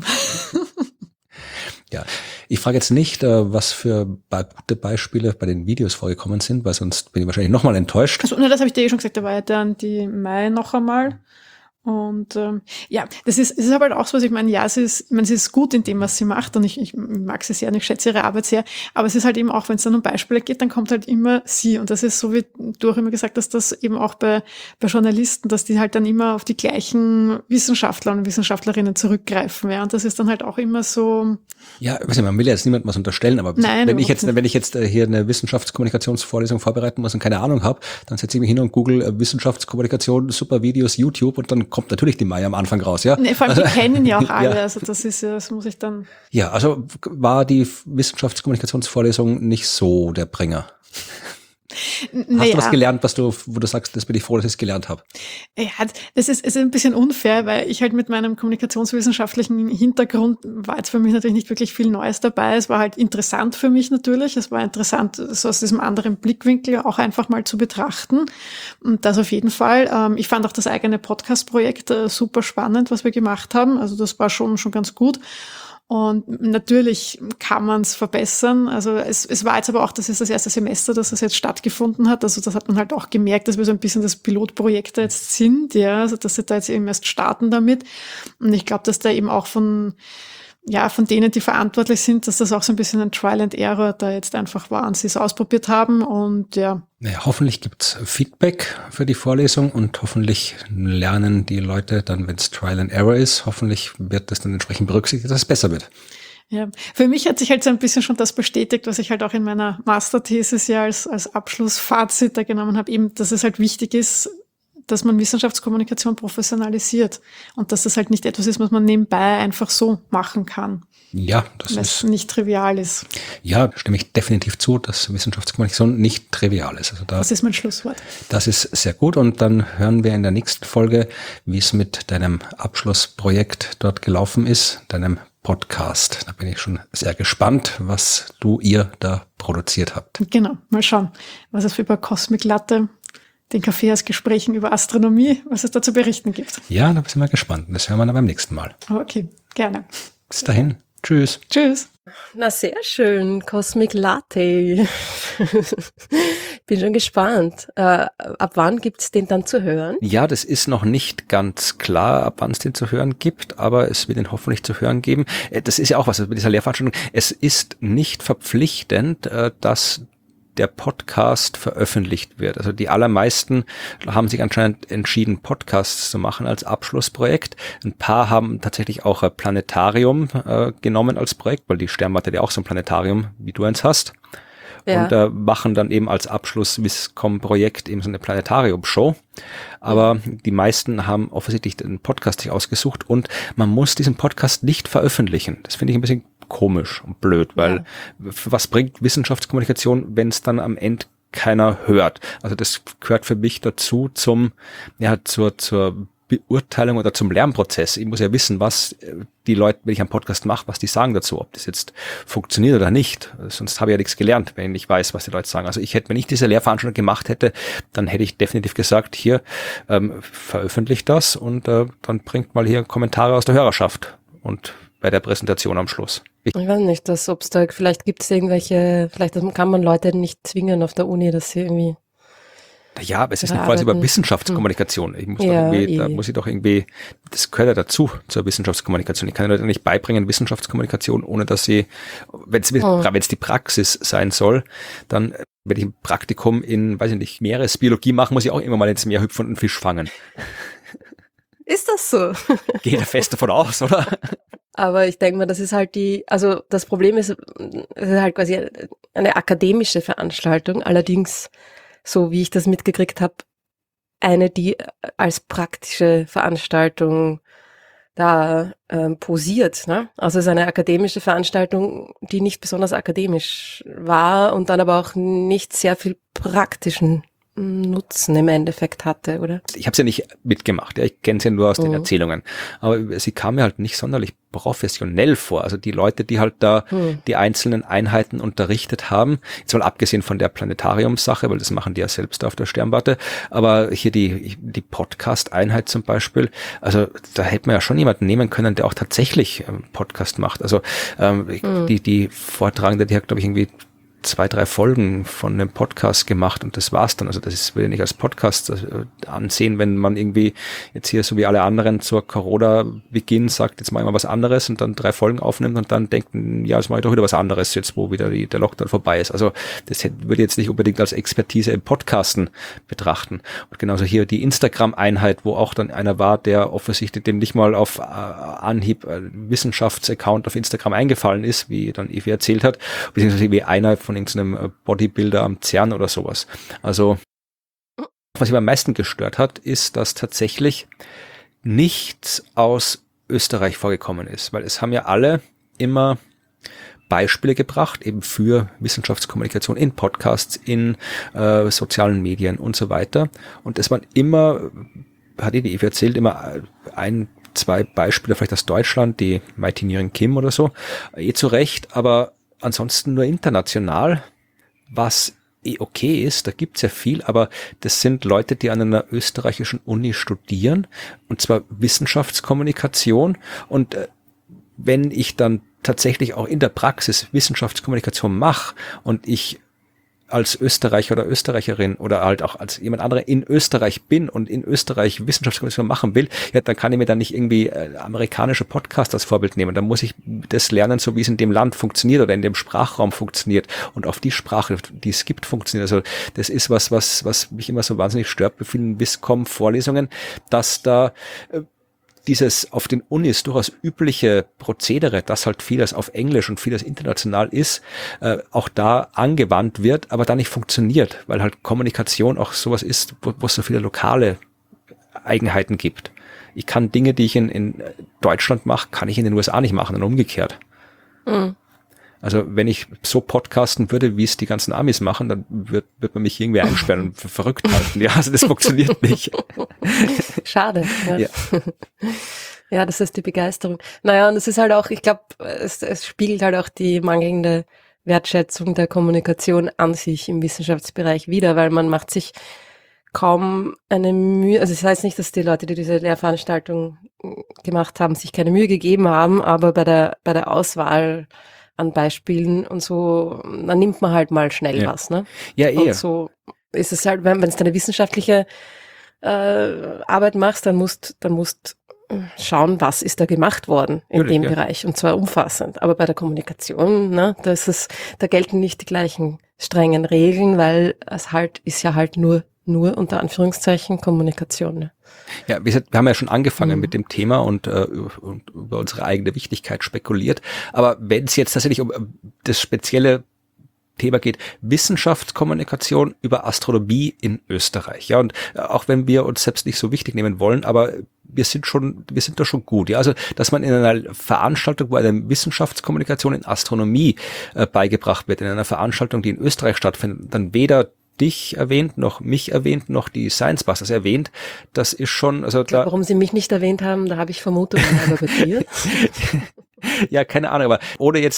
Ja, ich frage jetzt nicht, was für gute Beispiele bei den Videos vorgekommen sind, weil sonst bin ich wahrscheinlich nochmal enttäuscht. Also, das habe ich dir schon gesagt, da war ja dann die Mai noch einmal. Und das ist aber halt auch so, was ich meine, sie ist gut in dem, was sie macht, und ich mag sie sehr und ich schätze ihre Arbeit sehr, aber es ist halt eben auch, wenn es dann um Beispiele geht, dann kommt halt immer sie, und das ist so, wie du auch immer gesagt hast, dass eben auch bei Journalisten, dass die halt dann immer auf die gleichen Wissenschaftler und Wissenschaftlerinnen zurückgreifen, ja, und das ist dann halt auch immer so. Ja, weiß nicht, man will ja jetzt niemandem was unterstellen, aber nein, wenn ich jetzt hier eine Wissenschaftskommunikationsvorlesung vorbereiten muss und keine Ahnung habe, dann setze ich mich hin und google Wissenschaftskommunikation, super Videos, YouTube, und dann kommt natürlich die Mai am Anfang raus, ja. Nee, vor allem, die kennen ja auch alle, also das muss ich dann. Ja, also war die Wissenschaftskommunikationsvorlesung nicht so der Bringer. Hast du was gelernt, wo du sagst, das bin ich froh, dass ich es gelernt habe? Ja, es ist ein bisschen unfair, weil ich halt mit meinem kommunikationswissenschaftlichen Hintergrund war jetzt für mich natürlich nicht wirklich viel Neues dabei. Es war halt interessant für mich natürlich. Es war interessant, so aus diesem anderen Blickwinkel auch einfach mal zu betrachten. Und das auf jeden Fall. Ich fand auch das eigene Podcast-Projekt super spannend, was wir gemacht haben. Also das war schon ganz gut. Und natürlich kann man es verbessern. Also es war jetzt aber auch, das ist das erste Semester, dass das jetzt stattgefunden hat. Also das hat man halt auch gemerkt, dass wir so ein bisschen das Pilotprojekt jetzt sind, ja, also dass sie da jetzt eben erst starten damit. Und ich glaube, dass da eben auch von denen, die verantwortlich sind, dass das auch so ein bisschen ein Trial and Error da jetzt einfach war und sie es ausprobiert haben, und ja. Naja, hoffentlich gibt's Feedback für die Vorlesung und hoffentlich lernen die Leute dann, wenn es Trial and Error ist, hoffentlich wird das dann entsprechend berücksichtigt, dass es besser wird. Ja, für mich hat sich halt so ein bisschen schon das bestätigt, was ich halt auch in meiner Masterthesis ja als Abschlussfazit da genommen habe, eben, dass es halt wichtig ist, dass man Wissenschaftskommunikation professionalisiert und dass das halt nicht etwas ist, was man nebenbei einfach so machen kann. Ja, das ist nicht trivial ist. Ja, stimme ich definitiv zu, dass Wissenschaftskommunikation nicht trivial ist. Also das ist mein Schlusswort. Das ist sehr gut und dann hören wir in der nächsten Folge, wie es mit deinem Abschlussprojekt dort gelaufen ist, deinem Podcast. Da bin ich schon sehr gespannt, was ihr da produziert habt. Genau, mal schauen, was es über Cosmic Latte, den Kaffee aus Gesprächen über Astronomie, was es da zu berichten gibt. Ja, da sind wir gespannt. Das hören wir dann beim nächsten Mal. Okay, gerne. Bis dahin. Tschüss. Tschüss. Na, sehr schön. Cosmic Latte. Bin schon gespannt. Ab wann gibt's den dann zu hören? Ja, das ist noch nicht ganz klar, ab wann es den zu hören gibt, aber es wird ihn hoffentlich zu hören geben. Das ist ja auch was, also bei dieser Lehrveranstaltung. Es ist nicht verpflichtend, dass der Podcast veröffentlicht wird. Also die allermeisten haben sich anscheinend entschieden, Podcasts zu machen als Abschlussprojekt. Ein paar haben tatsächlich auch ein Planetarium genommen als Projekt, weil die Sternwarte ja auch so ein Planetarium, wie du eins hast. Ja. Und machen dann eben als Abschluss-Wiscom-Projekt eben so eine Planetarium-Show. Aber die meisten haben offensichtlich den Podcast sich ausgesucht und man muss diesen Podcast nicht veröffentlichen. Das finde ich ein bisschen komisch und blöd, weil was bringt Wissenschaftskommunikation, wenn es dann am Ende keiner hört? Also das gehört für mich dazu zur Beurteilung oder zum Lernprozess. Ich muss ja wissen, was die Leute, wenn ich einen Podcast mache, was die sagen dazu, ob das jetzt funktioniert oder nicht. Sonst habe ich ja nichts gelernt, wenn ich nicht weiß, was die Leute sagen. Also wenn ich diese Lehrveranstaltung gemacht hätte, dann hätte ich definitiv gesagt, hier, veröffentlicht das und dann bringt mal hier Kommentare aus der Hörerschaft und bei der Präsentation am Schluss. Ich weiß nicht, vielleicht gibt es irgendwelche, vielleicht kann man Leute nicht zwingen auf der Uni, dass sie irgendwie. Ja, aber es ist nicht quasi über Wissenschaftskommunikation. Da muss ich doch irgendwie, das gehört ja dazu, zur Wissenschaftskommunikation. Ich kann ja nicht beibringen Wissenschaftskommunikation, ohne dass wenn es die Praxis sein soll, dann, wenn ich ein Praktikum in, weiß ich nicht, Meeresbiologie mache, muss ich auch immer mal ins Meer hüpfen und einen Fisch fangen. Ist das so? Geht da fest davon aus, oder? Aber ich denke mal, das ist halt das Problem ist, es ist halt quasi eine akademische Veranstaltung, allerdings, so wie ich das mitgekriegt habe, eine, die als praktische Veranstaltung da posiert. Ne? Also es ist eine akademische Veranstaltung, die nicht besonders akademisch war und dann aber auch nicht sehr viel praktischen Nutzen im Endeffekt hatte, oder? Ich habe es ja nicht mitgemacht, ja, ich kenne es ja nur aus den Erzählungen, aber sie kam mir halt nicht sonderlich professionell vor, also die Leute, die halt da die einzelnen Einheiten unterrichtet haben, jetzt mal abgesehen von der Planetariumssache, weil das machen die ja selbst auf der Sternwarte, aber hier die Podcast-Einheit zum Beispiel, also da hätte man ja schon jemanden nehmen können, der auch tatsächlich Podcast macht, also die Vortragende, die hat, glaube ich, irgendwie 2-3 Folgen von einem Podcast gemacht und das war's dann. Also das will ich nicht als Podcast ansehen, wenn man irgendwie jetzt hier so wie alle anderen zur Corona-Beginn sagt, jetzt mache ich mal was anderes und dann 3 Folgen aufnimmt und dann denkt, ja, jetzt mache ich doch wieder was anderes, jetzt wo wieder der Lockdown vorbei ist. Also das würde ich jetzt nicht unbedingt als Expertise im Podcasten betrachten. Und genauso hier die Instagram-Einheit, wo auch dann einer war, der offensichtlich dem nicht mal auf Anhieb Wissenschaftsaccount auf Instagram eingefallen ist, wie dann Evi erzählt hat, beziehungsweise wie einer von irgendeinem Bodybuilder am CERN oder sowas. Also, was mich am meisten gestört hat, ist, dass tatsächlich nichts aus Österreich vorgekommen ist, weil es haben ja alle immer Beispiele gebracht, eben für Wissenschaftskommunikation in Podcasts, in sozialen Medien und so weiter. Und es waren immer, hat die Evi erzählt, immer 1-2 Beispiele, vielleicht aus Deutschland, die Mighty Nguyen Kim oder so, zu Recht, aber ansonsten nur international, was okay ist, da gibt's ja viel, aber das sind Leute, die an einer österreichischen Uni studieren, und zwar Wissenschaftskommunikation, und wenn ich dann tatsächlich auch in der Praxis Wissenschaftskommunikation mache und ich als Österreicher oder Österreicherin oder halt auch als jemand anderer in Österreich bin und in Österreich Wissenschaftskommunikation machen will, ja, dann kann ich mir dann nicht irgendwie amerikanische Podcasts als Vorbild nehmen. Dann muss ich das lernen, so wie es in dem Land funktioniert oder in dem Sprachraum funktioniert und auf die Sprache, die es gibt, funktioniert. Also das ist was mich immer so wahnsinnig stört bei vielen Wiscom-Vorlesungen, dass da dieses auf den Unis durchaus übliche Prozedere, dass halt vieles auf Englisch und vieles international ist, auch da angewandt wird, aber da nicht funktioniert, weil halt Kommunikation auch sowas ist, wo es so viele lokale Eigenheiten gibt. Ich kann Dinge, die ich in Deutschland mache, kann ich in den USA nicht machen und umgekehrt. Mhm. Also wenn ich so podcasten würde, wie es die ganzen Amis machen, dann wird man mich irgendwie einsperren und für verrückt halten. Ja, also das funktioniert nicht. Schade. Ja. Ja, das ist die Begeisterung. Naja, und es ist halt auch, ich glaube, es spiegelt halt auch die mangelnde Wertschätzung der Kommunikation an sich im Wissenschaftsbereich wider, weil man macht sich kaum eine Mühe, also das heißt nicht, dass die Leute, die diese Lehrveranstaltung gemacht haben, sich keine Mühe gegeben haben, aber bei der Auswahl an Beispielen und so, dann nimmt man halt mal schnell was, ne? Ja, eher. Und so ist es halt, wenn du eine wissenschaftliche Arbeit machst, dann musst schauen, was ist da gemacht worden in dem Bereich, und zwar umfassend. Aber bei der Kommunikation, ne, da gelten nicht die gleichen strengen Regeln, weil es halt ist ja halt nur unter Anführungszeichen Kommunikation. Ne? Ja, wir haben ja schon angefangen mit dem Thema und über unsere eigene Wichtigkeit spekuliert. Aber wenn es jetzt tatsächlich um das spezielle Thema geht, Wissenschaftskommunikation über Astronomie in Österreich. Ja, und auch wenn wir uns selbst nicht so wichtig nehmen wollen, aber wir sind da schon gut. Ja, also, dass man in einer Veranstaltung, wo eine Wissenschaftskommunikation in Astronomie beigebracht wird, in einer Veranstaltung, die in Österreich stattfindet, dann weder dich erwähnt, noch mich erwähnt, noch die Science Busters erwähnt, das ist schon, also da. Warum sie mich nicht erwähnt haben, da habe ich Vermutungen, aber bei dir? Ja, keine Ahnung, aber ohne jetzt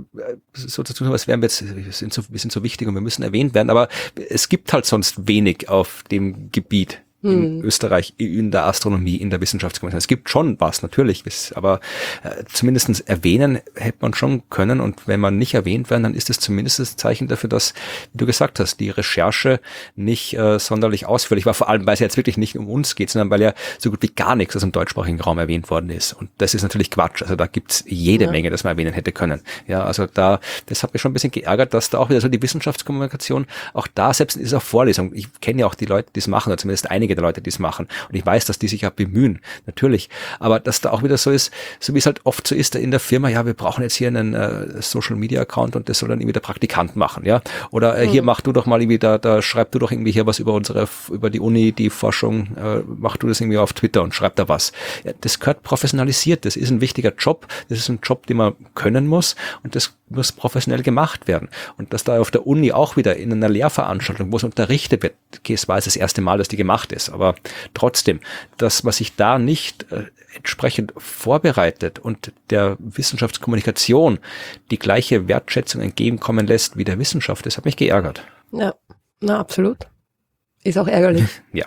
so zu tun, was wären wir jetzt, wir sind so wichtig und wir müssen erwähnt werden, aber es gibt halt sonst wenig auf dem Gebiet in Österreich, in der Astronomie, in der Wissenschaftskommunikation. Es gibt schon was, natürlich, aber zumindestens erwähnen hätte man schon können, und wenn man nicht erwähnt werden, dann ist es zumindest das Zeichen dafür, dass, wie du gesagt hast, die Recherche nicht sonderlich ausführlich war, vor allem, weil es jetzt wirklich nicht um uns geht, sondern weil ja so gut wie gar nichts aus dem deutschsprachigen Raum erwähnt worden ist. Und das ist natürlich Quatsch. Also da gibt's jede Menge, das man erwähnen hätte können. Ja, also das hat mich schon ein bisschen geärgert, dass da auch wieder so die Wissenschaftskommunikation, auch da, selbst in dieser Vorlesung, ich kenne ja auch die Leute, die es machen, oder zumindest einige der Leute, die es machen. Und ich weiß, dass die sich ja bemühen, natürlich. Aber dass da auch wieder so ist, so wie es halt oft so ist in der Firma, ja, wir brauchen jetzt hier einen Social-Media-Account und das soll dann irgendwie der Praktikant machen, ja. Oder hier mach du doch mal irgendwie, da schreib du doch irgendwie hier was über die Uni, die Forschung, mach du das irgendwie auf Twitter und schreib da was. Ja, das gehört professionalisiert, das ist ein wichtiger Job, das ist ein Job, den man können muss, und das muss professionell gemacht werden. Und dass da auf der Uni auch wieder in einer Lehrveranstaltung, wo es unterrichtet wird, okay, es war jetzt das erste Mal, dass die gemacht ist, aber trotzdem, das, was sich da nicht entsprechend vorbereitet und der Wissenschaftskommunikation die gleiche Wertschätzung entgegenkommen lässt wie der Wissenschaft, das hat mich geärgert. Ja, na absolut. Ist auch ärgerlich. Ja.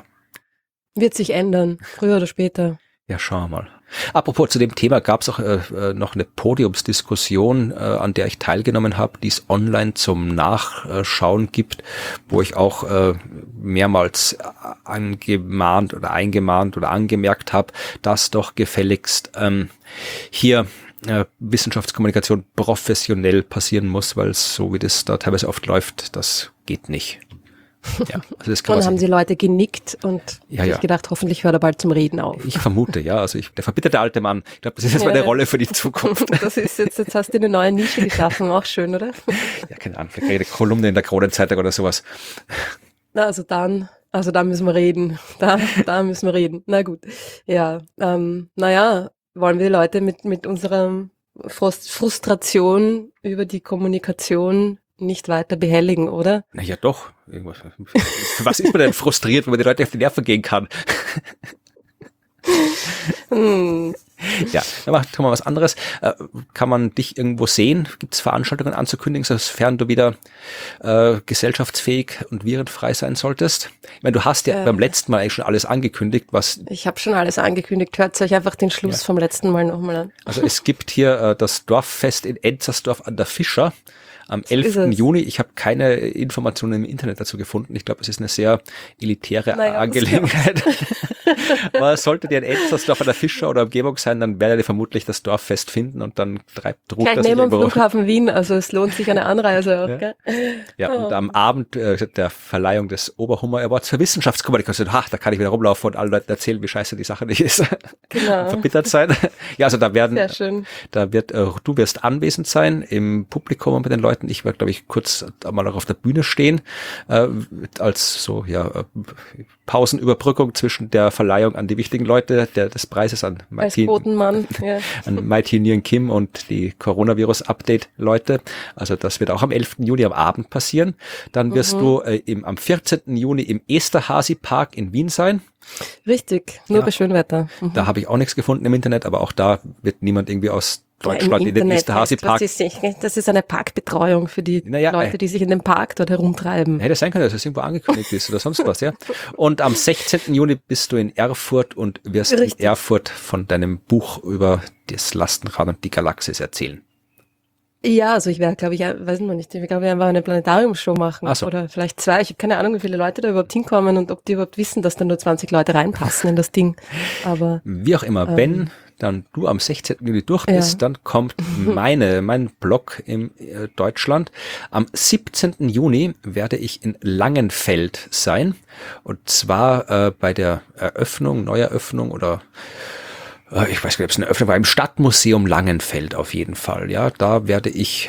Wird sich ändern, früher oder später. Ja, schauen wir mal. Apropos, zu dem Thema gab es auch noch eine Podiumsdiskussion, an der ich teilgenommen habe, die es online zum Nachschauen gibt, wo ich auch mehrmals angemahnt oder eingemahnt oder angemerkt habe, dass doch gefälligst hier Wissenschaftskommunikation professionell passieren muss, weil so wie das da teilweise oft läuft, das geht nicht. Ja, also das kann und haben die Leute genickt und sich gedacht, hoffentlich hört er bald zum Reden auf. Ich vermute, ja. Also der verbitterte alte Mann. Ich glaube, das ist jetzt meine Rolle für die Zukunft. Das ist jetzt hast du eine neue Nische geschaffen, auch schön, oder? Ja, keine Ahnung, vielleicht eine Kolumne in der Kronenzeitung oder sowas. Na, also da müssen wir reden. Da müssen wir reden. Na gut. Ja, naja, wollen wir die Leute mit unserer Frustration über die Kommunikation nicht weiter behelligen, oder? Na ja, doch. Für was ist man denn frustriert, wenn man die Leute auf die Nerven gehen kann? Ja, dann machen wir was anderes. Kann man dich irgendwo sehen? Gibt es Veranstaltungen anzukündigen, sofern du wieder gesellschaftsfähig und virenfrei sein solltest? Ich meine, du hast ja beim letzten Mal eigentlich schon alles angekündigt, was... Ich habe schon alles angekündigt. Hört euch einfach den Schluss vom letzten Mal nochmal an. Also es gibt hier das Dorffest in Enzersdorf an der Fischer am 11. Juni. Ich habe keine Informationen im Internet dazu gefunden. Ich glaube, es ist eine sehr elitäre Angelegenheit. Aber solltet ihr in Enzersdorf an der Fischer oder Umgebung sein, sein, dann werdet ihr vermutlich das Dorffest finden und dann ruht gleich das neben dem irgendwo. Flughafen Wien, also es lohnt sich eine Anreise auch, Ja. gell? Ja, und am Abend der Verleihung des Oberhummer Awards für Wissenschaftskommunikation, da kann ich wieder rumlaufen und allen Leuten erzählen, wie scheiße die Sache nicht ist. Genau. Verbittert sein. Ja, also Sehr schön. du wirst anwesend sein im Publikum und mit den Leuten. Ich werde, glaube ich, kurz mal noch auf der Bühne stehen, als so, Pausenüberbrückung zwischen der Verleihung an die wichtigen Leute des Preises an Als Botenmann, ja. an Mighty Nguyen Kim und die Coronavirus-Update-Leute. Also das wird auch am 11. Juni am Abend passieren. Dann wirst du am 14. Juni im Esterhazy-Park in Wien sein. Richtig, nur bei Schönwetter. Mhm. Da habe ich auch nichts gefunden im Internet, aber auch da wird niemand irgendwie aus Deutschland in den Esterhazy-Park. Das ist eine Parkbetreuung für die Leute, die sich in dem Park dort herumtreiben. Hätte sein können, dass es irgendwo angekündigt ist oder sonst was, ja. Und am 16. Juni bist du in Erfurt und wirst in Erfurt von deinem Buch über das Lastenrad und die Galaxis erzählen. Ja, also ich werde, glaube ich, weiß noch nicht, ich glaube, wir einfach eine Planetariumshow machen. Ach so. Oder vielleicht 2. Ich habe keine Ahnung, wie viele Leute da überhaupt hinkommen und ob die überhaupt wissen, dass da nur 20 Leute reinpassen in das Ding. Aber wie auch immer, wenn dann du am 16. Juli durch bist, dann kommt mein Blog in Deutschland. Am 17. Juni werde ich in Langenfeld sein. Und zwar bei der Neueröffnung oder ich weiß nicht, ob es eine Öffnung war, im Stadtmuseum Langenfeld auf jeden Fall. Ja, da werde ich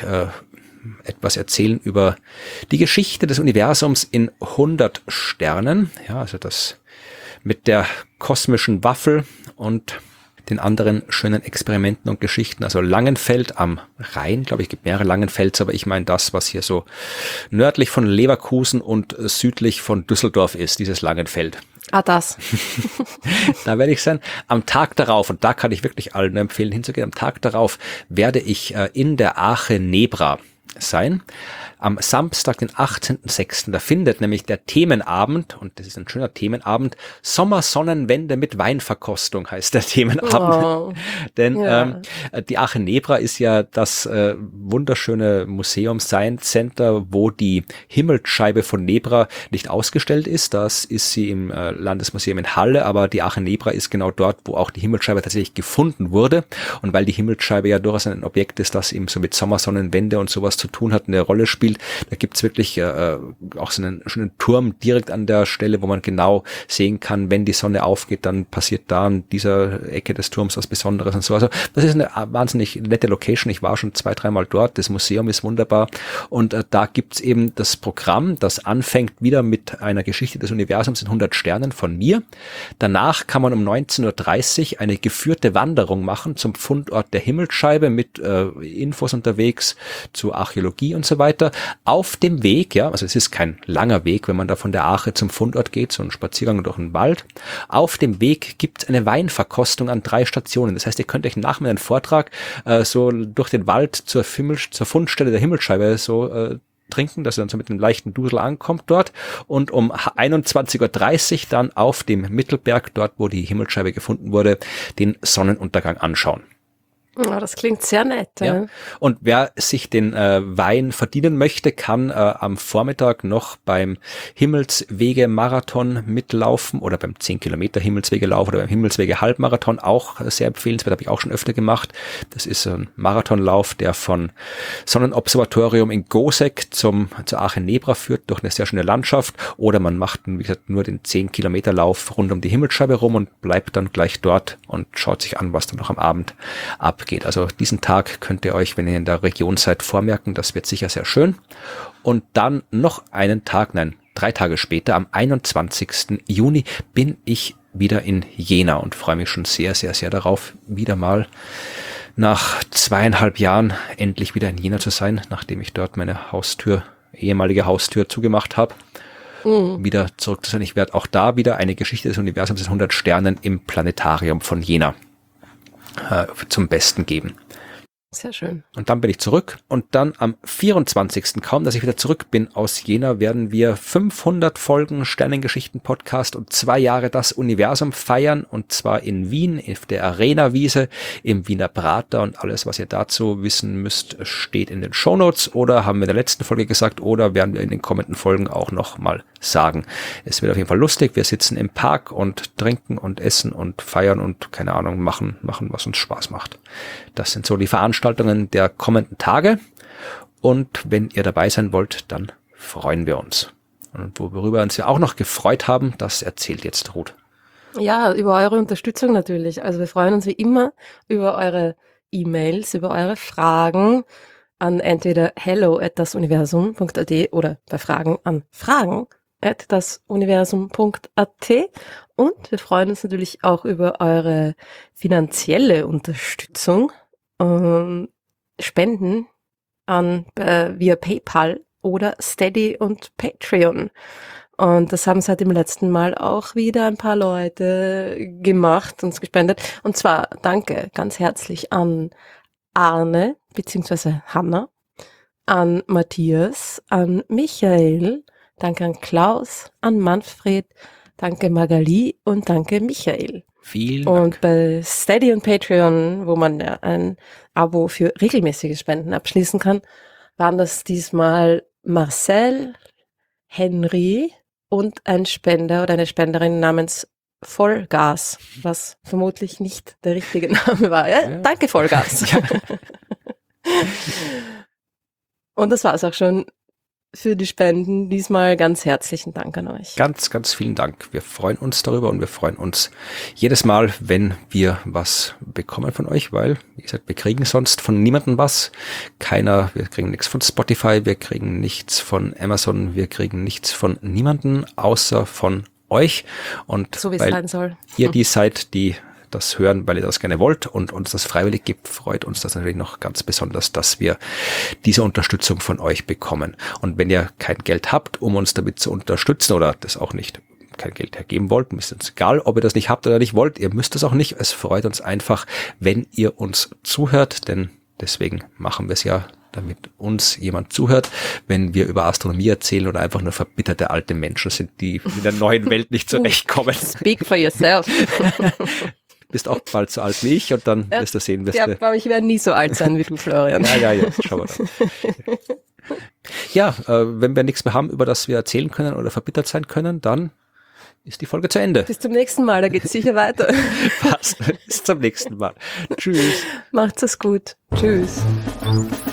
etwas erzählen über die Geschichte des Universums in 100 Sternen. Ja, also das mit der kosmischen Waffel und den anderen schönen Experimenten und Geschichten. Also Langenfeld am Rhein, glaube ich, gibt mehrere Langenfelds, aber ich meine das, was hier so nördlich von Leverkusen und südlich von Düsseldorf ist, dieses Langenfeld. das. Da werde ich sein. Am Tag darauf, und da kann ich wirklich allen empfehlen hinzugehen, am Tag darauf werde ich in der Arche Nebra sein. Am Samstag, den 18.06. Da findet nämlich der Themenabend, und das ist ein schöner Themenabend, Sommersonnenwende mit Weinverkostung heißt der Themenabend. Oh, Denn ja. die Arche Nebra ist ja das wunderschöne Museum Science Center, wo die Himmelsscheibe von Nebra nicht ausgestellt ist. Das ist sie im Landesmuseum in Halle, aber die Arche Nebra ist genau dort, wo auch die Himmelsscheibe tatsächlich gefunden wurde. Und weil die Himmelsscheibe ja durchaus ein Objekt ist, das eben so mit Sommersonnenwende und sowas zu tun hat, eine Rolle spielt, da gibt's wirklich auch so einen schönen Turm direkt an der Stelle, wo man genau sehen kann, wenn die Sonne aufgeht, dann passiert da an dieser Ecke des Turms was Besonderes und so. Also das ist eine wahnsinnig nette Location. Ich war schon 2-3 Mal dort. Das Museum ist wunderbar. Und da gibt's eben das Programm, das anfängt wieder mit einer Geschichte des Universums in 100 Sternen von mir. Danach kann man um 19.30 Uhr eine geführte Wanderung machen zum Fundort der Himmelsscheibe mit Infos unterwegs zu Archäologie und so weiter. Auf dem Weg, ja, also es ist kein langer Weg, wenn man da von der Arche zum Fundort geht, so ein Spaziergang durch den Wald. Auf dem Weg gibt es eine Weinverkostung an 3 Stationen. Das heißt, ihr könnt euch nach meinem Vortrag so durch den Wald zur Fundstelle der Himmelsscheibe so trinken, dass ihr dann so mit einem leichten Dusel ankommt dort und um 21.30 Uhr dann auf dem Mittelberg, dort wo die Himmelsscheibe gefunden wurde, den Sonnenuntergang anschauen. Oh, das klingt sehr nett. Ja. Und wer sich den Wein verdienen möchte, kann am Vormittag noch beim Himmelswege-Marathon mitlaufen oder beim 10 Kilometer Himmelswegelauf oder beim Himmelswege-Halbmarathon, auch sehr empfehlenswert, habe ich auch schon öfter gemacht. Das ist ein Marathonlauf, der von Sonnenobservatorium in Goseck zur Arche Nebra führt, durch eine sehr schöne Landschaft, oder man macht, wie gesagt, nur den 10 Kilometer Lauf rund um die Himmelsscheibe rum und bleibt dann gleich dort und schaut sich an, was dann noch am Abend abgeht. Also diesen Tag könnt ihr euch, wenn ihr in der Region seid, vormerken. Das wird sicher sehr schön. Und dann noch 3 Tage später, am 21. Juni, bin ich wieder in Jena und freue mich schon sehr, sehr, sehr darauf, wieder mal nach 2,5 Jahren endlich wieder in Jena zu sein, nachdem ich dort meine ehemalige Haustür zugemacht habe. Wieder zurück zu sein. Ich werde auch da wieder eine Geschichte des Universums in 100 Sternen im Planetarium von Jena zum Besten geben. Sehr schön. Und dann bin ich zurück und dann am 24. kaum, dass ich wieder zurück bin aus Jena, werden wir 500 Folgen Sternengeschichten-Podcast und 2 Jahre das Universum feiern, und zwar in Wien, auf der Arena-Wiese, im Wiener Prater, und alles, was ihr dazu wissen müsst, steht in den Shownotes oder haben wir in der letzten Folge gesagt oder werden wir in den kommenden Folgen auch noch mal sagen. Es wird auf jeden Fall lustig, wir sitzen im Park und trinken und essen und feiern und keine Ahnung, machen, was uns Spaß macht. Das sind so die Veranstaltungen der kommenden Tage, und wenn ihr dabei sein wollt, dann freuen wir uns. Und worüber wir uns ja auch noch gefreut haben, das erzählt jetzt Ruth. Ja, über eure Unterstützung natürlich. Also wir freuen uns wie immer über eure E-Mails, über eure Fragen an entweder hello@dasuniversum.at oder bei Fragen an fragen@dasuniversum.at. Und wir freuen uns natürlich auch über eure finanzielle Unterstützung. Spenden via PayPal oder Steady und Patreon. Und das haben seit dem letzten Mal auch wieder ein paar Leute gemacht, uns gespendet. Und zwar danke ganz herzlich an Arne bzw. Hanna, an Matthias, an Michael, danke an Klaus, an Manfred, danke Magali und danke Michael. Vielen Dank. Und bei Steady und Patreon, wo man ja ein Abo für regelmäßige Spenden abschließen kann, waren das diesmal Marcel, Henry und ein Spender oder eine Spenderin namens Vollgas, was vermutlich nicht der richtige Name war. Ja? Ja. Danke, Vollgas. Ja. Und das war's auch schon für die Spenden. Diesmal ganz herzlichen Dank an euch. Ganz, ganz vielen Dank. Wir freuen uns darüber und wir freuen uns jedes Mal, wenn wir was bekommen von euch, weil, wie gesagt, wir kriegen sonst von niemandem was. Wir kriegen nichts von Spotify, wir kriegen nichts von Amazon, wir kriegen nichts von niemandem, außer von euch. Und so wie es sein soll. Ihr die seid, die das hören, weil ihr das gerne wollt und uns das freiwillig gibt, freut uns das natürlich noch ganz besonders, dass wir diese Unterstützung von euch bekommen. Und wenn ihr kein Geld habt, um uns damit zu unterstützen oder das auch nicht kein Geld hergeben wollt, ist uns egal, ob ihr das nicht habt oder nicht wollt, ihr müsst es auch nicht. Es freut uns einfach, wenn ihr uns zuhört, denn deswegen machen wir es ja, damit uns jemand zuhört, wenn wir über Astronomie erzählen oder einfach nur verbitterte alte Menschen sind, die in der neuen Welt nicht zurechtkommen. Speak for yourself. Bist auch bald so alt wie ich und dann wirst du sehen, ja, aber ich werde nie so alt sein wie du, Florian. Ja, schauen wir dann. Ja, wenn wir nichts mehr haben, über das wir erzählen können oder verbittert sein können, dann ist die Folge zu Ende. Bis zum nächsten Mal, da geht es sicher weiter. Passt. Bis zum nächsten Mal. Tschüss. Macht's es gut. Tschüss.